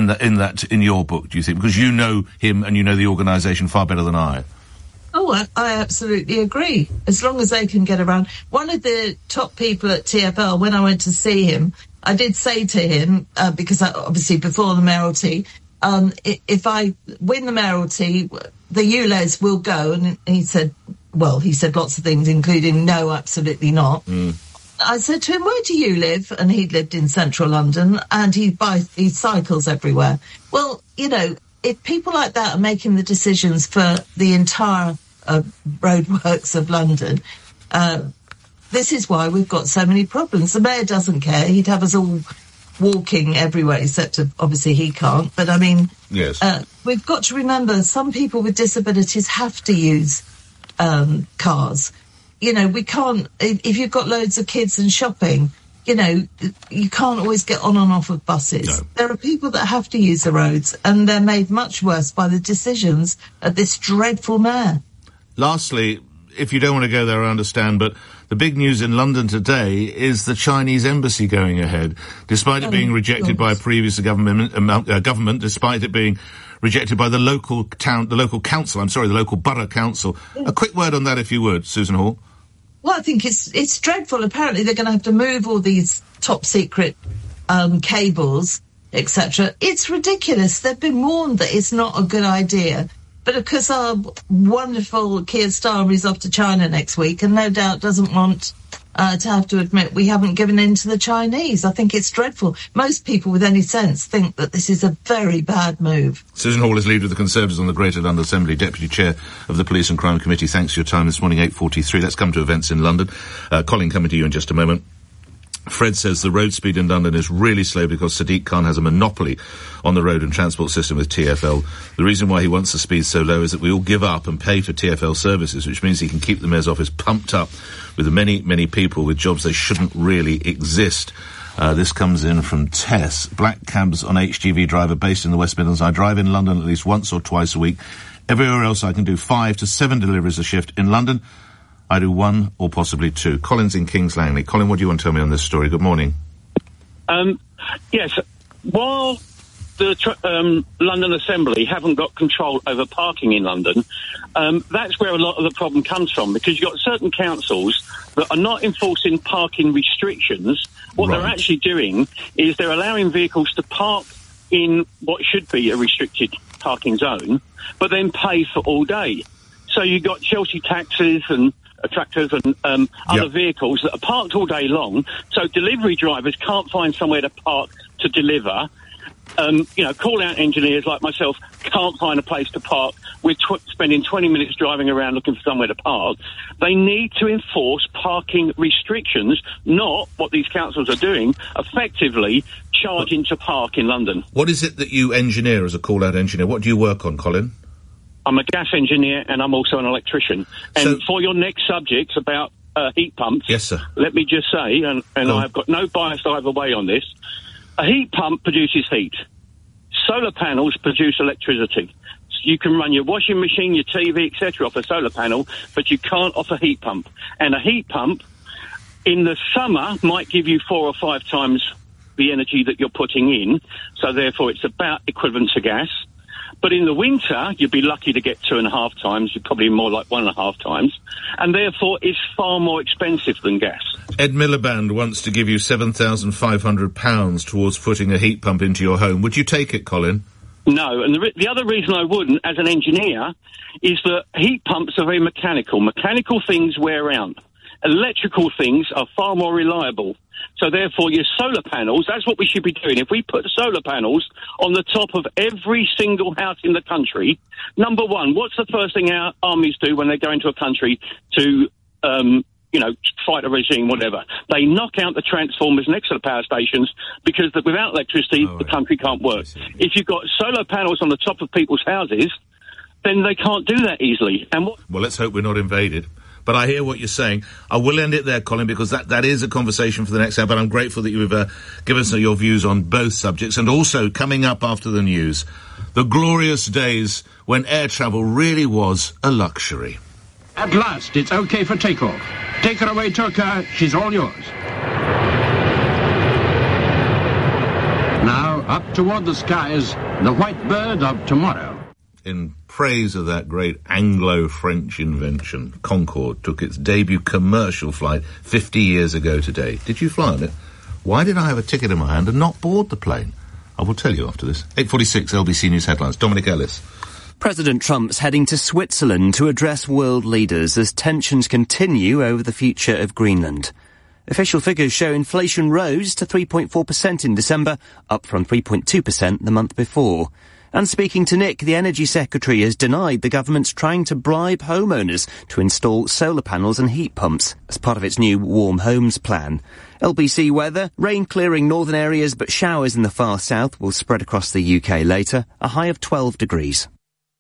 in your book, do you think? Because you know him and you know the organisation far better than I. Oh, I absolutely agree. As long as they can get around. One of the top people at TfL, when I went to see him, I did say to him, because obviously before the mayoralty, if I win the mayoralty, the ULEZ will go. And he said lots of things, including no, absolutely not. I said to him, where do you live? And he'd lived in central London, and he cycles everywhere. Well, you know, if people like that are making the decisions for the entire roadworks of London, this is why we've got so many problems. The mayor doesn't care. He'd have us all walking everywhere, except obviously he can't. But I mean, yes. We've got to remember some people with disabilities have to use cars. You know, we can't, if you've got loads of kids and shopping, you know, you can't always get on and off of buses. No. There are people that have to use the roads, and they're made much worse by the decisions of this dreadful mayor. Lastly, if you don't want to go there, I understand, but the big news in London today is the Chinese embassy going ahead, despite it being rejected by a previous government, despite it being rejected by the local borough council. A quick word on that, if you would, Susan Hall. Well, I think it's dreadful. Apparently they're going to have to move all these top secret cables, etc. It's ridiculous. They've been warned that it's not a good idea. But of course our wonderful Keir Starmer is off to China next week and no doubt doesn't want to have to admit we haven't given in to the Chinese. I think it's dreadful. Most people with any sense think that this is a very bad move. Susan Hall is leader of the Conservatives on the Greater London Assembly, Deputy Chair of the Police and Crime Committee. Thanks for your time this morning, 8:43. Let's come to events in London. Colin, coming to you in just a moment. Fred says the road speed in London is really slow because Sadiq Khan has a monopoly on the road and transport system with TfL. The reason why he wants the speed so low is that we all give up and pay for TfL services, which means he can keep the Mayor's office pumped up with many, many people with jobs they shouldn't really exist. This comes in from Tess. Black cabs on HGV driver based in the West Midlands. I drive in London at least once or twice a week. Everywhere else I can do 5 to 7 deliveries a shift. In London, I do 1 or possibly 2. Colin's in Kings Langley. Colin, what do you want to tell me on this story? Good morning. Yes. While the London Assembly haven't got control over parking in London, that's where a lot of the problem comes from, because you've got certain councils that are not enforcing parking restrictions. What they're actually doing is they're allowing vehicles to park in what should be a restricted parking zone, but then pay for all day. So you've got Chelsea taxis and tractors and other vehicles that are parked all day long, so delivery drivers can't find somewhere to park to deliver. Call-out engineers like myself can't find a place to park. We're spending 20 minutes driving around looking for somewhere to park. They need to enforce parking restrictions, not what these councils are doing, effectively charging to park in London. What is it that you engineer as a call-out engineer? What do you work on, Colin? I'm a gas engineer and I'm also an electrician. And for your next subject about heat pumps, yes, sir. Let me just say, and I've got no bias either way on this, a heat pump produces heat. Solar panels produce electricity. You can run your washing machine, your TV, etc. off a solar panel, but you can't off a heat pump. And a heat pump in the summer might give you 4 or 5 times the energy that you're putting in, so therefore it's about equivalent to gas. But in the winter, you'd be lucky to get 2.5 times. You're probably more like 1.5 times. And therefore, it's far more expensive than gas. Ed Miliband wants to give you £7,500 towards putting a heat pump into your home. Would you take it, Colin? No. And the other reason I wouldn't, as an engineer, is that heat pumps are very mechanical. Mechanical things wear out. Electrical things are far more reliable. So therefore, your solar panels, that's what we should be doing. If we put solar panels on the top of every single house in the country, number one, what's the first thing our armies do when they go into a country to, fight a regime, whatever? They knock out the transformers next to the power stations because without electricity, the country can't work. If you've got solar panels on the top of people's houses, then they can't do that easily. Well, let's hope we're not invaded. But I hear what you're saying. I will end it there, Colin, because that is a conversation for the next hour, but I'm grateful that you've given us your views on both subjects. And also, coming up after the news, the glorious days when air travel really was a luxury. At last, it's okay for takeoff. Take her away, Turka. She's all yours. Now, up toward the skies, the white bird of tomorrow. In praise of that great Anglo-French invention, Concorde took its debut commercial flight 50 years ago today. Did you fly on it? Why did I have a ticket in my hand and not board the plane? I will tell you after this. 8:46 LBC News headlines. Dominic Ellis. President Trump's heading to Switzerland to address world leaders as tensions continue over the future of Greenland. Official figures show inflation rose to 3.4% in December, up from 3.2% the month before. And speaking to Nick, the Energy Secretary has denied the government's trying to bribe homeowners to install solar panels and heat pumps as part of its new Warm Homes plan. LBC weather, rain clearing northern areas, but showers in the far south will spread across the UK later, a high of 12 degrees.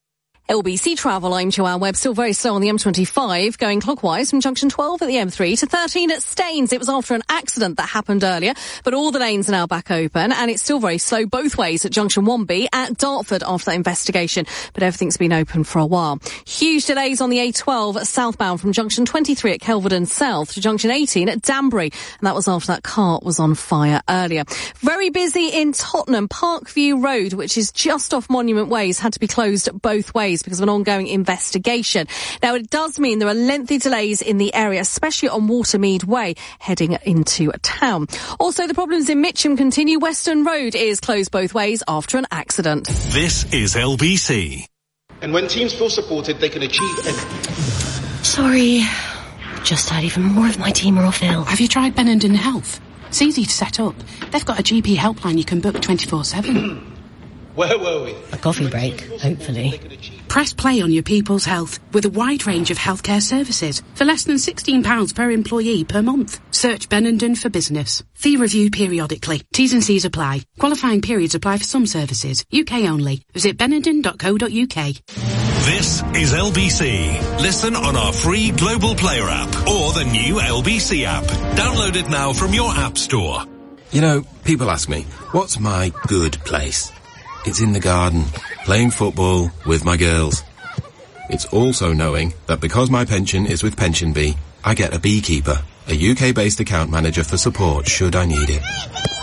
LBC Travel, I'm Joanne Webb. Still very slow on the M25, going clockwise from junction 12 at the M3 to 13 at Staines. It was after an accident that happened earlier, but all the lanes are now back open, and it's still very slow both ways at junction 1B at Dartford after that investigation, but everything's been open for a while. Huge delays on the A12 southbound from junction 23 at Kelvedon South to junction 18 at Danbury, and that was after that car was on fire earlier. Very busy in Tottenham. Parkview Road, which is just off Monument Ways, had to be closed both ways because of an ongoing investigation. Now, it does mean there are lengthy delays in the area, especially on Watermead Way, heading into town. Also, the problems in Mitcham continue. Western Road is closed both ways after an accident. This is LBC. And when teams feel supported, they can achieve anything. Sorry. Just heard even more of my team are off ill. Have you tried Benenden Health? It's easy to set up. They've got a GP helpline you can book 24/7. Where were we? A coffee break, hopefully. Press play on your people's health with a wide range of healthcare services for less than £16 per employee per month. Search Benenden for business. Fee review periodically. T's and C's apply. Qualifying periods apply for some services. UK only. Visit benenden.co.uk. This is LBC. Listen on our free Global Player app or the new LBC app. Download it now from your app store. You know, people ask me, what's my good place? It's in the garden, playing football with my girls. It's also knowing that because my pension is with PensionBee, I get a beekeeper, a UK-based account manager for support should I need it.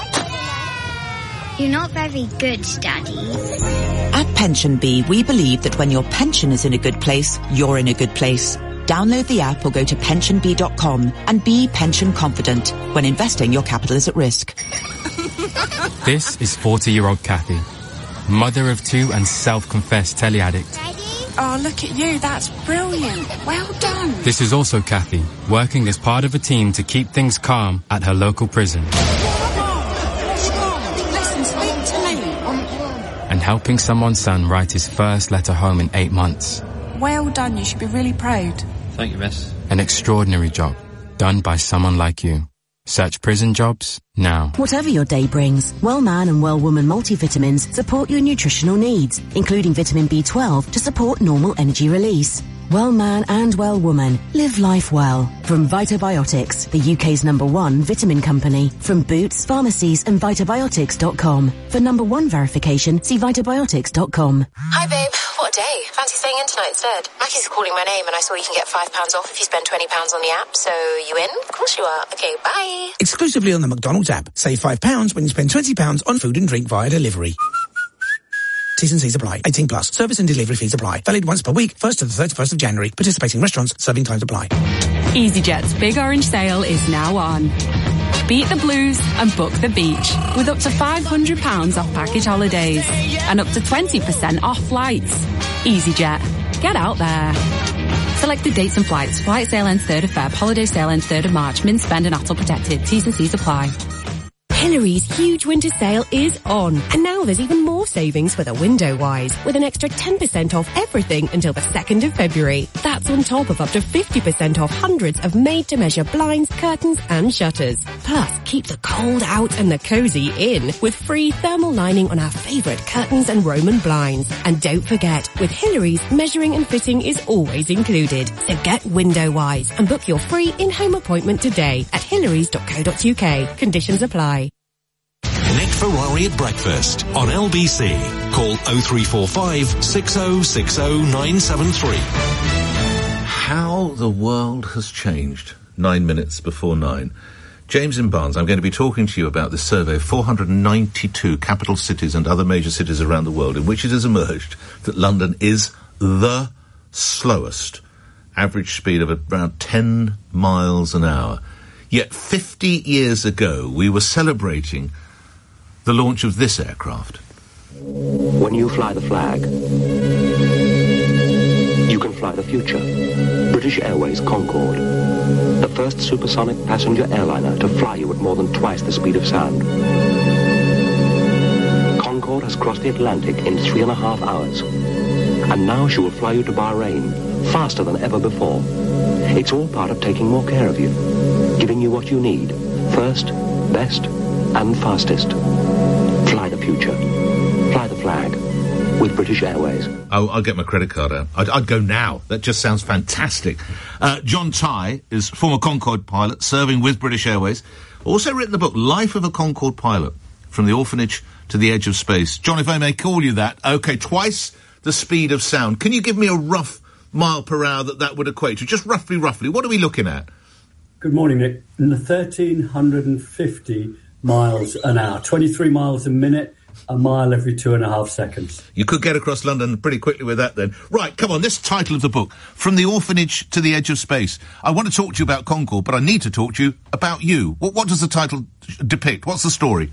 You're not very good, Daddy. At PensionBee, we believe that when your pension is in a good place, you're in a good place. Download the app or go to pensionbee.com and be pension confident. When investing, your capital is at risk. This is 40-year-old Kathy, mother of two and self-confessed telly-addict. Daddy? Oh, look at you. That's brilliant. Well done. This is also Kathy, working as part of a team to keep things calm at her local prison. Listen, speak to me. And helping someone's son write his first letter home in 8 months. Well done. You should be really proud. Thank you, miss. An extraordinary job, done by someone like you. Search prison jobs now. Whatever your day brings, Well Man and Well Woman multivitamins support your nutritional needs, including vitamin B12 to support normal energy release. Well Man and Well Woman. Live life well. From Vitobiotics, the UK's #1 vitamin company. From Boots, pharmacies and Vitobiotics.com. For #1 verification, see Vitobiotics.com. Hi babe, what a day. Fancy staying in tonight instead? Mackie's calling my name and I saw you can get £5 off if you spend £20 on the app, so you in? Of course you are. Okay, bye. Exclusively on the McDonald's app. Save £5 when you spend £20 on food and drink via delivery. T's and C's apply. 18 plus. Service and delivery fees apply. Valid once per week, 1st to the 31st of January. Participating restaurants, serving times apply. EasyJet's Big Orange Sale is now on. Beat the blues and book the beach with up to £500 off package holidays and up to 20% off flights. EasyJet. Get out there. Selected dates and flights. Flight sale ends 3rd of Feb. Holiday sale ends 3rd of March. Min spend and ATOL protected. T's and C's apply. Hillary's huge winter sale is on. And now there's even more savings for the window wise, with an extra 10% off everything until the 2nd of February. That's on top of up to 50% off hundreds of made-to-measure blinds, curtains and shutters. Plus, keep the cold out and the cozy in with free thermal lining on our favourite curtains and Roman blinds. And don't forget, with Hillary's, measuring and fitting is always included. So get window wise and book your free in-home appointment today at hillarys.co.uk. Conditions apply. Nick Ferrari at breakfast on LBC. Call 0345 6060 973. How the world has changed. 9 minutes before 9. James in Barnes, I'm going to be talking to you about this survey of 492 capital cities and other major cities around the world, in which it has emerged that London is the slowest. Average speed of around 10 miles an hour. Yet 50 years ago, we were celebrating the launch of this aircraft. When you fly the flag, you can fly the future. British Airways Concorde, the first supersonic passenger airliner to fly you at more than twice the speed of sound. Concorde has crossed the Atlantic in 3.5 hours. And now she will fly you to Bahrain, faster than ever before. It's all part of taking more care of you, giving you what you need, first, best, and fastest. Fly the future. Fly the flag. with British Airways. Oh, I'll get my credit card out. I'd go now. That just sounds fantastic. John Tighe is former Concorde pilot, serving with British Airways. Also written the book Life of a Concorde Pilot, From the Orphanage to the Edge of Space. John, if I may call you that, okay, twice the speed of sound. Can you give me a rough mile per hour that would equate to? Just roughly, what are we looking at? Good morning, Nick. In the 1,350 miles an hour, 23 miles a minute, a mile every 2.5 seconds. You could get across London pretty quickly with that then. Right, come on, this title of the book, From the Orphanage to the Edge of Space. I want to talk to you about Concorde, but I need to talk to you about you. What does the title depict? What's the story?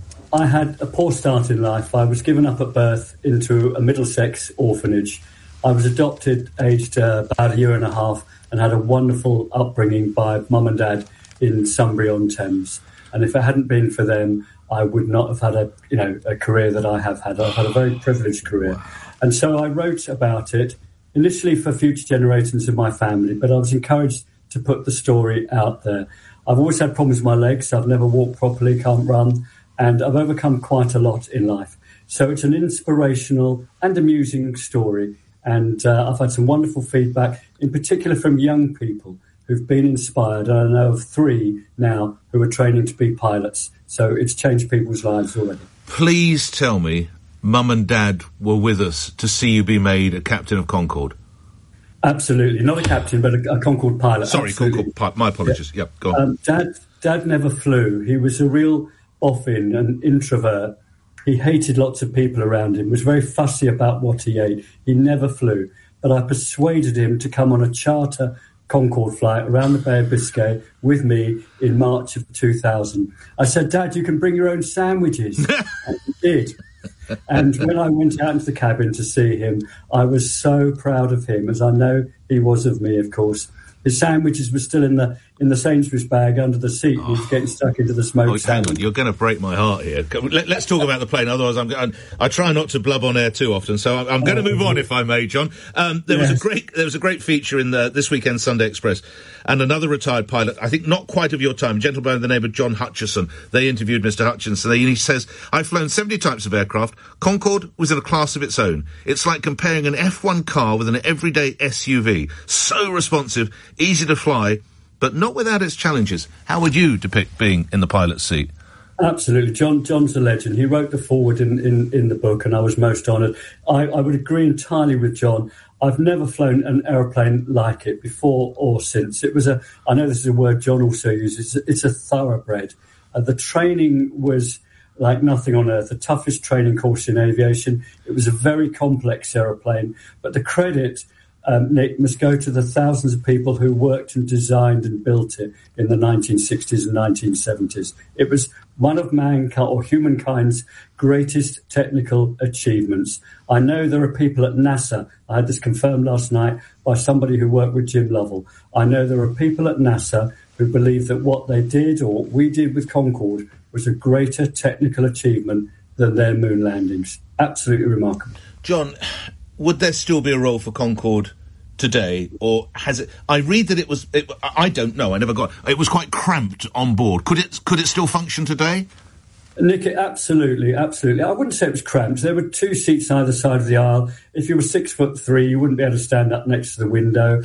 I had a poor start in life. I was given up at birth into a Middlesex orphanage. I was adopted aged about 1.5 years and had a wonderful upbringing by mum and dad in Sunbury-on-Thames. And if it hadn't been for them, I would not have had a career that I have had. I've had a very privileged career. Wow. And so I wrote about it, initially for future generations of my family, but I was encouraged to put the story out there. I've always had problems with my legs. I've never walked properly, can't run, and I've overcome quite a lot in life. So it's an inspirational and amusing story, and I've had some wonderful feedback, in particular from young people who've been inspired. I know of 3 now who are training to be pilots. So it's changed people's lives already. Please tell me Mum and Dad were with us to see you be made a captain of Concorde. Absolutely. Not a captain, but a Concorde pilot. Sorry, absolutely. Concorde pilot. My apologies. Yeah. Yep, go on. Dad never flew. He was a real boffin, an introvert. He hated lots of people around him, was very fussy about what he ate. He never flew. But I persuaded him to come on a charter Concorde flight around the Bay of Biscay with me in March of 2000. I said, Dad, you can bring your own sandwiches. And he did. And when I went out into the cabin to see him, I was so proud of him, as I know he was of me, of course. His sandwiches were still in the Sainsbury's bag under the seat. He was getting stuck into the smoked hang on, you're going to break my heart here. Let's talk about the plane, otherwise I try not to blub on air too often, so I'm going to move on, if I may, John. There was a great feature in this weekend's Sunday Express, and another retired pilot, I think not quite of your time, a gentleman by the name of John Hutchison. They interviewed Mr. Hutchinson, and he says, I've flown 70 types of aircraft. Concorde was in a class of its own. It's like comparing an F1 car with an everyday SUV. So responsive, easy to fly, but not without its challenges. How would you depict being in the pilot's seat? Absolutely. John's a legend. He wrote the foreword in the book, and I was most honoured. I would agree entirely with John. I've never flown an aeroplane like it before or since. It was I know this is a word John also uses, it's a thoroughbred. The training was like nothing on earth, the toughest training course in aviation. It was a very complex aeroplane, but the credit, Nick, must go to the thousands of people who worked and designed and built it in the 1960s and 1970s. It was one of mankind or humankind's greatest technical achievements. I know there are people at NASA, I had this confirmed last night by somebody who worked with Jim Lovell. I know there are people at NASA who believe that what they did or what we did with Concorde was a greater technical achievement than their moon landings. Absolutely remarkable. John, would there still be a role for Concorde today, or has it? I read that I don't know. I never got. It was quite cramped on board. Could it still function today? Nick, absolutely. I wouldn't say it was cramped. There were 2 seats either side of the aisle. If you were 6'3", you wouldn't be able to stand up next to the window.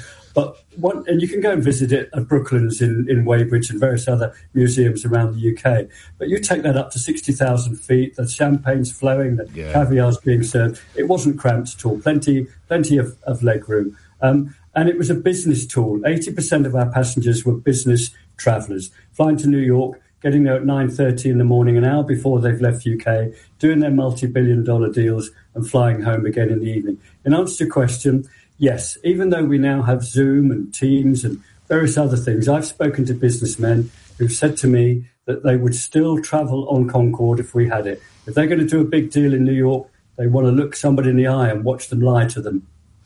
And you can go and visit it at Brooklands in Weybridge and various other museums around the UK. But you take that up to 60,000 feet, the champagne's flowing, the caviar's being served. It wasn't cramped at all. Plenty of leg room. And it was a business tool. 80% of our passengers were business travellers, flying to New York, getting there at 9:30 in the morning, an hour before they've left UK, doing their multi-billion-dollar deals and flying home again in the evening. In answer to your question, yes, even though we now have Zoom and Teams and various other things, I've spoken to businessmen who've said to me that they would still travel on Concorde if we had it. If they're going to do a big deal in New York, they want to look somebody in the eye and watch them lie to them.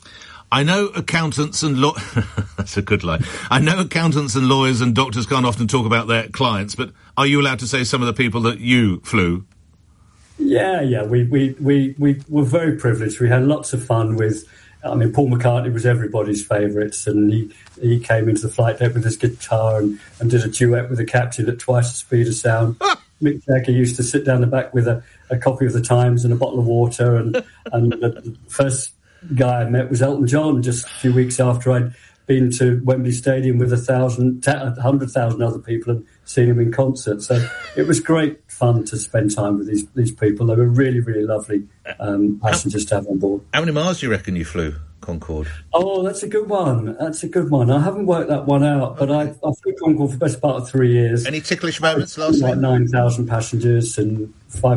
I know accountants and that's a good line. I know accountants and lawyers and doctors can't often talk about their clients, but are you allowed to say some of the people that you flew? Yeah. We were very privileged. We had lots of fun with. I mean, Paul McCartney was everybody's favourites, and he came into the flight deck with his guitar and did a duet with the captain at twice the speed of sound. Mick Jagger used to sit down the back with a copy of the Times and a bottle of water, and the first guy I met was Elton John just a few weeks after I'd been to Wembley Stadium with 100,000 other people and seen him in concert. So it was great fun to spend time with these people. They were really, really lovely passengers to have on board. How many miles do you reckon you flew, Concorde? Oh, that's a good one. I haven't worked that one out, but I flew Concorde for the best part of 3 years. Any ticklish moments last night? Like 9,000 passengers and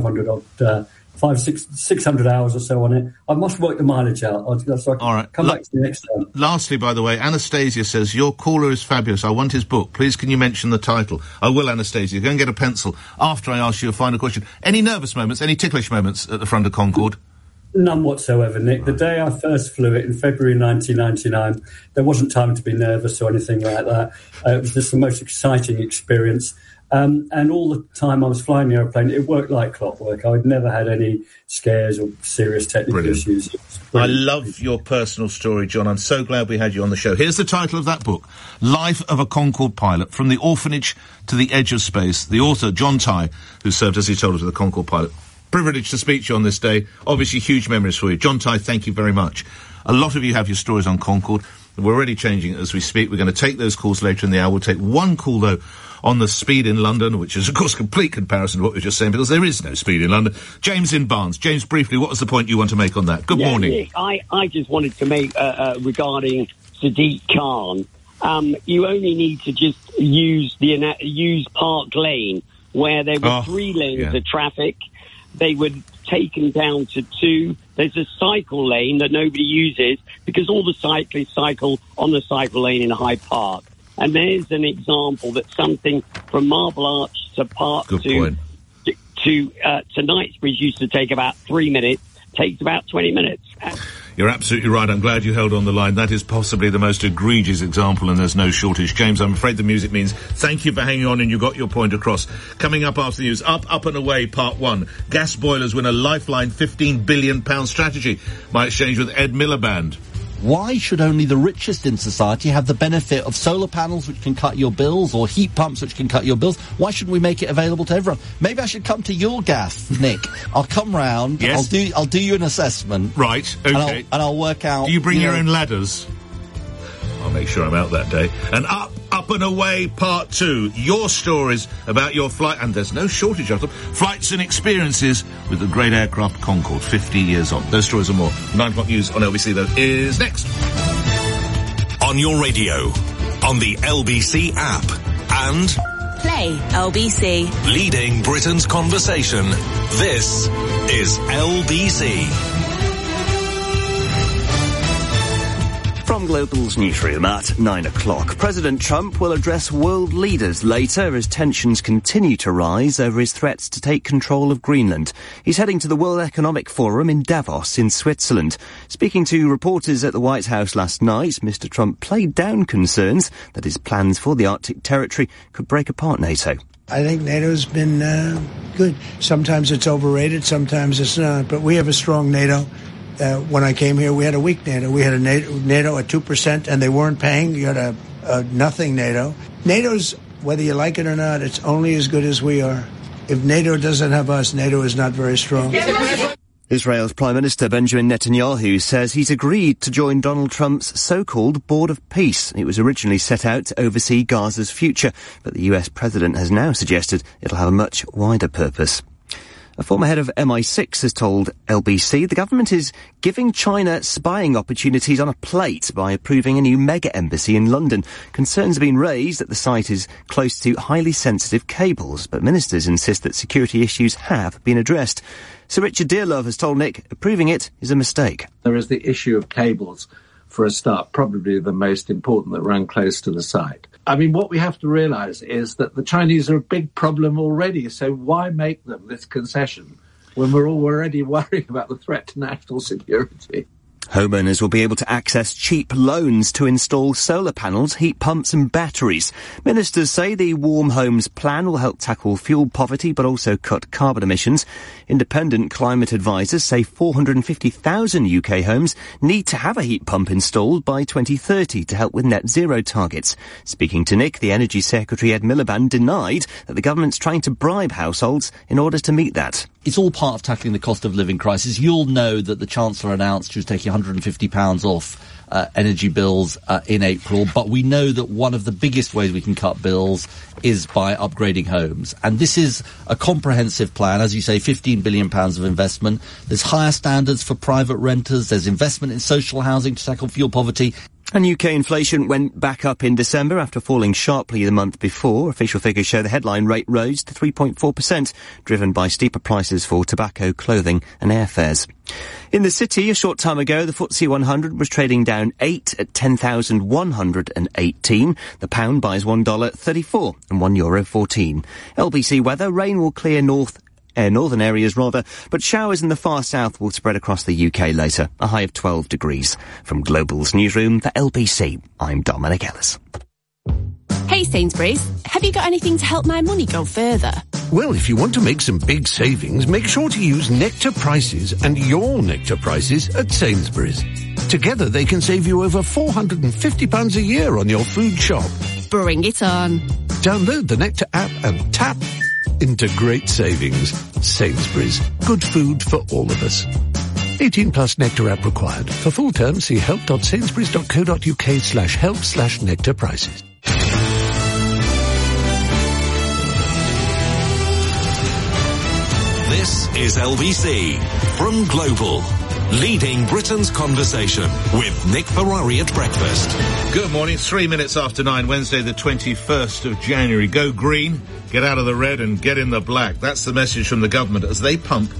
600 hours or so on it. I must work the mileage out. So I can All right. come back to the next time. Lastly, by the way, Anastasia says, your caller is fabulous. I want his book. Please, can you mention the title? I will, Anastasia. Go and get a pencil after I ask you a final question. Any nervous moments, any ticklish moments at the front of Concorde? None whatsoever, Nick. The day I first flew it in February 1999, there wasn't time to be nervous or anything like that. It was just the most exciting experience. And all the time I was flying the aeroplane, it worked like clockwork. I'd never had any scares or serious technical issues. I love your personal story, John. I'm so glad we had you on the show. Here's the title of that book, Life of a Concorde Pilot, From the Orphanage to the Edge of Space. The author, John Tighe, who served, as he told us, with a Concorde pilot. Privileged to speak to you on this day. Obviously, huge memories for you. John Tighe, thank you very much. A lot of you have your stories on Concorde. We're already changing it as we speak. We're going to take those calls later in the hour. We'll take one call, though, on the speed in London, which is, of course, complete comparison to what we were just saying, because there is no speed in London. James in Barnes. James, briefly, what was the point you want to make on that? Good morning. Nick, I just wanted to make, regarding Sadiq Khan, you only need to just use Park Lane, where there were 3 lanes of traffic. They were taken down to 2. There's a cycle lane that nobody uses because all the cyclists cycle on the cycle lane in Hyde Park. And there's an example that something from Marble Arch to Park to Knightsbridge used to take about 3 minutes, takes about 20 minutes. You're absolutely right. I'm glad you held on the line. That is possibly the most egregious example, and there's no shortage. James, I'm afraid the music means thank you for hanging on, and you got your point across. Coming up after the news, Up and Away, Part 1. Gas boilers win a lifeline £15 billion strategy. My exchange with Ed Miliband. Why should only the richest in society have the benefit of solar panels which can cut your bills, or heat pumps which can cut your bills? Why shouldn't we make it available to everyone? Maybe I should come to your gas, Nick. I'll come round. Yes. I'll do you an assessment. Right. Okay. And I'll work out. Do you bring your own ladders? I'll make sure I'm out that day. And Up and Away Part 2. Your stories about your flight, and there's no shortage of them, flights and experiences with the great aircraft Concorde, 50 years on. Those stories and more. 9 o'clock news on LBC, though, is next. On your radio, on the LBC app, and Play LBC. leading Britain's conversation. This is LBC. From Global's newsroom at 9 o'clock, President Trump will address world leaders later as tensions continue to rise over his threats to take control of Greenland. He's heading to the World Economic Forum in Davos in Switzerland. Speaking to reporters at the White House last night, Mr. Trump played down concerns that his plans for the Arctic territory could break apart NATO. I think NATO's been good. Sometimes it's overrated, sometimes it's not, but we have a strong NATO. When I came here, we had a weak NATO. We had a NATO at 2%, and they weren't paying. You had a nothing NATO. NATO's, whether you like it or not, it's only as good as we are. If NATO doesn't have us, NATO is not very strong. Israel's Prime Minister Benjamin Netanyahu says he's agreed to join Donald Trump's so-called Board of Peace. It was originally set out to oversee Gaza's future, but the US president has now suggested it'll have a much wider purpose. A former head of MI6 has told LBC the government is giving China spying opportunities on a plate by approving a new mega embassy in London. Concerns have been raised that the site is close to highly sensitive cables, but ministers insist that security issues have been addressed. Sir Richard Dearlove has told Nick approving it is a mistake. There is the issue of cables, for a start, probably the most important, that run close to the site. I mean, what we have to realise is that the Chinese are a big problem already, so why make them this concession when we're already worrying about the threat to national security? Homeowners will be able to access cheap loans to install solar panels, heat pumps and batteries. Ministers say the Warm Homes Plan will help tackle fuel poverty but also cut carbon emissions. Independent climate advisors say 450,000 UK homes need to have a heat pump installed by 2030 to help with net zero targets. Speaking to Nick, the Energy Secretary Ed Miliband denied that the government's trying to bribe households in order to meet that. It's all part of tackling the cost of living crisis. You'll know that the Chancellor announced she was taking £150 off energy bills in April, but we know that one of the biggest ways we can cut bills is by upgrading homes. And this is a comprehensive plan, as you say, £15 billion of investment. There's higher standards for private renters, there's investment in social housing to tackle fuel poverty. And UK inflation went back up in December after falling sharply the month before. Official figures show the headline rate rose to 3.4%, driven by steeper prices for tobacco, clothing and airfares. In the city, a short time ago, the FTSE 100 was trading down 8 at 10,118. The pound buys $1.34 and €1.14. LBC weather, rain will clear northern areas but showers in the far south will spread across the UK later, a high of 12 degrees. From Global's newsroom for LBC, I'm Dominic Ellis. Hey Sainsbury's, have you got anything to help my money go further? Well, if you want to make some big savings, make sure to use Nectar Prices and your Nectar Prices at Sainsbury's. Together they can save you over £450 a year on your food shop. Bring it on. Download the Nectar app and tap into great savings. Sainsbury's. Good food for all of us. 18 plus Nectar app required. For full terms, see help.sainsburys.co.uk/help/Nectar prices. This is LBC from Global, leading Britain's conversation with Nick Ferrari at breakfast. Good morning, 3 minutes after 9, Wednesday the 21st of January. Go green, get out of the red and get in the black. That's the message from the government as they pump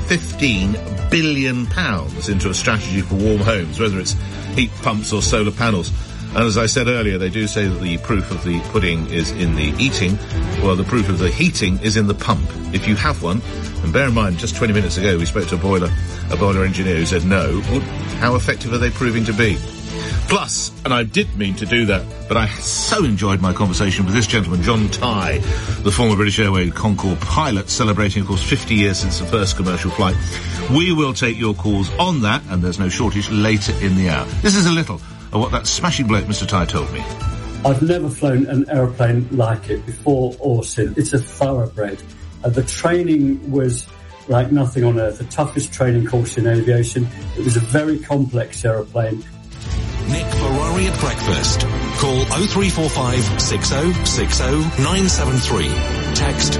£15 billion into a strategy for warm homes, whether it's heat pumps or solar panels. And as I said earlier, they do say that the proof of the pudding is in the eating. Well, the proof of the heating is in the pump. If you have one, and bear in mind, just 20 minutes ago we spoke to a boiler engineer who said no. How effective are they proving to be? Plus, and I did mean to do that, but I so enjoyed my conversation with this gentleman, John Tighe, the former British Airways Concorde pilot, celebrating, of course, 50 years since the first commercial flight. We will take your calls on that, and there's no shortage later in the hour. This is a little of what that smashing bloke Mr. Tighe told me. I've never flown an aeroplane like it before or since. It's a thoroughbred. The training was like nothing on earth, the toughest training course in aviation. It was a very complex aeroplane. Nick Ferrari at breakfast. Call 0345 6060 973. Text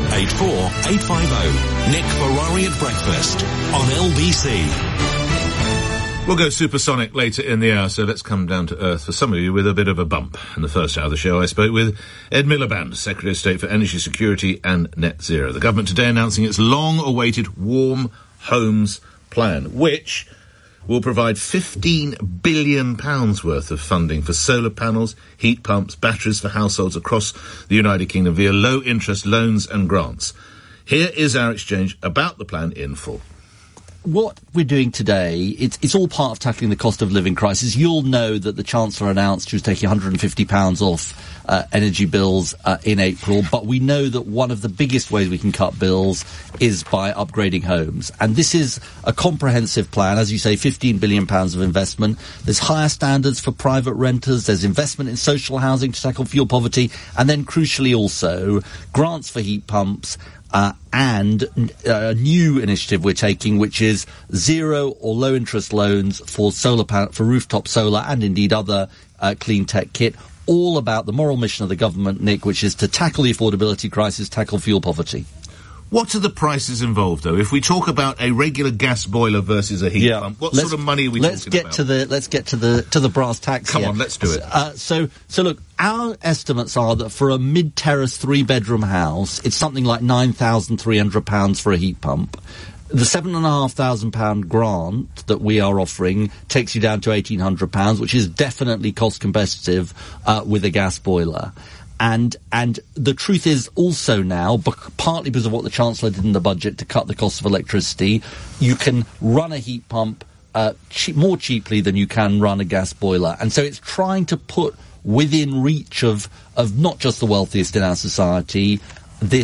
84850. Nick Ferrari at breakfast on LBC. We'll go supersonic later in the hour, so let's come down to earth for some of you with a bit of a bump. In the first hour of the show, I spoke with Ed Miliband, Secretary of State for Energy Security and Net Zero. The government today announcing its long-awaited Warm Homes Plan, which will provide £15 billion worth of funding for solar panels, heat pumps, batteries for households across the United Kingdom via low-interest loans and grants. Here is our exchange about the plan in full. What we're doing today, it's all part of tackling the cost of living crisis. You'll know that the Chancellor announced she was taking £150 off energy bills in April, but we know that one of the biggest ways we can cut bills is by upgrading homes. And this is a comprehensive plan, as you say, £15 billion of investment. There's higher standards for private renters, there's investment in social housing to tackle fuel poverty, and then crucially also grants for heat pumps, and a new initiative we're taking, which is zero or low interest loans for for rooftop solar and indeed other clean tech kit. All about the moral mission of the government, Nick, which is to tackle the affordability crisis, tackle fuel poverty. What are the prices involved, though? If we talk about a regular gas boiler versus a heat pump, what sort of money are we talking about? Let's get to the brass tacks. Come on, let's do it. So look, our estimates are that for a mid-terrace 3-bedroom house, it's something like £9,300 for a heat pump. The £7,500 grant that we are offering takes you down to £1,800, which is definitely cost competitive with a gas boiler. And the truth is also now, partly because of what the Chancellor did in the budget to cut the cost of electricity, you can run a heat pump more cheaply than you can run a gas boiler. And so it's trying to put within reach of not just the wealthiest in our society this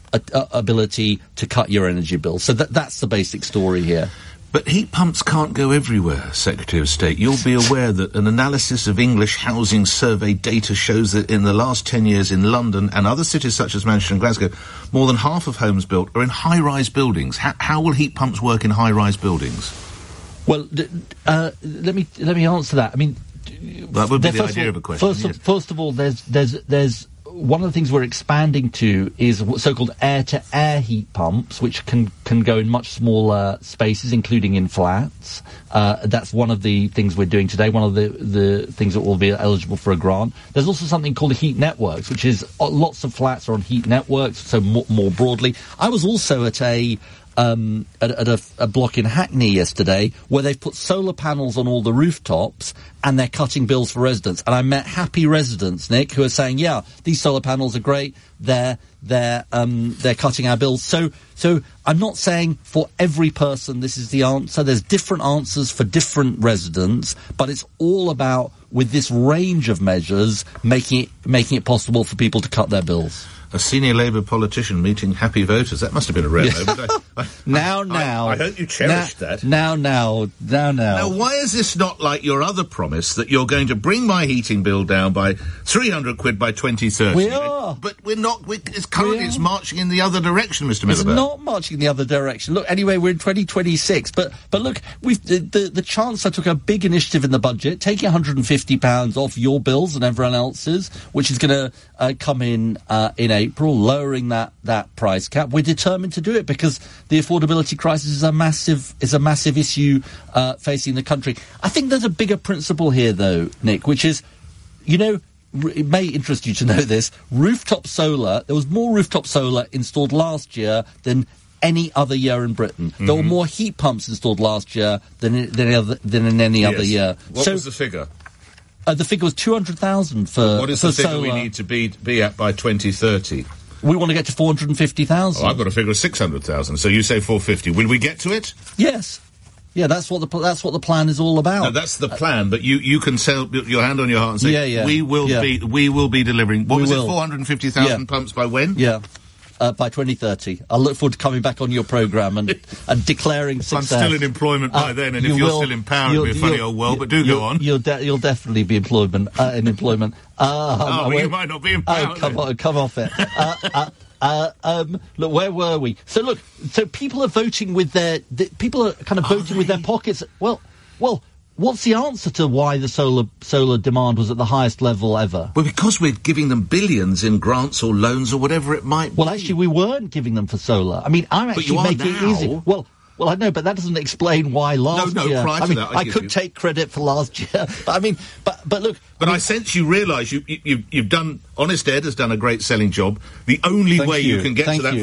ability to cut your energy bill. So that's the basic story here. But heat pumps can't go everywhere, Secretary of State. You'll be aware that an analysis of English housing survey data shows that in the last 10 years in London and other cities such as Manchester and Glasgow, more than half of homes built are in high-rise buildings. How will heat pumps work in high-rise buildings? Well, let me answer that. I mean, that would be the idea of a question. First of all, there's one of the things we're expanding to is so-called air-to-air heat pumps, which can go in much smaller spaces, including in flats. That's one of the things we're doing today, one of the things that will be eligible for a grant. There's also something called heat networks, which is lots of flats are on heat networks, so more broadly. I was also at a block in Hackney yesterday where they've put solar panels on all the rooftops and they're cutting bills for residents. And I met happy residents, Nick, who are saying, yeah, these solar panels are great. They're cutting our bills. So I'm not saying for every person this is the answer. There's different answers for different residents, but it's all about, with this range of measures, making it possible for people to cut their bills. A senior Labour politician meeting happy voters. That must have been a rare moment. I hope you cherished that. Now. Now, why is this not like your other promise that you're going to bring my heating bill down by 300 quid by 2030? We are. But we're not. It's marching in the other direction, Mr. Miliband. It's not marching in the other direction. Look, anyway, we're in 2026. But look, the Chancellor took a big initiative in the budget, taking £150 off your bills and everyone else's, which is going to come in April, lowering that price cap. We're determined to do it because the affordability crisis is a massive issue facing the country. I think there's a bigger principle here, though, Nick, which is, it may interest you to know this, rooftop solar, there was more rooftop solar installed last year than any other year in Britain. Mm-hmm. There were more heat pumps installed last year than in any other year. What was the figure? The figure was 200,000 for What is the figure solar. we need to be at by 2030? We want to get to 450,000. Oh, I've got a figure of 600,000. So you say 450. Will we get to it? Yes. Yeah, that's what the plan is all about. No, that's the plan. But you can sell your hand on your heart and say, we will be delivering. What was it? 450,000 pumps by when? Yeah. By 2030. I look forward to coming back on your programme and declaring success. I'm still in employment by then, and if you're still in power, it'll be a funny old world, but do go on. You'll definitely be in employment. You might not be in power. Come off it. Look, where were we? So people are voting with their pockets. Well, what's the answer to why the solar demand was at the highest level ever? Well, because we're giving them billions in grants or loans or whatever it might be. Well, actually, we weren't giving them for solour. I mean, I'm actually making it easy. Well, I know, but that doesn't explain why last year. Prior to that, I could take credit for last year. But look. But I sense you realise you've done. Honest Ed has done a great selling job. The only way you can get to that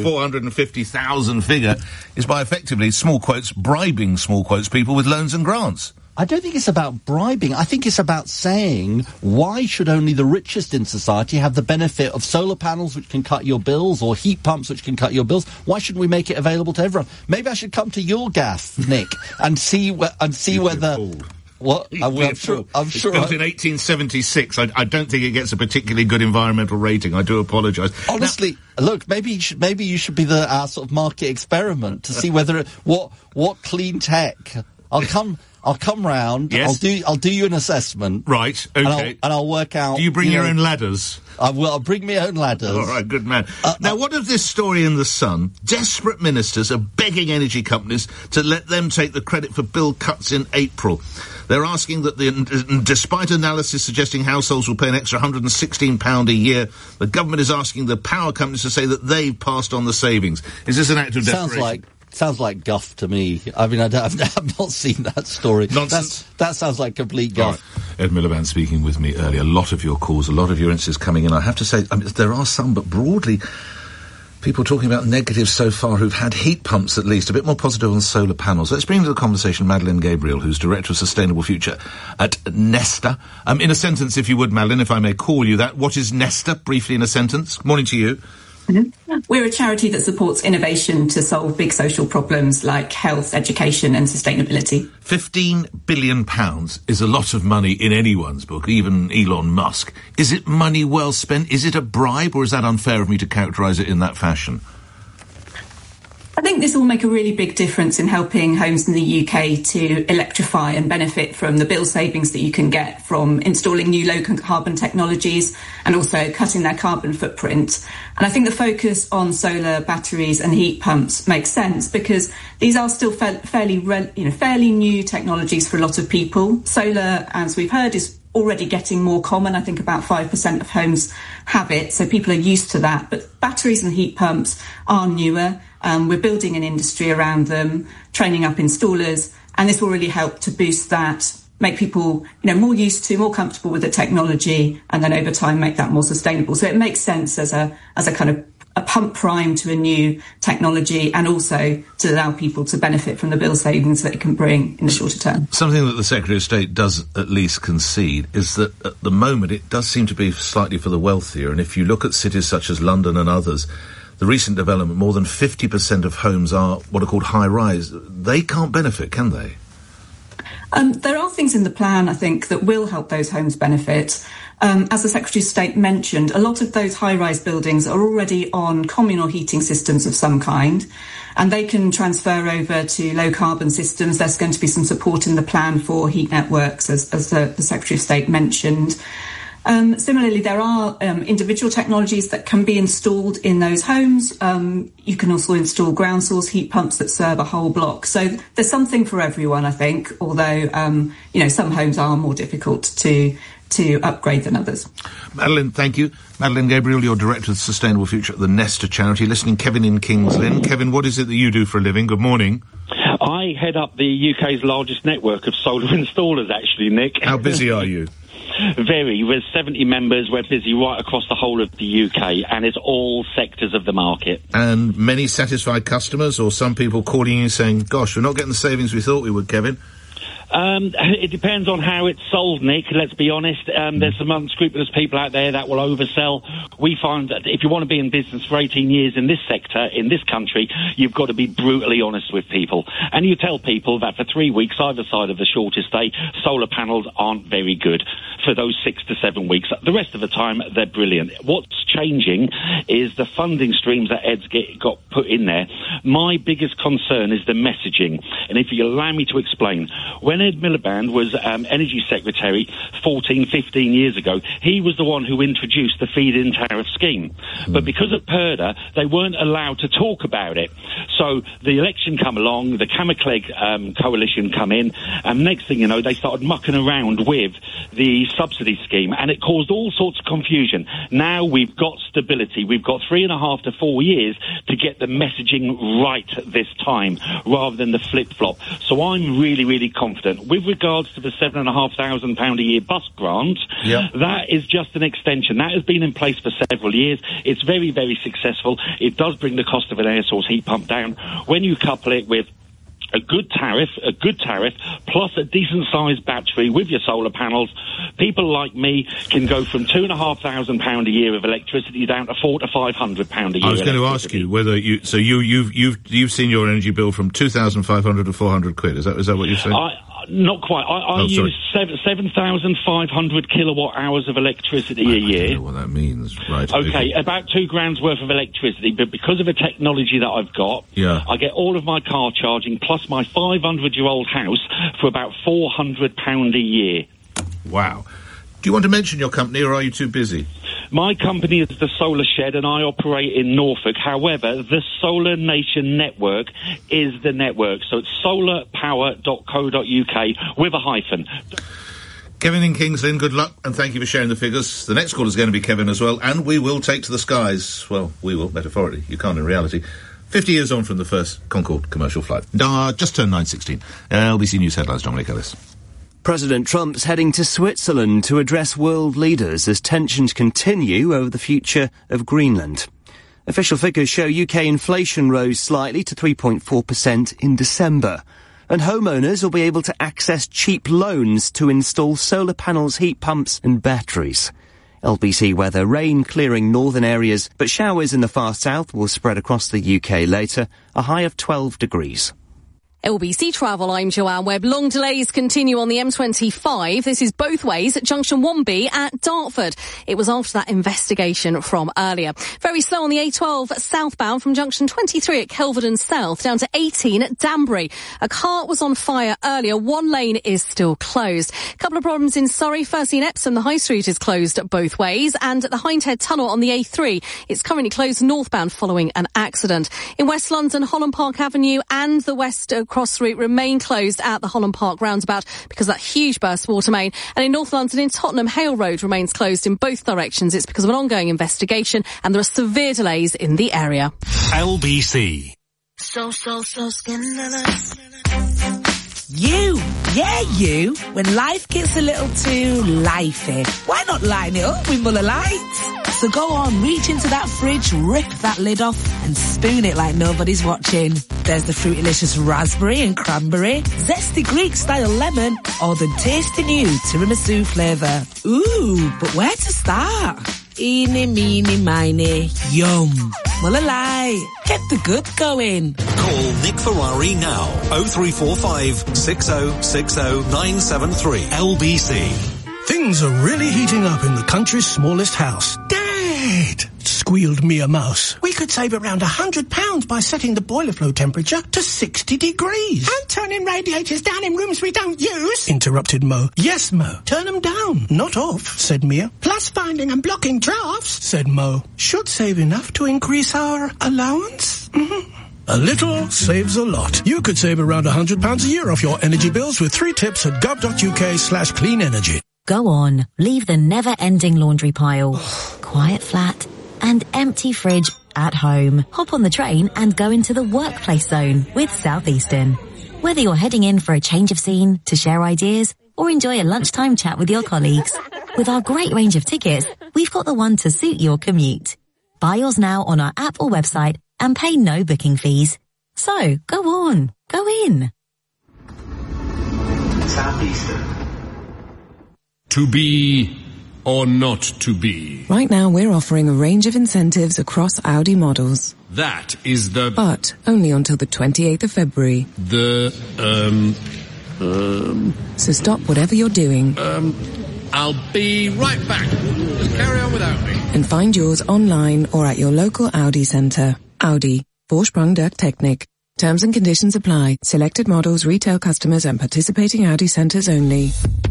450,000 figure is by effectively, small quotes, bribing small quotes people with loans and grants. I don't think it's about bribing. I think it's about saying, why should only the richest in society have the benefit of solar panels which can cut your bills or heat pumps which can cut your bills? Why shouldn't we make it available to everyone? Maybe I should come to your gaff, Nick, and see whether... What? I'm sure. It's built in 1876. I don't think it gets a particularly good environmental rating. I do apologise. Honestly, look, maybe you should be our sort of market experiment to see whether what clean tech. I'll come round. Yes. I'll do you an assessment. Right. Okay. And I'll work out. Do you bring your own ladders? I'll bring my own ladders. All right, good man. Now, what of this story in The Sun? Desperate ministers are begging energy companies to let them take the credit for bill cuts in April. They're asking that despite analysis suggesting households will pay an extra £116 a year, the government is asking the power companies to say that they've passed on the savings. Is this an act of desperation? Sounds like guff to me. I mean, I've not seen that story. Nonsense. That sounds like complete guff. Right. Ed Miliband speaking with me earlier. A lot of your calls, a lot of your instances coming in. I have to say, there are some, but broadly, people talking about negatives so far who've had heat pumps at least, a bit more positive on solar panels. Let's bring into the conversation Madeleine Gabriel, who's Director of Sustainable Future at Nesta. In a sentence, if you would, Madeleine, if I may call you that, what is Nesta, briefly in a sentence? Morning to you. Mm-hmm. We're a charity that supports innovation to solve big social problems like health, education and sustainability. £15 billion is a lot of money in anyone's book, even Elon Musk. Is it money well spent? Is it a bribe, or is that unfair of me to characterise it in that fashion? I think this will make a really big difference in helping homes in the UK to electrify and benefit from the bill savings that you can get from installing new low carbon technologies and also cutting their carbon footprint. And I think the focus on solar batteries and heat pumps makes sense because these are still fairly new technologies for a lot of people. Solar, as we've heard, is already getting more common. I think about 5% of homes have it, so people are used to that. But batteries and heat pumps are newer. We're building an industry around them, training up installers, and this will really help to boost that, make people, more used to, more comfortable with the technology, and then over time make that more sustainable. So it makes sense as a kind of a pump prime to a new technology, and also to allow people to benefit from the bill savings that it can bring in the shorter term. Something that the Secretary of State does at least concede is that at the moment it does seem to be slightly for the wealthier, and if you look at cities such as London and others, the recent development, more than 50% of homes are what are called high-rise. They can't benefit, can they? There are things in the plan, I think, that will help those homes benefit. As the Secretary of State mentioned, a lot of those high-rise buildings are already on communal heating systems of some kind, and they can transfer over to low-carbon systems. There's going to be some support in the plan for heat networks, as the Secretary of State mentioned. Similarly, there are individual technologies that can be installed in those homes. You can also install ground source heat pumps that serve a whole block. So there's something for everyone, I think, although, some homes are more difficult to upgrade than others. Madeline, thank you. Madeline Gabriel, you're Director of Sustainable Future at the Nesta charity. Listening, Kevin in Kings Lynn. Kevin, what is it that you do for a living? Good morning. I head up the UK's largest network of solar installers, actually, Nick. How busy are you? Very. We're 70 members. We're busy right across the whole of the UK, and it's all sectors of the market. And many satisfied customers, or some people calling you saying, gosh, we're not getting the savings we thought we would, Kevin? It depends on how it's sold, Nick, let's be honest. There's some unscrupulous people out there that will oversell. We find that if you want to be in business for 18 years in this sector, in this country, you've got to be brutally honest with people. And you tell people that for 3 weeks, either side of the shortest day, solar panels aren't very good for those 6 to 7 weeks. The rest of the time, they're brilliant. What's changing is the funding streams that Ed's got put in there. My biggest concern is the messaging. And if you allow me to explain, when Ed Miliband was Energy Secretary 14, 15 years ago, he was the one who introduced the feed-in tariff scheme. But because of PERDA, they weren't allowed to talk about it. So the election come along, the Camacleg coalition come in, and next thing you know, they started mucking around with the subsidy scheme, and it caused all sorts of confusion. Now we've got stability. We've got 3.5 to 4 years to get the messaging right this time, rather than the flip-flop. So I'm really, really confident. With regards to the £7,500 a year bus grant, that is just an extension. That has been in place for several years. It's very, very successful. It does bring the cost of an air source heat pump down. When you couple it with a good tariff, plus a decent-sized battery with your solar panels, people like me can go from £2,500 a year of electricity down to £400 to £500 a year. I was going to ask you whether you've seen your energy bill from 2,500 to 400 quid. Is that what you're saying? Not quite. I use 7,500 kilowatt hours of electricity a year. I don't know what that means, right? Okay, about £2,000 worth of electricity, but because of the technology that I've got, I get all of my car charging plus my 500-year-old house for about £400 a year. Wow. Do you want to mention your company, or are you too busy? My company is the Solar Shed, and I operate in Norfolk. However, the Solar Nation Network is the network. So it's solarpower.co.uk with a hyphen. Kevin in Kings Lynn, good luck, and thank you for sharing the figures. The next call is going to be Kevin as well, and we will take to the skies. Well, we will, metaphorically. You can't in reality. 50 years on from the first Concorde commercial flight. Just turned 9:16. LBC News headlines, Dominic Ellis. President Trump's heading to Switzerland to address world leaders as tensions continue over the future of Greenland. Official figures show UK inflation rose slightly to 3.4% in December. And homeowners will be able to access cheap loans to install solar panels, heat pumps and batteries. LBC weather, rain clearing northern areas, but showers in the far south will spread across the UK later, a high of 12 degrees. LBC Travel, I'm Joanne Webb. Long delays continue on the M25. This is both ways at Junction 1B at Dartford. It was after that investigation from earlier. Very slow on the A12 southbound from Junction 23 at Kelvedon South down to 18 at Danbury. A cart was on fire earlier. One lane is still closed. A couple of problems in Surrey. Firstly, in Epsom, the High Street is closed both ways. And the Hindhead Tunnel on the A3, it's currently closed northbound following an accident. In West London, Holland Park Avenue and the West Cross route remain closed at the Holland Park roundabout because of that huge burst water main. And in North London, in Tottenham, Hale Road remains closed in both directions. It's because of an ongoing investigation and there are severe delays in the area. LBC. So scandalous. You, when life gets a little too lifey, why not line it up with Muller Lite? So go on, reach into that fridge, rip that lid off and spoon it like nobody's watching. There's the Fruitylicious raspberry and cranberry, zesty Greek-style lemon, or the tasty new tiramisu flavour. Ooh, but where to start? Eeny, meeny, miny, yum. Muller Lite, get the good going. Call Nick Ferrari now. 0345 6060 973 LBC. Things are really heating up in the country's smallest house. Dad! Squealed Mia Mouse. We could save around £100 by setting the boiler flow temperature to 60 degrees. And turning radiators down in rooms we don't use. Interrupted Mo. Yes, Mo. Turn them down, not off, said Mia. Plus finding and blocking drafts, said Mo. Should save enough to increase our allowance. A little saves a lot. You could save around £100 a year off your energy bills with 3 tips at gov.uk/clean energy. Go on, leave the never-ending laundry pile. Quiet flat and empty fridge at home. Hop on the train and go into the workplace zone with Southeastern. Whether you're heading in for a change of scene, to share ideas, or enjoy a lunchtime chat with your colleagues, with our great range of tickets, we've got the one to suit your commute. Buy yours now on our app or website and pay no booking fees. So, go on, go in. Southeastern. To be or not to be? Right now we're offering a range of incentives across Audi models. That is the... But only until the 28th of February. So stop whatever you're doing. I'll be right back. Just carry on without me. And find yours online or at your local Audi centre. Audi. Vorsprung der Technik. Terms and conditions apply. Selected models, retail customers and participating Audi centres only.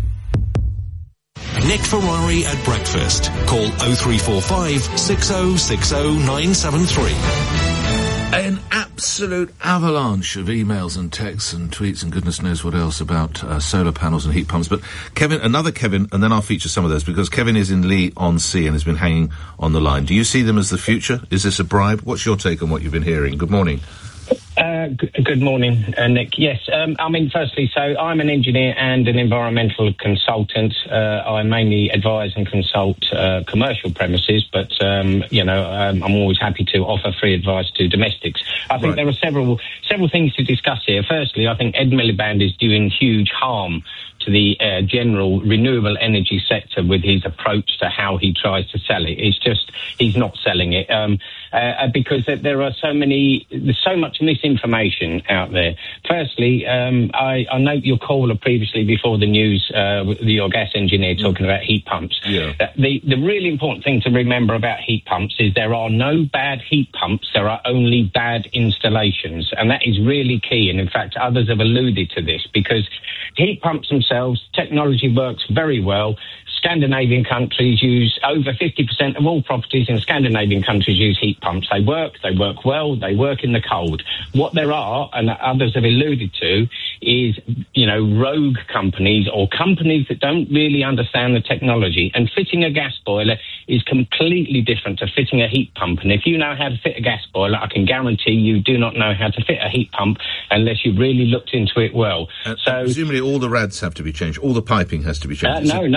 Nick Ferrari at breakfast. Call 0345 6060 973. An absolute avalanche of emails and texts and tweets and goodness knows what else about solar panels and heat pumps. But Kevin, another Kevin, and then I'll feature some of those because Kevin is in Leigh-on-Sea and has been hanging on the line. Do you see them as the future? Is this a bribe? What's your take on what you've been hearing? Good morning. Good morning, Nick. Yes, firstly, so I'm an engineer and an environmental consultant. I mainly advise and consult commercial premises, but, I'm always happy to offer free advice to domestics. I think there are several things to discuss here. Firstly, I think Ed Miliband is doing huge harm to the general renewable energy sector with his approach to how he tries to sell it. He's not selling it because there's so much misinformation out there. Firstly, I note your caller previously before the news, your gas engineer talking about heat pumps. Yeah. The really important thing to remember about heat pumps is there are no bad heat pumps, there are only bad installations, and that is really key. And in fact, others have alluded to this because heat pumps themselves, technology works very well. Scandinavian countries use over 50% of all properties in Scandinavian countries use heat pumps. They work well, they work in the cold. What there are, and others have alluded to, is, rogue companies or companies that don't really understand the technology. And fitting a gas boiler is completely different to fitting a heat pump. And if you know how to fit a gas boiler, I can guarantee you do not know how to fit a heat pump unless you've really looked into it well. So presumably all the rads have to be changed, all the piping has to be changed. No.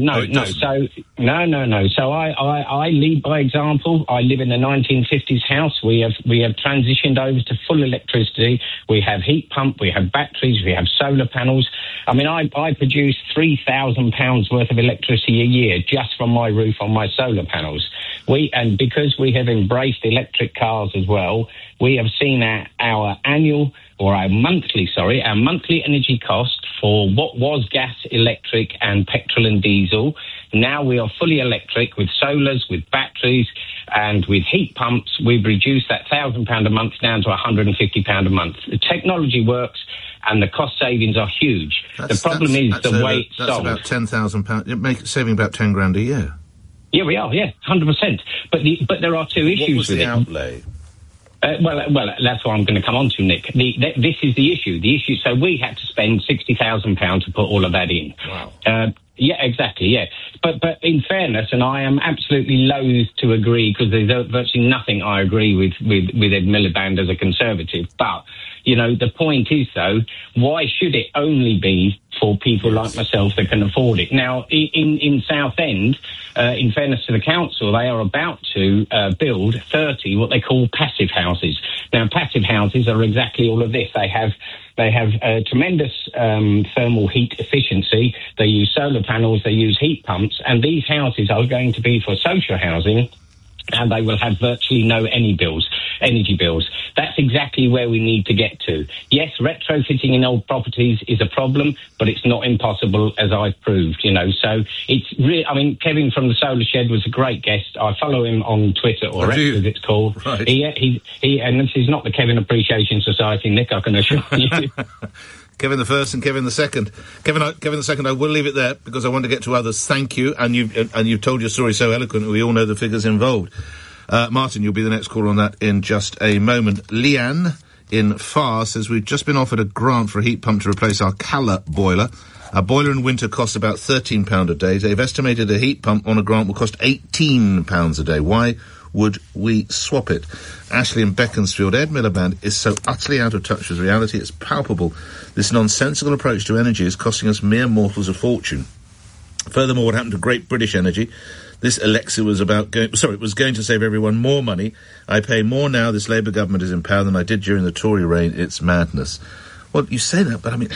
So I lead by example. I live in a 1950s house. We have transitioned over to full electricity. We have heat pump, we have batteries, we have solar panels. I produce £3,000 worth of electricity a year just from my roof on my solar panels. Because we have embraced electric cars as well, we have seen our annual our monthly energy cost for what was gas, electric and petrol and diesel. Now we are fully electric with solars, with batteries and with heat pumps. We've reduced that £1,000 a month down to £150 a month. The technology works and the cost savings are huge. The problem is the way it's sold. That's about £10,000. Saving about 10 grand a year. Yeah, we are, 100%. But there are two issues with it. What was the outlay? Well, that's what I'm going to come on to, Nick. This is the issue. So we had to spend £60,000 to put all of that in. Wow. Yeah, exactly, yeah. But in fairness, and I am absolutely loath to agree, because there's virtually nothing I agree with Ed Miliband as a Conservative, but, you know, the point is, though, why should it only be for people like myself that can afford it? Now, in Southend, in fairness to the council, they are about to build 30 what they call passive houses. Now, passive houses are exactly all of this. They have tremendous thermal heat efficiency. They use solar panels, they use heat pumps, and these houses are going to be for social housing, and they will have virtually no energy bills. That's exactly where we need to get to. Yes, retrofitting in old properties is a problem, but it's not impossible, as I've proved, you know. So it's really, I mean, Kevin from the Solar Shed was a great guest. I follow him on Twitter, or X as it's called. Right. He, and this is not the Kevin Appreciation Society, Nick, I can assure you. Kevin the first and Kevin the second. Kevin the second, I will leave it there because I want to get to others. Thank you, and you've told your story so eloquently. We all know the figures involved. Martin, you'll be the next caller on that in just a moment. Leanne in Farr says we've just been offered a grant for a heat pump to replace our Calla boiler. Our boiler in winter costs about £13 a day. They've estimated a heat pump on a grant will cost £18 a day. Why would we swap it? Ashley in Beaconsfield, Ed Miliband is so utterly out of touch with reality, it's palpable. This nonsensical approach to energy is costing us mere mortals a fortune. Furthermore, what happened to Great British Energy? This Alexa was was going to save everyone more money. I pay more now this Labour government is in power than I did during the Tory reign. It's madness. Well, you say that, but I mean,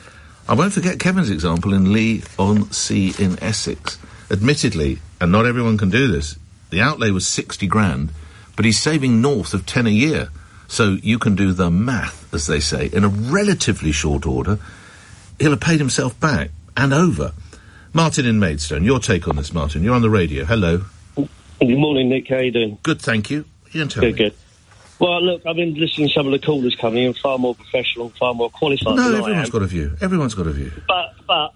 I won't forget Kevin's example in Leigh-on-Sea in Essex. Admittedly, and not everyone can do this, the outlay was 60 grand, but he's saving north of 10 a year. So you can do the math, as they say, in a relatively short order. He'll have paid himself back and over. Martin in Maidstone, your take on this, Martin. You're on the radio. Hello. Good morning, Nick. How you doing? Good, thank you. You can tell me. Good. Well, look, I've been listening to some of the callers coming in, far more professional, far more qualified than I am. Everyone's got a view. Everyone's got a view. But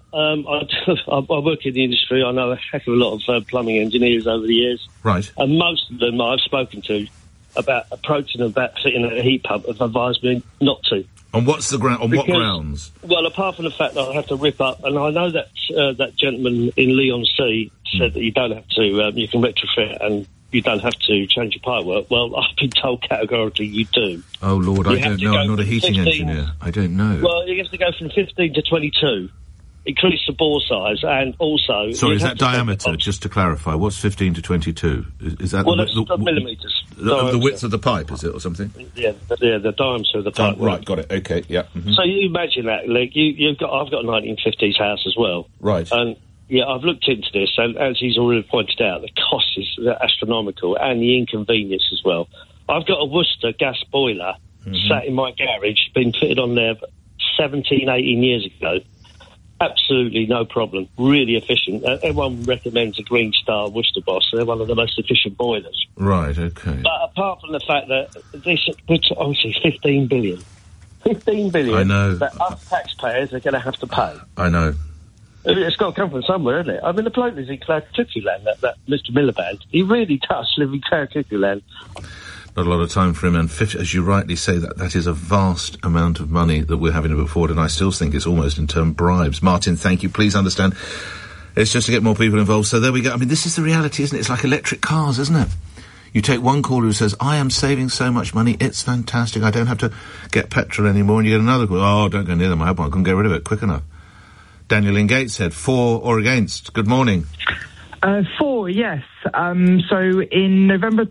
I work in the industry. I know a heck of a lot of plumbing engineers over the years. Right. And most of them I've spoken to about approaching about fitting a heat pump have advised me not to. On what grounds? Well, apart from the fact that I have to rip up, and I know that that gentleman in Leigh-on-Sea said that you don't have to, you can retrofit and you don't have to change your pipework. Well, I've been told categorically you do. Oh, Lord, I don't know. I'm not a heating engineer. I don't know. Well, you have to go from 15 to 22, increase the bore size, and also... Sorry, is that diameter, just to clarify? What's 15 to 22? Is that... Well, that's millimetres. The width of the pipe, is it, or something? Yeah, the diameter of the pipe. Right, got it. Okay, yeah. Mm-hmm. So you imagine that, like, I've got a 1950s house as well. Right. And, yeah, I've looked into this, and as he's already pointed out, the cost is astronomical, and the inconvenience as well. I've got a Worcester gas boiler sat in my garage, been fitted on there 17, 18 years ago. Absolutely no problem. Really efficient. Everyone recommends a Green Star Worcester Boss. They're one of the most efficient boilers. Right, okay. But apart from the fact that this, which obviously 15 billion. 15 billion I know. That us taxpayers are going to have to pay. I know. It's got to come from somewhere, isn't it? I mean, the bloke lives in Clare-Cuckoo Land, that Mr. Miliband. He really does live in Clare-Cuckoo Land. Not a lot of time for him, and 50, as you rightly say, that is a vast amount of money that we're having to put forward, and I still think it's almost in term bribes. Martin, thank you. Please understand, it's just to get more people involved. So there we go. I mean, this is the reality, isn't it? It's like electric cars, isn't it? You take one caller who says, I am saving so much money, it's fantastic, I don't have to get petrol anymore, and you get another call, oh, don't go near them, I hope I can get rid of it quick enough. Daniel in Gateshead, for or against? Good morning. For, yes. So in November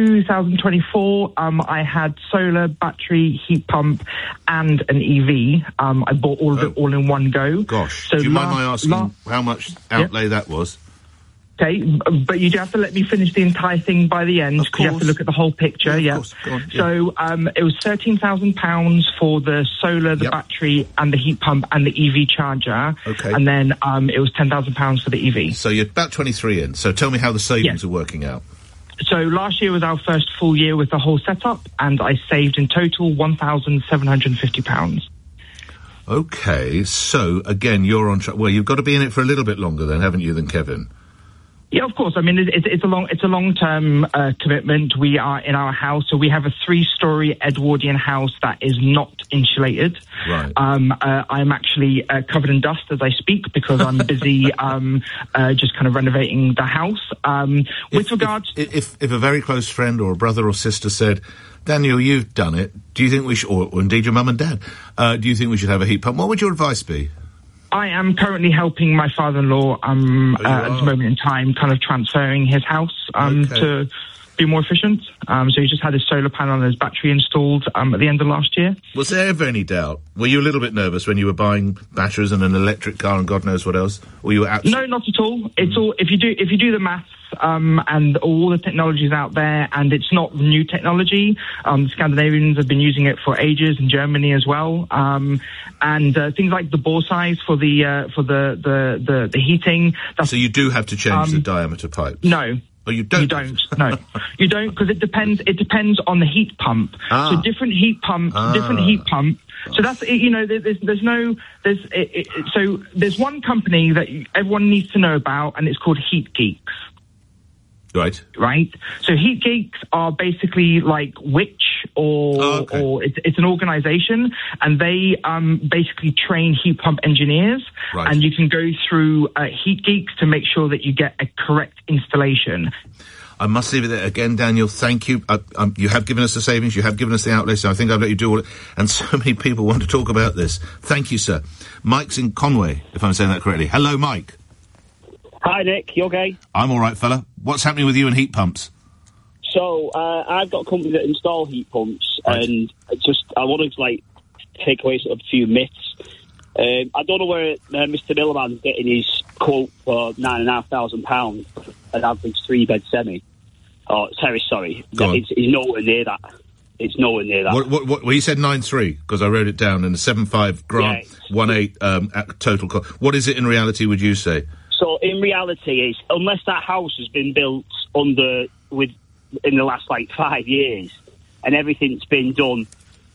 2024, I had solar, battery, heat pump, and an EV. I bought all of it all in one go. Gosh. So do you mind my asking how much outlay that was? Okay, but you do have to let me finish the entire thing by the end, because you have to look at the whole picture. Yeah. So it was £13,000 for the solar, the battery, and the heat pump, and the EV charger. Okay. And then it was £10,000 for the EV. So you're about 23 in. So tell me how the savings are working out. So last year was our first full year with the whole setup, and I saved in total £1,750. Okay, so again, you're on track. Well, you've got to be in it for a little bit longer, then, haven't you, than Kevin? Yeah, of course. I mean, it's a long-term commitment. We are in our house, so we have a 3-story Edwardian house that is not insulated. Right. I'm actually covered in dust as I speak because I'm busy just kind of renovating the house. With regards, if a very close friend or a brother or sister said, "Daniel, you've done it. Do you think we should?" Or indeed, your mum and dad. Do you think we should have a heat pump? What would your advice be? I am currently helping my father-in-law at this moment in time, kind of transferring his house to be more efficient. So he just had his solar panel and his battery installed at the end of last year. Was there ever any doubt? Were you a little bit nervous when you were buying batteries and an electric car and God knows what else? Or you were No, not at all. It's all if you do the maths. And all the technologies out there, and it's not new technology. The Scandinavians have been using it for ages, in Germany as well. And things like the bore size for the heating. So you do have to change the diameter pipe? No. Oh, you don't? You don't. No, you don't, because it depends. It depends on the heat pump. So different heat pump. So that's so there's one company that everyone needs to know about, and it's called Heat Geeks. Right. So Heat Geeks are basically like Which, or it's an organization, and they basically train heat pump engineers. Right. And you can go through Heat Geeks to make sure that you get a correct installation. I must leave it there again, Daniel. Thank you. You have given us the savings. You have given us the outlay. So I think I've let you do all it. And so many people want to talk about this. Thank you, sir. Mike's in Conway, if I'm saying that correctly. Hello, Mike. Hi, Nick. You okay? I'm all right, fella. What's happening with you and heat pumps? So, I've got a company that install heat pumps, and I wanted to, take away sort of a few myths. I don't know where Mr. Millerman's getting his quote for £9,500, an average 3-bed semi. Oh, terrace, sorry. It's nowhere near that. It's nowhere near that. Well, he said 9.3, because I wrote it down, and a 7.5 grant, 1.8 total cost. What is it in reality, would you say? So in reality, is unless that house has been built in the last 5 years, and everything's been done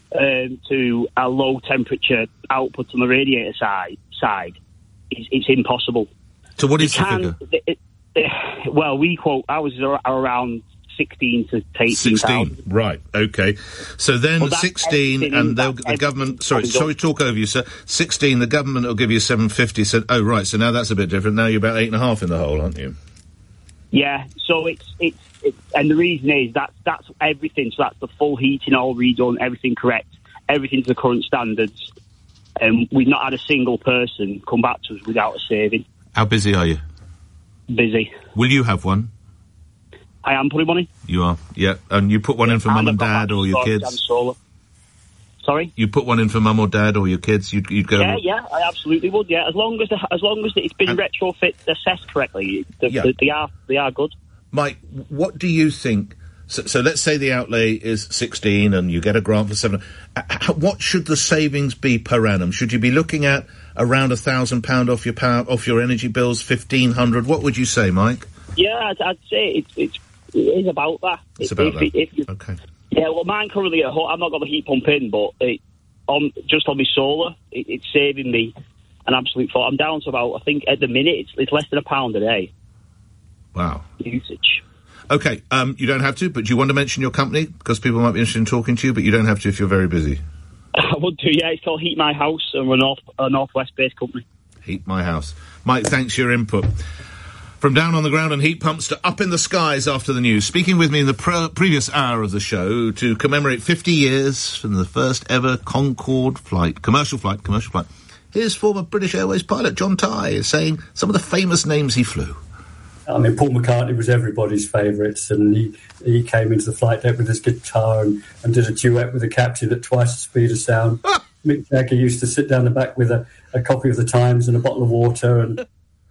to a low temperature output on the radiator side, it's impossible. So what is the figure? Well, we quote ours are around 16 to 18,000. Right, okay. So then 16, and the government... Sorry to talk over you, sir. 16, the government will give you 750. So, oh, right, so now that's a bit different. Now you're about 8.5 in the hole, aren't you? Yeah, so it's and the reason is that's everything. So that's the full heating, all redone, everything correct, everything to the current standards. And we've not had a single person come back to us without a saving. How busy are you? Busy. Will you have one? I am putting money. You are, yeah. And you put one in for mum and dad or your kids? Sorry? You put one in for mum or dad or your kids? You'd go... Yeah, I absolutely would, yeah. As long as it's been retrofit assessed correctly, they are good. Mike, what do you think... So let's say the outlay is 16 and you get a grant for 7. What should the savings be per annum? Should you be looking at around £1,000 off your energy bills, 1,500? What would you say, Mike? Yeah, I'd say it is about that. It's about that. Okay. Yeah, well, mine currently at home, I've not got the heat pump in, but just on my solar, it's saving me an absolute thought. I'm down to about, I think at the minute, it's less than £1 a day. Wow. Usage. Okay, you don't have to, but do you want to mention your company? Because people might be interested in talking to you, but you don't have to if you're very busy. I would do, yeah. It's called Heat My House, and we're a Northwest-based company. Heat My House. Mike, thanks for your input. From down on the ground and heat pumps to up in the skies after the news. Speaking with me in the previous hour of the show to commemorate 50 years from the first ever Concorde flight, commercial flight. Here's former British Airways pilot John Tye saying some of the famous names he flew. I mean, Paul McCartney was everybody's favourites, and he came into the flight deck with his guitar and did a duet with the captain at twice the speed of sound. Mick Jagger used to sit down the back with a copy of the Times and a bottle of water and...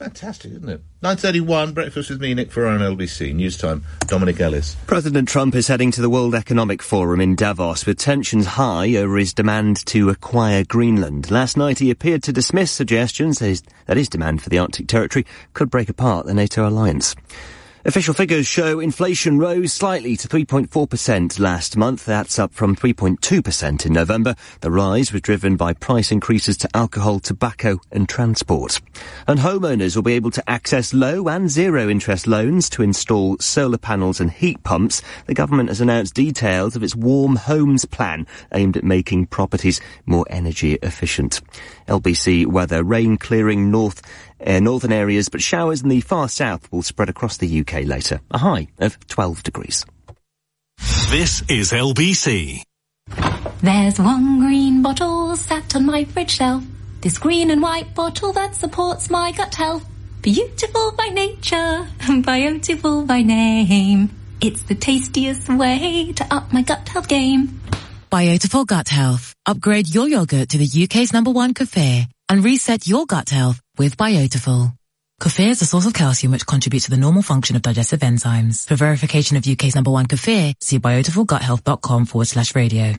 Fantastic, isn't it? 9:31, breakfast with me, Nick Ferraro on LBC. News time, Dominic Ellis. President Trump is heading to the World Economic Forum in Davos with tensions high over his demand to acquire Greenland. Last night he appeared to dismiss suggestions that his demand for the Arctic territory could break apart the NATO alliance. Official figures show inflation rose slightly to 3.4% last month. That's up from 3.2% in November. The rise was driven by price increases to alcohol, tobacco and transport. And homeowners will be able to access low and zero interest loans to install solar panels and heat pumps. The government has announced details of its Warm Homes plan aimed at making properties more energy efficient. LBC weather, rain clearing northern areas, but showers in the far south will spread across the UK later. A high of 12 degrees. This is LBC. There's one green bottle sat on my fridge shelf. This green and white bottle that supports my gut health. Beautiful by nature, beautiful by name. It's the tastiest way to up my gut health game. Biotiful Gut Health. Upgrade your yogurt to the UK's #1 Kefir and reset your gut health with Biotiful. Kefir is a source of calcium which contributes to the normal function of digestive enzymes. For verification of UK's #1 Kefir, see biotifulguthealth.com/radio.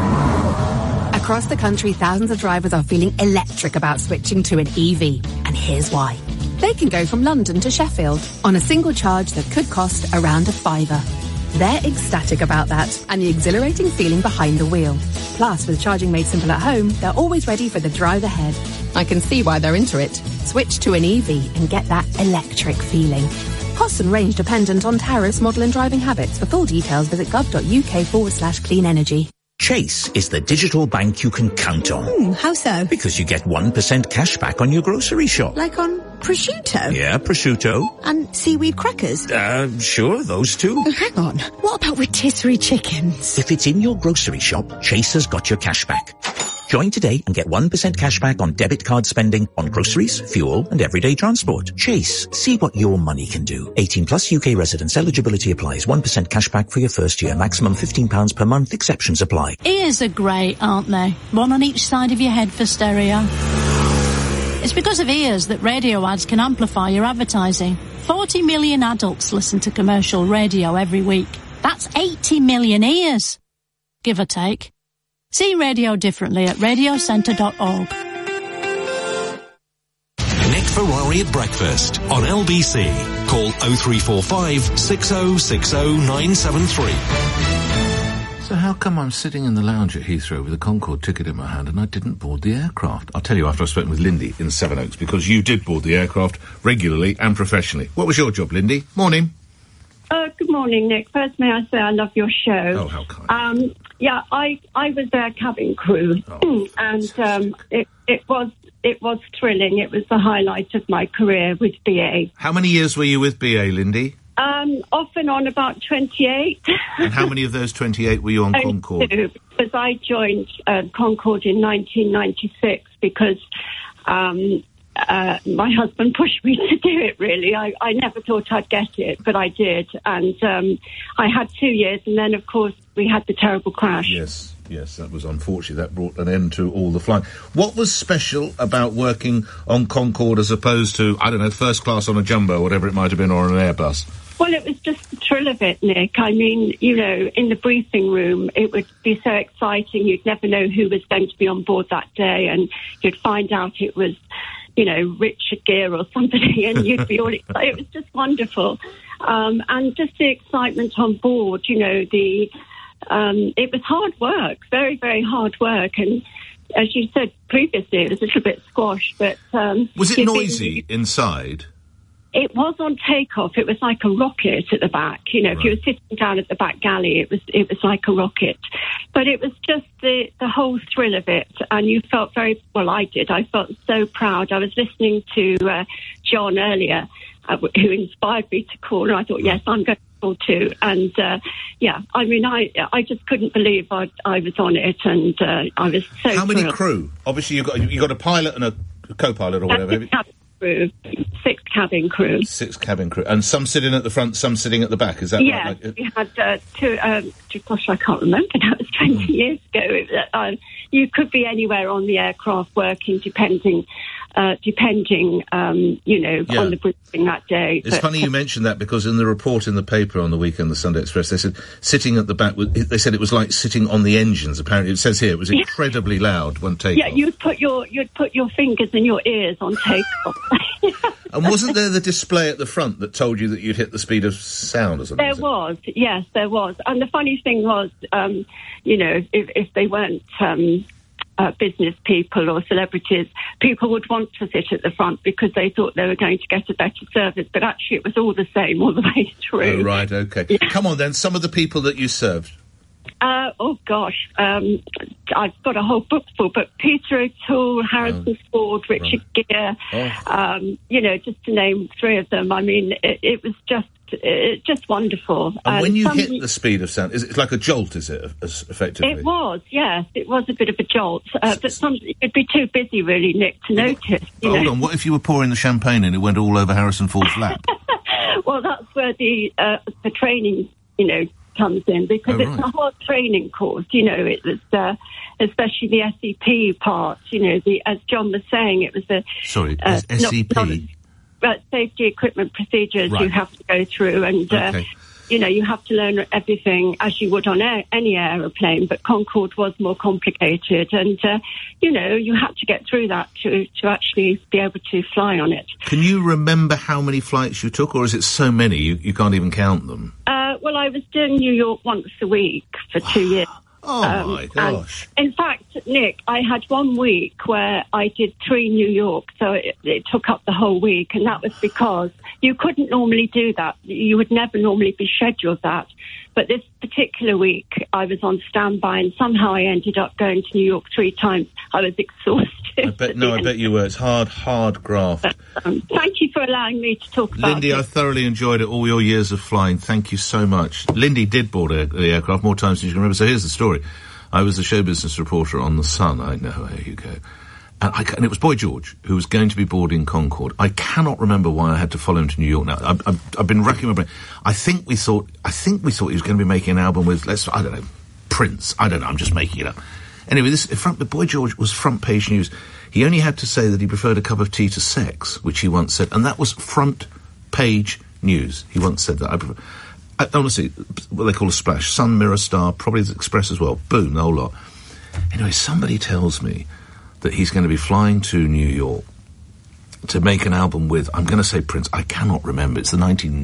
Across the country, thousands of drivers are feeling electric about switching to an EV. And here's why. They can go from London to Sheffield on a single charge that could cost around £5. They're ecstatic about that and the exhilarating feeling behind the wheel. Plus, with charging made simple at home, they're always ready for the drive ahead. I can see why they're into it. Switch to an EV and get that electric feeling. Cost and range dependent on tariffs, model and driving habits. For full details, visit gov.uk/clean energy. Chase is the digital bank you can count on. How so? Because you get 1% cash back on your grocery shop. Like on prosciutto? Yeah, prosciutto. And seaweed crackers? Sure, those two. Oh, hang on. What about rotisserie chickens? If it's in your grocery shop, Chase has got your cash back. Join today and get 1% cash back on debit card spending on groceries, fuel and everyday transport. Chase. See what your money can do. 18 plus UK residents. Eligibility applies. 1% cash back for your first year. Maximum £15 per month. Exceptions apply. Ears are great, aren't they? One on each side of your head for stereo. It's because of ears that radio ads can amplify your advertising. 40 million adults listen to commercial radio every week. That's 80 million ears, give or take. See radio differently at radiocentre.org. Nick Ferrari at breakfast on LBC. Call 0345 6060 973. So how come I'm sitting in the lounge at Heathrow with a Concorde ticket in my hand and I didn't board the aircraft? I'll tell you after I've spoken with Lindy in Sevenoaks, because you did board the aircraft regularly and professionally. What was your job, Lindy? Morning. Good morning, Nick. First, may I say I love your show. Oh, how kind. Yeah, I was their cabin crew, and it was thrilling. It was the highlight of my career with BA. How many years were you with BA, Lindy? Off and on about 28. And how many of those 28 were you on Concorde? Because I joined Concorde in 1996 because my husband pushed me to do it, really. I never thought I'd get it, but I did. And I had 2 years, and then, of course, we had the terrible crash. Yes, that was unfortunate. That brought an end to all the flying. What was special about working on Concorde as opposed to, I don't know, first class on a jumbo, whatever it might have been, or an Airbus? Well, it was just the thrill of it, Nick. I mean, you know, in the briefing room, it would be so exciting. You'd never know who was going to be on board that day, and you'd find out it was, you know, Richard Gere or somebody, and you'd be all excited. It was just wonderful. And just the excitement on board, you know, it was hard work, very, very hard work. And as you said previously, it was a little bit squash, but... was it noisy inside? It was on takeoff. It was like a rocket at the back. You know, If you were sitting down at the back galley, it was like a rocket. But it was just the whole thrill of it. And you felt very, well, I did. I felt so proud. I was listening to John earlier, who inspired me to call. And I thought, yes, I'm going to call too. And, I mean, I just couldn't believe I was on it. And I was so How many thrilled. crew? Obviously, you got a pilot and a co-pilot or whatever. Crew, 6 cabin crew. 6 cabin crew. And some sitting at the front, some sitting at the back, is that right? Yeah, we had two, gosh, I can't remember, that was 20 years ago. You could be anywhere on the aircraft working, depending depending, on the briefing that day. It's funny you mentioned that, because in the report in the paper on the weekend, the Sunday Express, they said sitting at the back, they said it was like sitting on the engines. Apparently, it says here it was incredibly loud when takeoff. Yeah, you'd put your fingers in your ears on takeoff. And wasn't there the display at the front that told you that you'd hit the speed of sound or something? There was, yes, there was. And the funny thing was, if they weren't business people or celebrities, people would want to sit at the front because they thought they were going to get a better service. But actually, it was all the same all the way through. Oh, right, okay. Yeah. Come on, then, some of the people that you served. I've got a whole book full, but Peter O'Toole, Harrison Ford, Richard Gere, just to name three of them. I mean, it was just wonderful. And when you hit the speed of sound, is it like a jolt, is it, effectively? It was, yes. It was a bit of a jolt. But you'd be too busy, really, Nick, to notice. Hold on, what if you were pouring the champagne and it went all over Harrison Ford's lap? Well, that's where the training, comes in, because it's a hard training course. It was especially the SEP part. As John was saying, it was the SEP. Safety equipment procedures you have to go through, and you have to learn everything as you would on any aeroplane. But Concorde was more complicated, and you had to get through that to actually be able to fly on it. Can you remember how many flights you took, or is it so many you can't even count them? Well, I was doing New York once a week for 2 years. Oh, my gosh. In fact, Nick, I had 1 week where I did 3 New York, so it took up the whole week, and that was because you couldn't normally do that. You would never normally be scheduled that. But this particular week, I was on standby, and somehow I ended up going to New York 3 times. I was exhausted. I bet you were. It's hard graft. But, thank you for allowing me to talk about Lindy, it. I thoroughly enjoyed it, all your years of flying. Thank you so much. Lindy did board the aircraft more times than you can remember. So here's the story. I was the show business reporter on The Sun. I know, there you go. And it was Boy George who was going to be boarding Concorde. I cannot remember why I had to follow him to New York now. I've been racking my brain. I think we thought he was going to be making an album with, I don't know, Prince. I don't know, I'm just making it up. Anyway, Boy George was front page news. He only had to say that he preferred a cup of tea to sex, which he once said, and that was front page news. He once said that. Honestly, what they call a splash. Sun, Mirror, Star, probably the Express as well. Boom, the whole lot. Anyway, somebody tells me that he's going to be flying to New York to make an album with, I'm going to say Prince, I cannot remember, it's the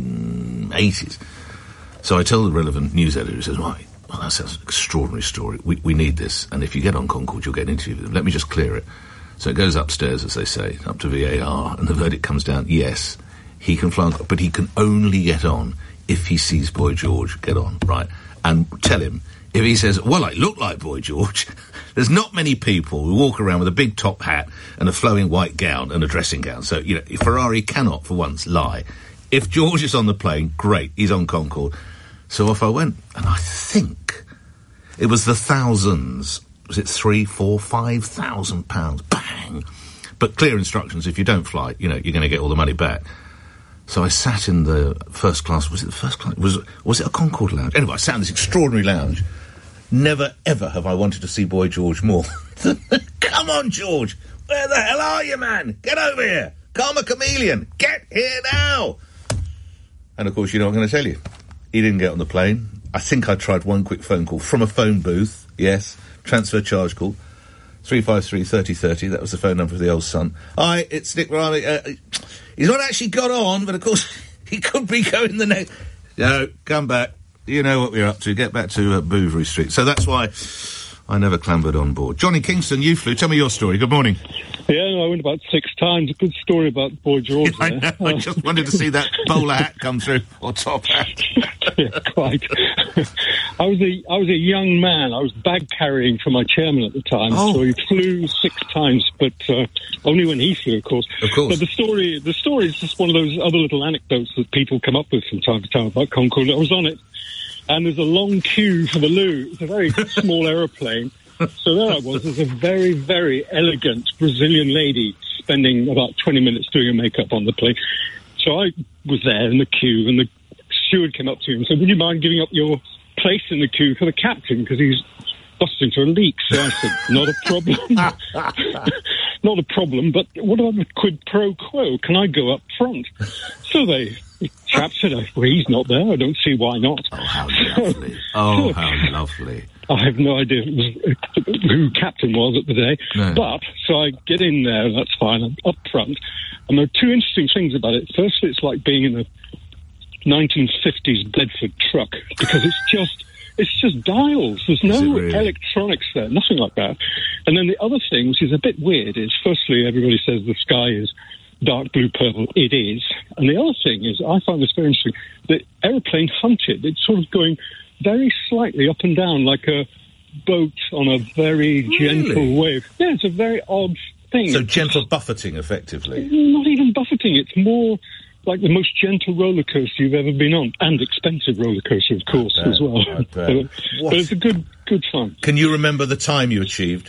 1980s. So I tell the relevant news editor, who says, right, well, that sounds an extraordinary story. We need this, and if you get on Concorde, you'll get an interview with him. Let me just clear it. So it goes upstairs, as they say, up to VAR, and the verdict comes down, yes, he can fly, but he can only get on if he sees Boy George get on, right? And tell him, if he says, well, I look like Boy George, there's not many people who walk around with a big top hat and a flowing white gown and a dressing gown. So, Ferrari cannot, for once, lie. If George is on the plane, great, he's on Concorde. So off I went. And I think it was the thousands. Was it 3, 4, 5,000 pounds? Bang! But clear instructions, if you don't fly, you're going to get all the money back. So I sat in the first class. Was it the first class? Was it a Concorde lounge? Anyway, I sat in this extraordinary lounge. Never, ever have I wanted to see Boy George more. Come on, George! Where the hell are you, man? Get over here! Karma Chameleon! Get here now! And, of course, you know what I'm going to tell you. He didn't get on the plane. I think I tried one quick phone call from a phone booth. Yes. Transfer charge call. 353 3030. That was the phone number of the old Sun. Hi, it's Nick Ryan. He's not actually got on, but, of course, he could be going the next... No, come back. You know what we're up to. Get back to Bouverie Street. So that's why I never clambered on board. Johnny Kingston, you flew. Tell me your story. Good morning. Yeah, I went about 6 times. A good story about Boy George. I know. I just wanted to see that bowler hat come through, or top hat. Yeah, quite. I was a young man. I was bag carrying for my chairman at the time, so he flew 6 times, but only when he flew, of course. Of course. But the story is just one of those other little anecdotes that people come up with from time to time about Concorde. I was on it, and there's a long queue for the loo. It's a very small aeroplane. So there I was, as a very, very elegant Brazilian lady spending about 20 minutes doing her makeup on the plane. So I was there in the queue, and the steward came up to me and said, would you mind giving up your place in the queue for the captain, because he's busting for a leak? So I said, not a problem. not a problem, but what about the quid pro quo? Can I go up front? So the chap said, well, he's not there. I don't see why not. Oh, how lovely. Oh, how lovely. I have no idea who captain was at the day. No. But, so I get in there, that's fine, I'm up front. And there are two interesting things about it. Firstly, it's like being in a 1950s Bedford truck, because it's just dials. There's no really? electronics there, nothing like that. And then the other thing, which is a bit weird, is firstly, everybody says the sky is dark blue purple. It is. And the other thing is, I find this very interesting, the aeroplane hunted. It's sort of going very slightly up and down like a boat on a very gentle wave. Yeah, it's a very odd thing. So gentle buffeting, effectively. Not even buffeting. It's more like the most gentle roller coaster you've ever been on, and expensive roller coaster, of course, as well. But it's a good fun. Can you remember the time you achieved?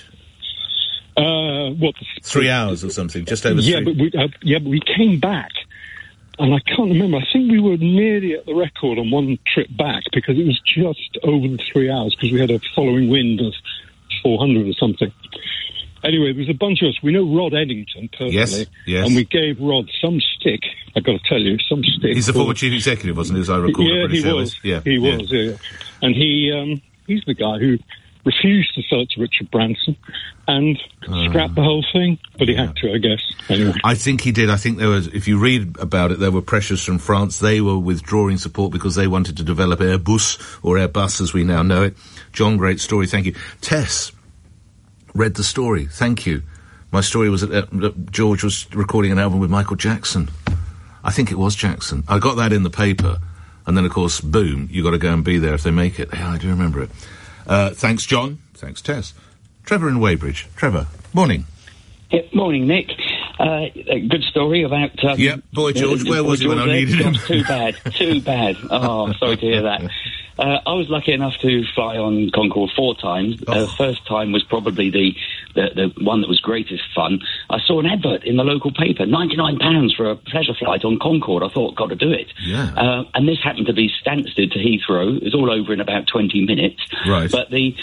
3 hours or something, just over 3. But we came back, and I can't remember. I think we were nearly at the record on one trip back, because it was just over the 3 hours, because we had a following wind of 400 or something. Anyway, there was a bunch of us. We know Rod Eddington personally. Yes. And we gave Rod some stick. I've got to tell you, some stick. He's the former chief executive, wasn't he, as I recall? Yeah, he was. He was. And he's the guy who refused to sell it to Richard Branson and scrapped the whole thing, but he had to, I guess. Anyway. I think he did. I think there was, if you read about it, there were pressures from France. They were withdrawing support because they wanted to develop Airbus, or Airbus as we now know it. John, great story, thank you. Tess read the story, thank you. My story was that George was recording an album with Michael Jackson. I think it was Jackson. I got that in the paper, and then, of course, boom, you got to go and be there if they make it. Yeah, I do remember it. Thanks, John. Thanks, Tess. Trevor in Weybridge. Trevor, morning. Yeah, morning, Nick. A good story about... Boy George, where was he when I needed him? Too bad. Oh, sorry to hear that. I was lucky enough to fly on Concorde 4 times. The first time was probably the one that was greatest fun. I saw an advert in the local paper, £99 for a pleasure flight on Concorde. I thought, got to do it. Yeah. And this happened to be Stansted to Heathrow. It was all over in about 20 minutes. Right. But this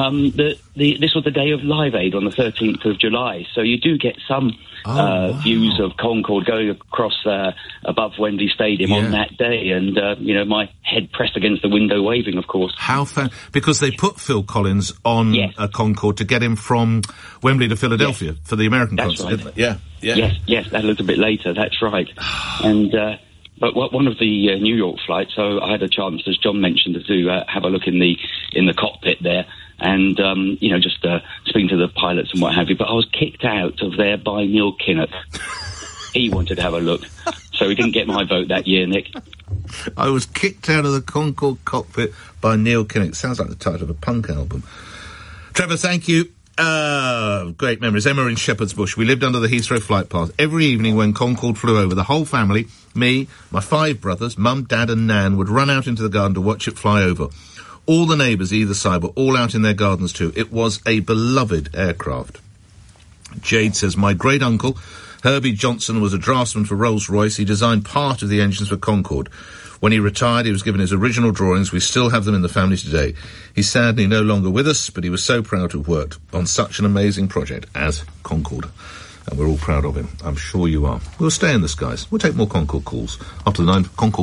was the day of Live Aid on the 13th of July, so you do get some views of Concorde going across above Wembley Stadium on that day, and my head pressed against the window, waving, of course. How because they put Phil Collins on a Concorde to get him from Wembley to Philadelphia for the American concert, didn't they? Yeah. Yes, that a little bit later, that's right. And but one of the New York flights, so I had a chance, as John mentioned, to have a look in the cockpit there, and just speaking to the pilots and what have you. But I was kicked out of there by Neil Kinnock. He wanted to have a look, so he didn't get my vote that year, Nick. I was kicked out of the Concorde cockpit by Neil Kinnock. Sounds like the title of a punk album. Trevor, thank you. Great memories. Emma in Shepherd's Bush. We lived under the Heathrow flight path. Every evening when Concorde flew over, the whole family, me, my 5 brothers, Mum, Dad and Nan, would run out into the garden to watch it fly over. All the neighbours either side were all out in their gardens too. It was a beloved aircraft. Jade says, my great-uncle, Herbie Johnson, was a draftsman for Rolls-Royce. He designed part of the engines for Concorde. When he retired, he was given his original drawings. We still have them in the family today. He's sadly no longer with us, but he was so proud to have worked on such an amazing project as Concorde. And we're all proud of him. I'm sure you are. We'll stay in the skies. We'll take more Concorde calls after the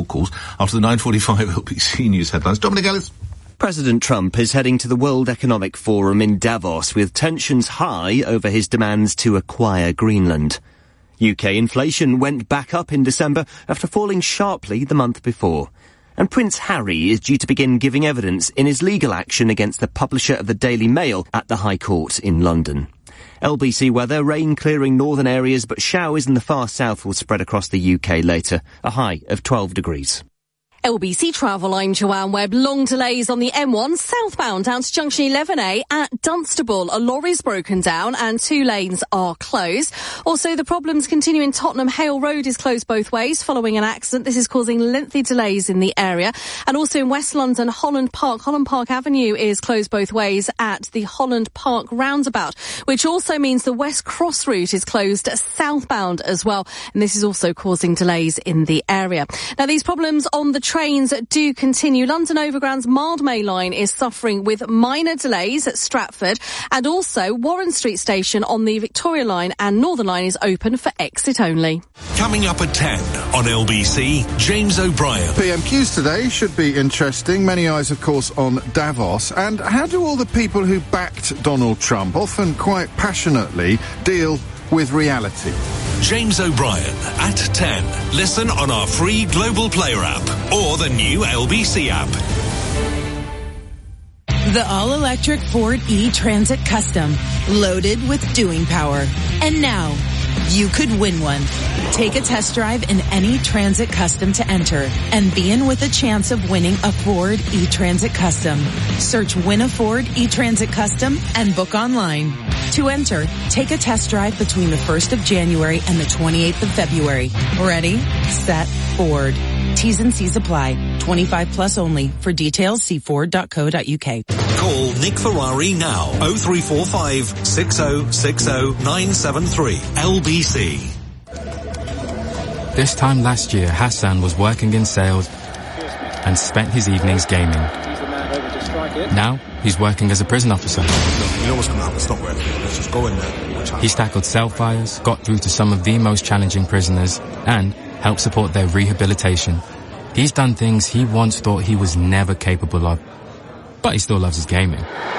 9:45 LBC News headlines. Dominic Ellis. President Trump is heading to the World Economic Forum in Davos with tensions high over his demands to acquire Greenland. UK inflation went back up in December after falling sharply the month before. And Prince Harry is due to begin giving evidence in his legal action against the publisher of the Daily Mail at the High Court in London. LBC weather, rain clearing northern areas, but showers in the far south will spread across the UK later, a high of 12 degrees. LBC Travel, I'm Joanne Webb. Long delays on the M1 southbound down to junction 11A at Dunstable. A lorry's broken down and 2 lanes are closed. Also, the problems continue in Tottenham. Hale Road is closed both ways following an accident. This is causing lengthy delays in the area. And also in West London, Holland Park Avenue is closed both ways at the Holland Park roundabout, which also means the West Cross route is closed southbound as well. And this is also causing delays in the area. Now, these problems on the trains do continue. London Overground's Mildmay line is suffering with minor delays at Stratford, and also Warren Street Station on the Victoria line and Northern line is open for exit only. Coming up at 10 on LBC, James O'Brien. PMQs today should be interesting. Many eyes, of course, on Davos. And how do all the people who backed Donald Trump, often quite passionately, deal with reality? James O'Brien at 10. Listen on our free Global Player app or the new LBC app. The all-electric Ford E-Transit Custom, loaded with doing power. And now, you could win one. Take a test drive in any Transit Custom to enter and be in with a chance of winning a Ford E-Transit Custom. Search Win a Ford E-Transit Custom and book online. To enter, take a test drive between the 1st of January and the 28th of February. Ready, set, Ford. T's and C's apply. 25 plus only. For details, see Ford.co.uk. Call Nick Ferrari now. 0345 6060 973 LBC. This time last year, Hassan was working in sales and spent his evenings gaming. Now, he's working as a prison officer. You know what's going to happen. It's not worth it. Let's just go in there. He's tackled cell fires, got through to some of the most challenging prisoners, and helped support their rehabilitation. He's done things he once thought he was never capable of. But he still loves his gaming.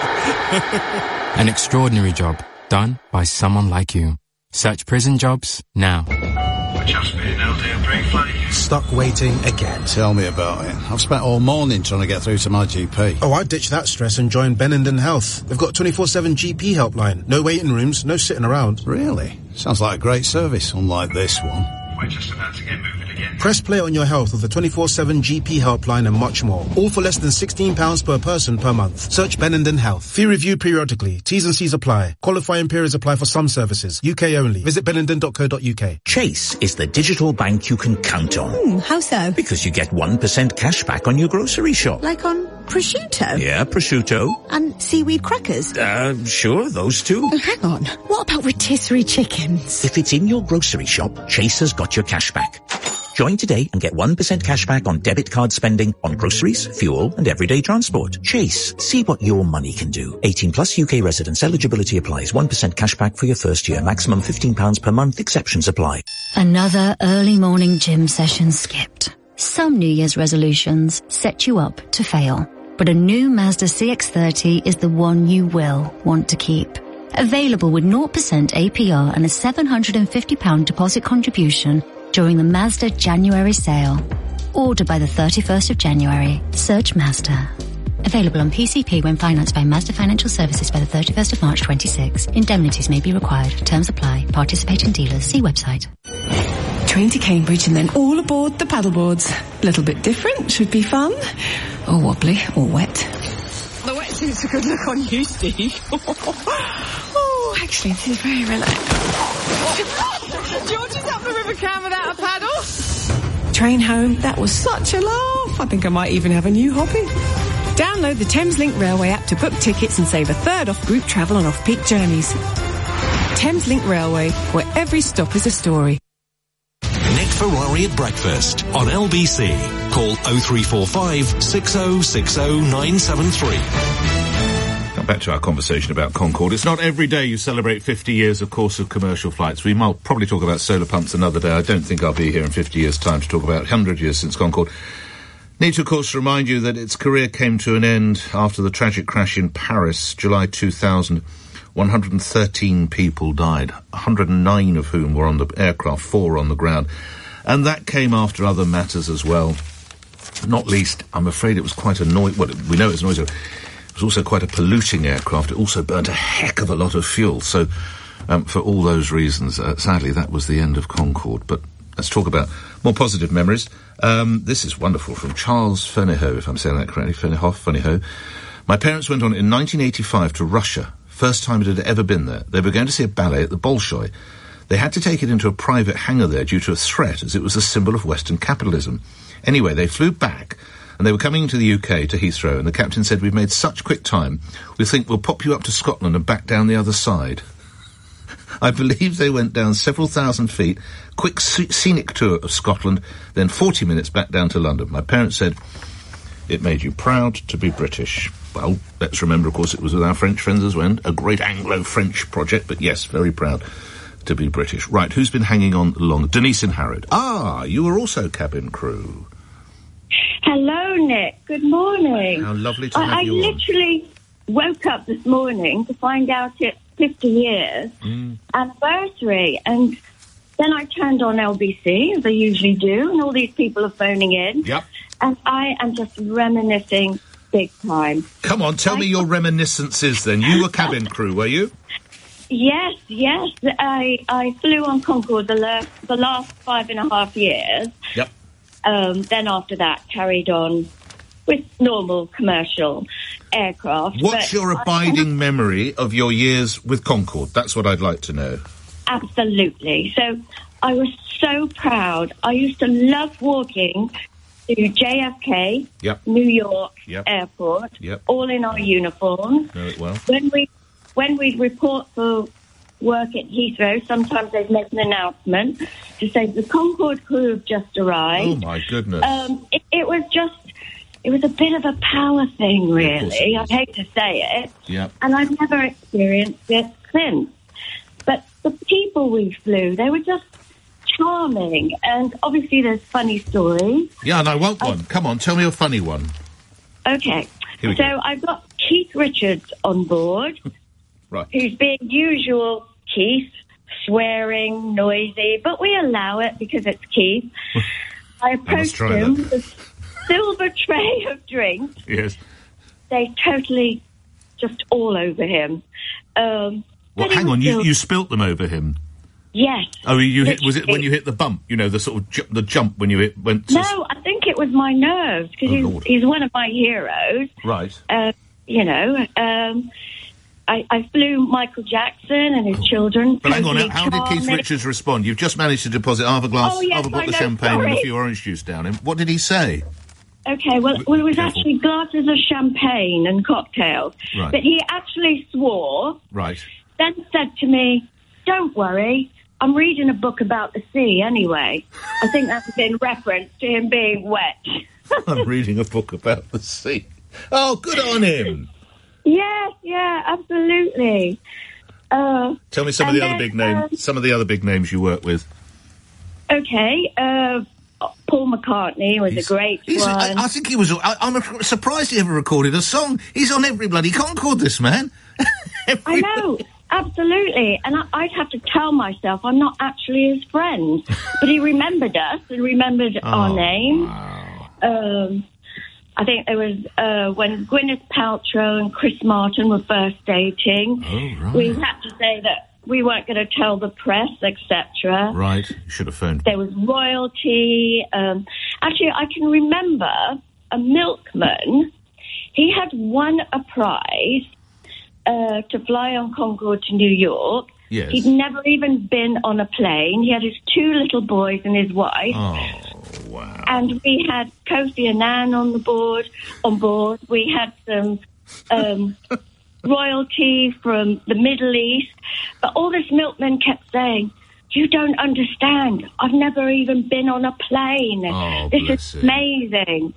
An extraordinary job done by someone like you. Search prison jobs now. Just made an LDL brake flight. Stuck waiting again. Tell me about it. I've spent all morning trying to get through to my GP. Oh, I ditched that stress and joined Benenden Health. They've got 24/7 GP helpline. No waiting rooms, no sitting around. Really? Sounds like a great service, unlike this one. We're just about to get moving again. Press play on your health with the 24/7 GP helpline and much more. All for less than £16 per person per month. Search Benenden Health. Fee review periodically. T's and C's apply. Qualifying periods apply for some services. UK only. Visit benenden.co.uk. Chase is the digital bank you can count on. How so? Because you get 1% cash back on your grocery shop. Like on prosciutto? Yeah, prosciutto. And seaweed crackers? Sure, those two. Oh, hang on. What about rotisserie chickens? If it's in your grocery shop, Chase has got your cash back. Join today and get 1% cash back on debit card spending on groceries, fuel and everyday transport. Chase. See what your money can do. 18 plus UK residents. Eligibility applies. 1% cash back for your first year. Maximum £15 per month. Exceptions apply. Another early morning gym session skipped. Some New Year's resolutions set you up to fail. But a new Mazda CX-30 is the one you will want to keep. Available with 0% APR and a £750 deposit contribution during the Mazda January sale. Order by the 31st of January. Search Mazda. Available on PCP when financed by Mazda Financial Services by the 31st of March 26. Indemnities may be required. Terms apply. Participating dealers. See website. Train to Cambridge and then all aboard the paddleboards. A little bit different, should be fun. Or wobbly, or wet. The wetsuit's a good look on you, Steve. Oh, actually, this is very relaxed. George is up the River Cam without a paddle. Train home, that was such a laugh. I think I might even have a new hobby. Download the Thameslink Railway app to book tickets and save a third off group travel on off-peak journeys. Thameslink Railway, where every stop is a story. Nick Ferrari at breakfast on LBC. Call 0345 6060 973. Back to our conversation about Concorde. It's not every day you celebrate 50 years, of course, of commercial flights. We might probably talk about solar pumps another day. I don't think I'll be here in 50 years' time to talk about 100 years since Concorde. Need to, of course, remind you that its career came to an end after the tragic crash in Paris, July 2000. 113 people died, 109 of whom were on the aircraft, 4 on the ground. And that came after other matters as well. Not least, I'm afraid it was quite a noisy... Well, we know it's noisy. It was also quite a polluting aircraft. It also burnt a heck of a lot of fuel. So, for all those reasons, sadly, that was the end of Concorde. But let's talk about more positive memories. This is wonderful from Charles Fernihoe, if I'm saying that correctly. Fernihoe. My parents went on in 1985 to Russia. First time it had ever been there. They were going to see a ballet at the Bolshoi. They had to take it into a private hangar there due to a threat, as it was a symbol of Western capitalism. Anyway, they flew back, and they were coming into the UK, to Heathrow, and the captain said, "We've made such quick time, we think we'll pop you up to Scotland and back down the other side." I believe they went down several thousand feet, quick scenic tour of Scotland, then 40 minutes back down to London. My parents said, it made you proud to be British. Well, let's remember, of course, it was with our French friends as well, a great Anglo-French project, but yes, very proud to be British. Right, who's been hanging on long? Denise in Harrod. Ah, you were also cabin crew. Hello, Nick. Good morning. How lovely to have you on. I literally woke up this morning to find out it's 50 years anniversary, and then I turned on LBC, as I usually do, and all these people are phoning in. Yep. And I am just reminiscing big time. Come on, tell me your reminiscences then. You were cabin crew, were you? Yes. I flew on Concorde the last 5.5 years. Yep. Then after that, carried on with normal commercial aircraft. What's your abiding memory of your years with Concorde? That's what I'd like to know. Absolutely. So I was so proud. I used to love walking to JFK, New York Airport, all in our uniforms. Know it well. When we'd report for work at Heathrow, sometimes they'd make an announcement to say the Concorde crew have just arrived. Oh, my goodness. It was a bit of a power thing, really. I hate to say it. Yep. And I've never experienced it since. But the people we flew, they were just charming. And obviously there's funny stories. Yeah, and I want one. Come on, tell me a funny one. Okay. Here we go. I've got Keith Richards on board. Right. Who's being usual Keith, swearing, noisy, but we allow it because it's Keith. I approached him with a silver tray of drinks. Yes. They totally just all over him. Well, hang on, you spilt them over him? Yes. Oh, was it when you hit the bump? You know, the sort of the jump when you went to... No, I think it was my nerves, because he's one of my heroes. Right. I flew Michael Jackson and his children. But hang on, how did Keith Richards respond? You've just managed to deposit half a bottle of champagne and a few orange juice down him. What did he say? Okay, well, it was actually glasses of champagne and cocktails. Right. But he actually swore. Right. Then said to me, "Don't worry, I'm reading a book about the sea anyway." I think that's in reference to him being wet. I'm reading a book about the sea. Oh, good on him. Yes, yeah, absolutely. Tell me some of the other big names. Some of the other big names you work with. Okay, Paul McCartney was a great one. I think he was. I'm surprised he ever recorded a song. He's on every bloody Concorde, this man. I know, absolutely. And I'd have to tell myself I'm not actually his friend, but he remembered us and remembered our name. Wow. I think it was when Gwyneth Paltrow and Chris Martin were first dating. Oh, right. We had to say that we weren't going to tell the press, etc. Right. You should have phoned. There was royalty. Actually, I can remember a milkman. He had won a prize to fly on Concorde to New York. Yes. He'd never even been on a plane. He had his 2 little boys and his wife. Oh, wow. And we had Kofi Annan on board. We had some royalty from the Middle East. But all this milkman kept saying, "You don't understand. I've never even been on a plane. Oh, this is amazing."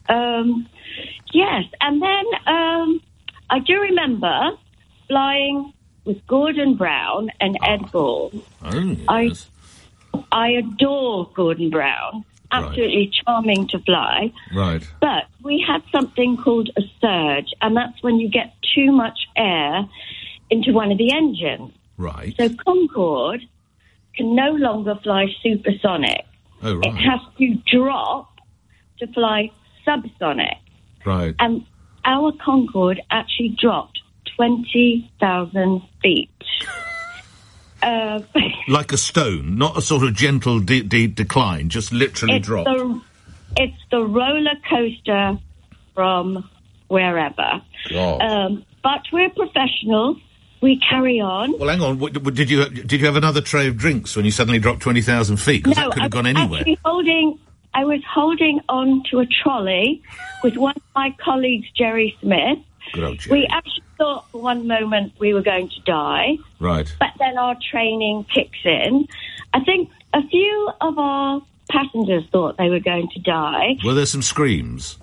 Yes, and then I do remember flying with Gordon Brown and Ed Ball. Oh, yes. I adore Gordon Brown. Absolutely charming to fly. Right. But we had something called a surge, and that's when you get too much air into one of the engines. Right. So Concorde can no longer fly supersonic. Oh, right. It has to drop to fly subsonic. Right. And our Concorde actually dropped 20,000 feet. Like a stone, not a sort of gentle decline, just literally drop. It's the roller coaster from wherever. God. But we're professionals. We carry on. Well, hang on. Did you have another tray of drinks when you suddenly dropped 20,000 feet? Because that could have gone anywhere. I was holding on to a trolley with one of my colleagues, Jerry Smith. Good old Jerry. We actually thought for for one moment we were going to die. Right. But then our training kicks in. I think a few of our passengers thought they were going to die. Were there some screams?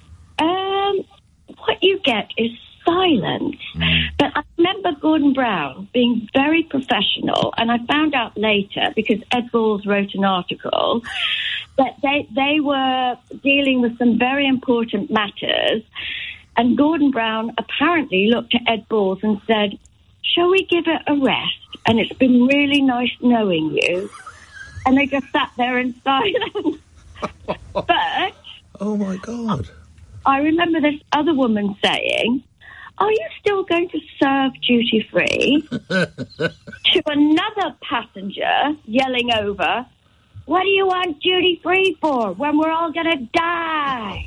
What you get is silence. But I remember Gordon Brown being very professional, and I found out later, because Ed Balls wrote an article, that they were dealing with some very important matters, and Gordon Brown apparently looked at Ed Balls and said, shall we give it a rest? And it's been really nice knowing you. And they just sat there in silence. But... oh, my God. I remember this other woman saying, are you still going to serve duty-free? To another passenger yelling over, what do you want duty-free for when we're all going to die?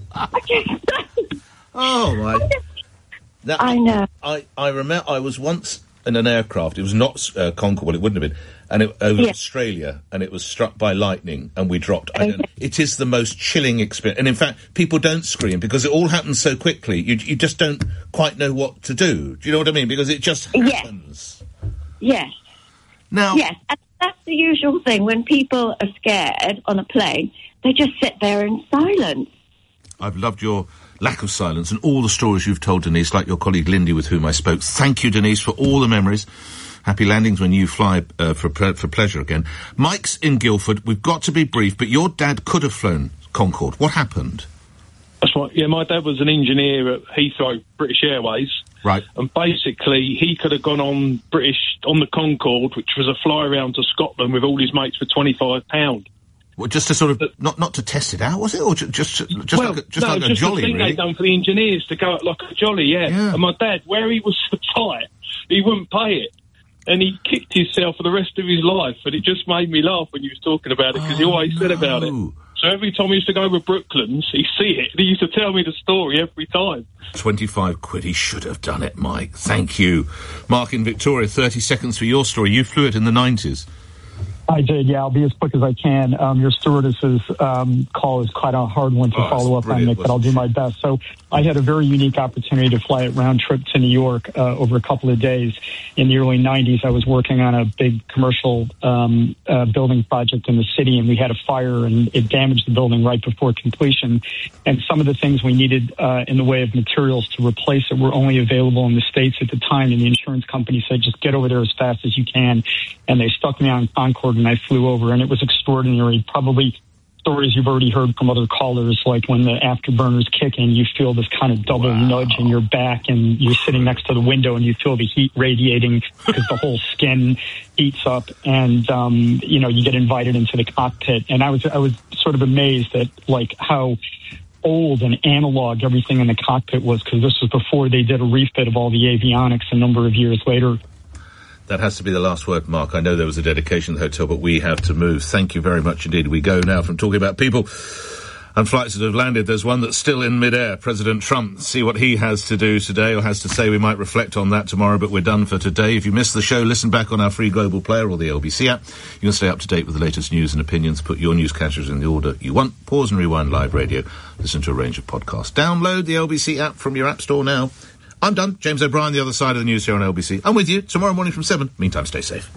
Oh, my... I know. I remember I was once in an aircraft. It was not Concorde, well, it wouldn't have been. And it was Australia, and it was struck by lightning, and we dropped. It is the most chilling experience. And in fact, people don't scream because it all happens so quickly. You just don't quite know what to do. Do you know what I mean? Because it just happens. Yes. Now... yes, and that's the usual thing. When people are scared on a plane, they just sit there in silence. I've loved your lack of silence and all the stories you've told, Denise, like your colleague Lindy with whom I spoke. Thank you, Denise, for all the memories. Happy landings when you fly for pleasure again. Mike's in Guildford. We've got to be brief, but your dad could have flown Concorde. What happened? That's right. Yeah, my dad was an engineer at Heathrow, British Airways. Right. And basically, he could have gone on the Concorde, which was a fly around to Scotland with all his mates for £25. Well, just to sort of not to test it out, was it, or just like a jolly? Just a thing they done for the engineers to go out like a jolly, yeah. And my dad, where he was so tight, he wouldn't pay it, and he kicked himself for the rest of his life. And it just made me laugh when he was talking about it because he always said about it. So every time he used to go over Brooklands, he'd see it, and he used to tell me the story every time. £25. He should have done it, Mike. Thank you. Mark in Victoria, 30 seconds for your story. You flew it in the 90s. I did, yeah. I'll be as quick as I can. Your stewardess's call is quite a hard one to follow up on, Nick, but I'll do my best. So I had a very unique opportunity to fly a round trip to New York over a couple of days. In the early 90s, I was working on a big commercial building project in the city, and we had a fire, and it damaged the building right before completion. And some of the things we needed in the way of materials to replace it were only available in the States at the time, and the insurance company said, just get over there as fast as you can. And they stuck me on Concorde, and I flew over, and it was extraordinary. Probably stories you've already heard from other callers, like when the afterburners kick in, you feel this kind of double nudge in your back, and you're sitting next to the window, and you feel the heat radiating because the whole skin heats up, and you get invited into the cockpit. And I was sort of amazed at like how old and analog everything in the cockpit was, because this was before they did a refit of all the avionics a number of years later. That has to be the last word, Mark. I know there was a dedication to the hotel, but we have to move. Thank you very much indeed. We go now from talking about people and flights that have landed. There's one that's still in midair. President Trump, see what he has to do today, or has to say. We might reflect on that tomorrow, but we're done for today. If you missed the show, listen back on our free Global Player or the LBC app. You can stay up to date with the latest news and opinions. Put your newscasters in the order you want. Pause and rewind live radio. Listen to a range of podcasts. Download the LBC app from your app store now. I'm done. James O'Brien, the other side of the news here on LBC. I'm with you tomorrow morning from 7. Meantime, stay safe.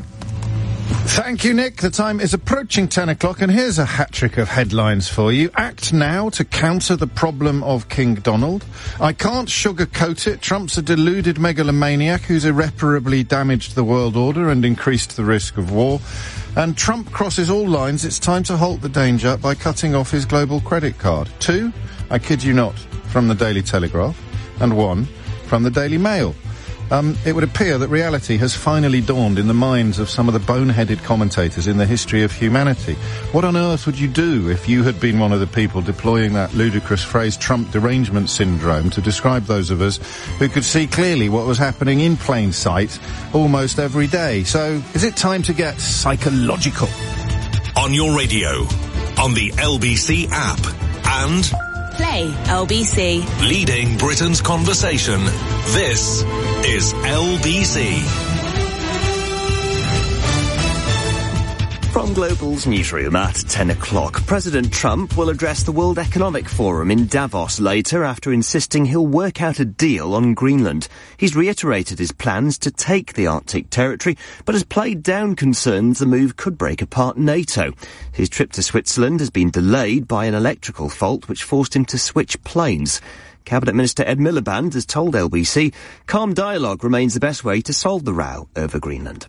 Thank you, Nick. The time is approaching 10 o'clock, and here's a hat-trick of headlines for you. Act now to counter the problem of King Donald. I can't sugarcoat it. Trump's a deluded megalomaniac who's irreparably damaged the world order and increased the risk of war. And Trump crosses all lines. It's time to halt the danger by cutting off his global credit card. 2, I kid you not, from the Daily Telegraph. And 1 from the Daily Mail. It would appear that reality has finally dawned in the minds of some of the boneheaded commentators in the history of humanity. What on earth would you do if you had been one of the people deploying that ludicrous phrase Trump derangement syndrome to describe those of us who could see clearly what was happening in plain sight almost every day? So, is it time to get psychological? On your radio, on the LBC app, and Play LBC. Leading Britain's conversation. This is LBC. From Global's newsroom at 10 o'clock, President Trump will address the World Economic Forum in Davos later after insisting he'll work out a deal on Greenland. He's reiterated his plans to take the Arctic territory, but has played down concerns the move could break apart NATO. His trip to Switzerland has been delayed by an electrical fault which forced him to switch planes. Cabinet Minister Ed Miliband has told LBC calm dialogue remains the best way to solve the row over Greenland.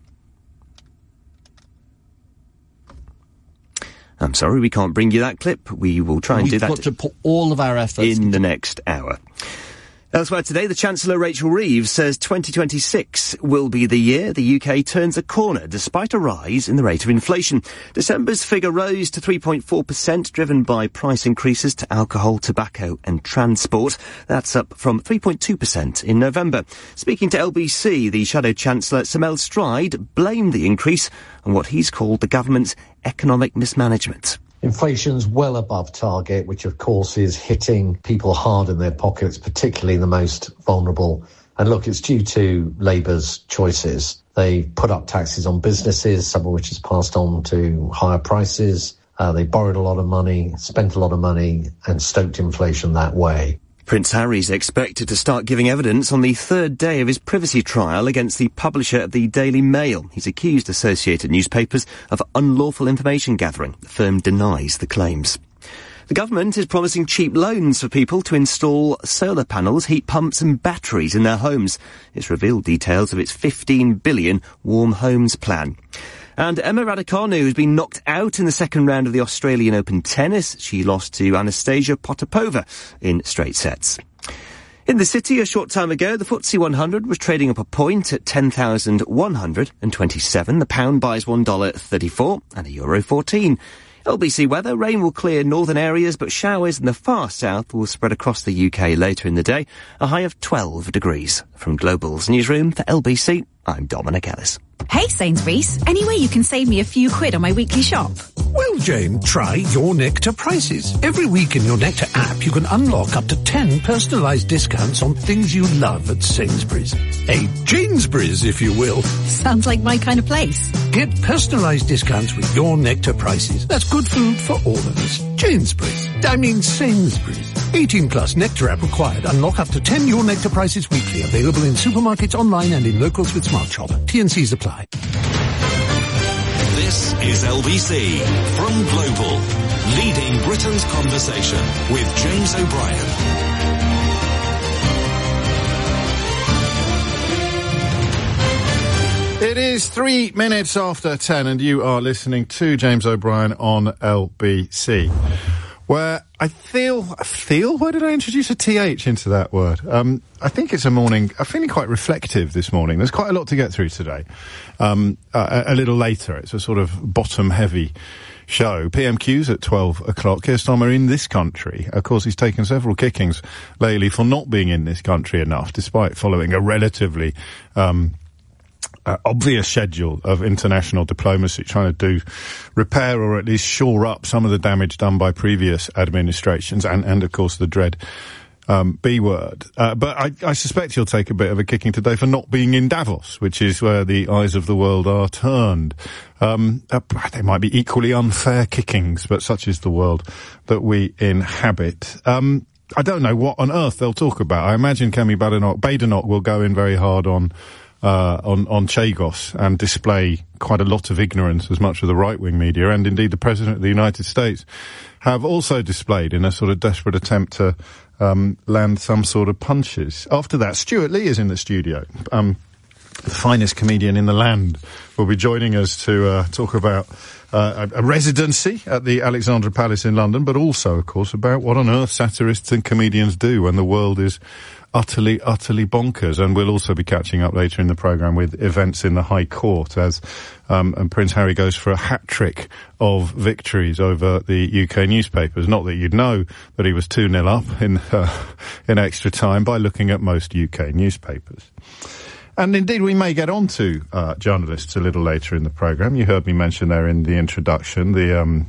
I'm sorry, we can't bring you that clip. We will try and do that. We've got to put all of our efforts in the next hour. Elsewhere today, the Chancellor Rachel Reeves says 2026 will be the year the UK turns a corner despite a rise in the rate of inflation. December's figure rose to 3.4%, driven by price increases to alcohol, tobacco and transport. That's up from 3.2% in November. Speaking to LBC, the Shadow Chancellor, Samel Stride, blamed the increase on what he's called the government's economic mismanagement. Inflation's well above target, which of course is hitting people hard in their pockets, particularly the most vulnerable. And look, it's due to Labour's choices. They put up taxes on businesses, some of which is passed on to higher prices. They borrowed a lot of money, spent a lot of money, and stoked inflation that way. Prince Harry's expected to start giving evidence on the third day of his privacy trial against the publisher of the Daily Mail. He's accused Associated Newspapers of unlawful information gathering. The firm denies the claims. The government is promising cheap loans for people to install solar panels, heat pumps and batteries in their homes. It's revealed details of its $15 billion Warm Homes plan. And Emma Raducanu has been knocked out in the second round of the Australian Open tennis. She lost to Anastasia Potapova in straight sets. In the city a short time ago, the FTSE 100 was trading up a point at 10,127. The pound buys $1.34 and a euro 14. LBC weather, rain will clear northern areas, but showers in the far south will spread across the UK later in the day. A high of 12 degrees. From Global's newsroom for LBC, I'm Dominic Ellis. Hey Sainsbury's, any way you can save me a few quid on my weekly shop? Well, Jane, try Your Nectar Prices. Every week in Your Nectar app, you can unlock up to 10 personalised discounts on things you love at Sainsbury's. A Janesbury's, if you will. Sounds like my kind of place. Get personalised discounts with Your Nectar Prices. That's good food for all of us. Janesbury's. I mean Sainsbury's. 18 plus Nectar app required. Unlock up to 10 Your Nectar Prices weekly. Available in supermarkets, online and in locals with Smart Shop. T&Cs apply. This is LBC from Global, leading Britain's conversation with James O'Brien. It is 3 minutes after 10 and you are listening to James O'Brien on LBC. Where I feel, why did I introduce a TH into that word? I think it's I'm feeling quite reflective this morning. There's quite a lot to get through today. A little later, it's a sort of bottom-heavy show. PMQ's at 12 o'clock. Keir Starmer in this country. Of course, he's taken several kickings lately for not being in this country enough, despite following a relatively, obvious schedule of international diplomacy, trying to repair or at least shore up some of the damage done by previous administrations and of course the dread B word. But I suspect he'll take a bit of a kicking today for not being in Davos, which is where the eyes of the world are turned. They might be equally unfair kickings, but such is the world that we inhabit. I don't know what on earth they'll talk about. I imagine Kemi Badenoch will go in very hard on Chagos and display quite a lot of ignorance, as much of the right-wing media and indeed the President of the United States have also displayed in a sort of desperate attempt to land some sort of punches. After that, Stuart Lee is in the studio. The finest comedian in the land will be joining us to talk about a residency at the Alexandra Palace in London, but also, of course, about what on earth satirists and comedians do when the world is utterly bonkers. And we'll also be catching up later in the programme with events in the High Court as and Prince Harry goes for a hat-trick of victories over the UK newspapers. Not that you'd know that he was 2-0 up in extra time by looking at most UK newspapers. And indeed, we may get on to journalists a little later in the programme. You heard me mention there in the introduction the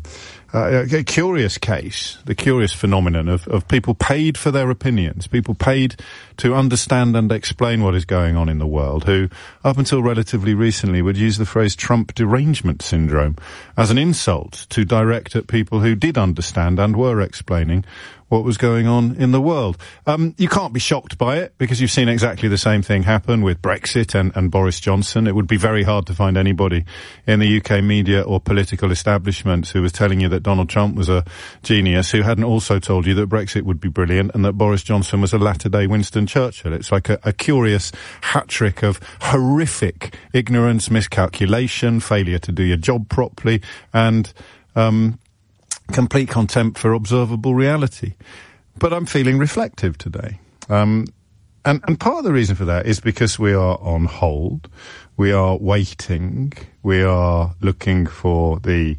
a curious case, the curious phenomenon of people paid for their opinions, people paid to understand and explain what is going on in the world, who, up until relatively recently, would use the phrase Trump derangement syndrome as an insult to direct at people who did understand and were explaining what was going on in the world. You can't be shocked by it, because you've seen exactly the same thing happen with Brexit and Boris Johnson. It would be very hard to find anybody in the UK media or political establishment who was telling you that Donald Trump was a genius, who hadn't also told you that Brexit would be brilliant and that Boris Johnson was a latter-day Winston Churchill. It's like a curious hat-trick of horrific ignorance, miscalculation, failure to do your job properly, and complete contempt for observable reality. But I'm feeling reflective today. And part of the reason for that is because we are on hold. We are waiting. We are looking for the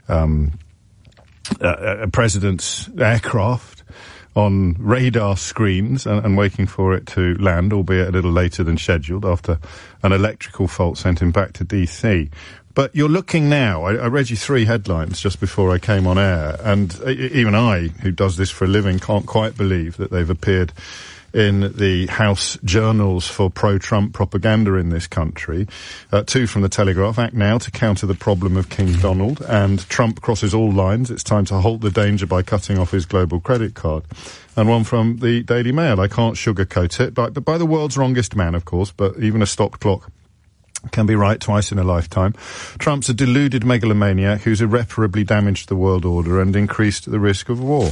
president's aircraft on radar screens and waiting for it to land, albeit a little later than scheduled, after an electrical fault sent him back to DC. But you're looking now, I read you 3 headlines just before I came on air, and even I, who does this for a living, can't quite believe that they've appeared in the House journals for pro-Trump propaganda in this country. 2 from the Telegraph: act now to counter the problem of King Donald, and Trump crosses all lines, it's time to halt the danger by cutting off his global credit card. And 1 from the Daily Mail: I can't sugarcoat it, but by the world's wrongest man, of course, but even a stopped clock can be right twice in a lifetime. Trump's a deluded megalomaniac who's irreparably damaged the world order and increased the risk of war.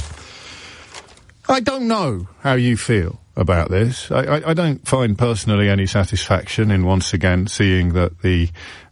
I don't know how you feel about this. I don't find personally any satisfaction in once again seeing that the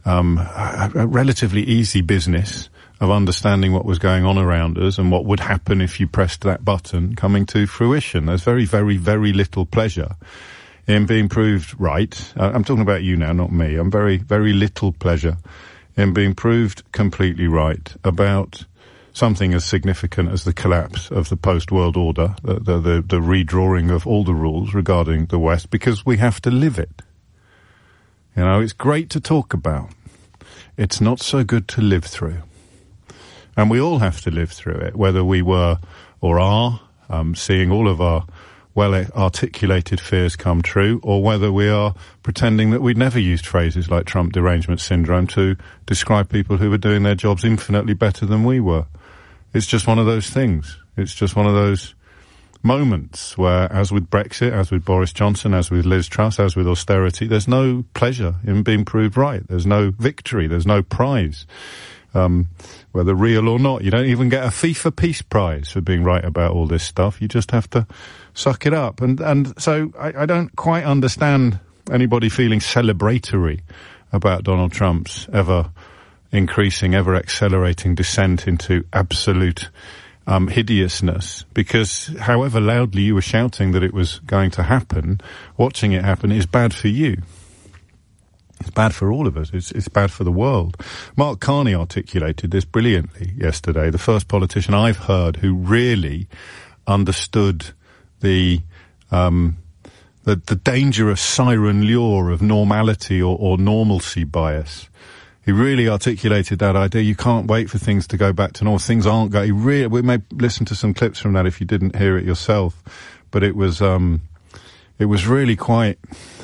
a relatively easy business of understanding what was going on around us and what would happen if you pressed that button coming to fruition. There's very, very, very little pleasure in being proved right. I'm talking about you now, not me. I'm very, very little pleasure in being proved completely right about something as significant as the collapse of the post-world order, the redrawing of all the rules regarding the West, because we have to live it. You know, it's great to talk about. It's not so good to live through. And we all have to live through it, whether we were or are seeing all of our well-articulated fears come true, or whether we are pretending that we'd never used phrases like Trump derangement syndrome to describe people who were doing their jobs infinitely better than we were. It's just one of those things. It's just one of those moments where, as with Brexit, as with Boris Johnson, as with Liz Truss, as with austerity, there's no pleasure in being proved right. There's no victory. There's no prize. Whether real or not. You don't even get a FIFA Peace Prize for being right about all this stuff. You just have to suck it up. And so I don't quite understand anybody feeling celebratory about Donald Trump's ever increasing, ever accelerating descent into absolute hideousness, because however loudly you were shouting that it was going to happen, watching it happen is bad for you. It's bad for all of us. It's bad for the world. Mark Carney articulated this brilliantly yesterday, the first politician I've heard who really understood the dangerous siren lure of normality or normalcy bias. He really articulated that idea. You can't wait for things to go back to normal. Things aren't going. We may listen to some clips from that if you didn't hear it yourself, but it was really quite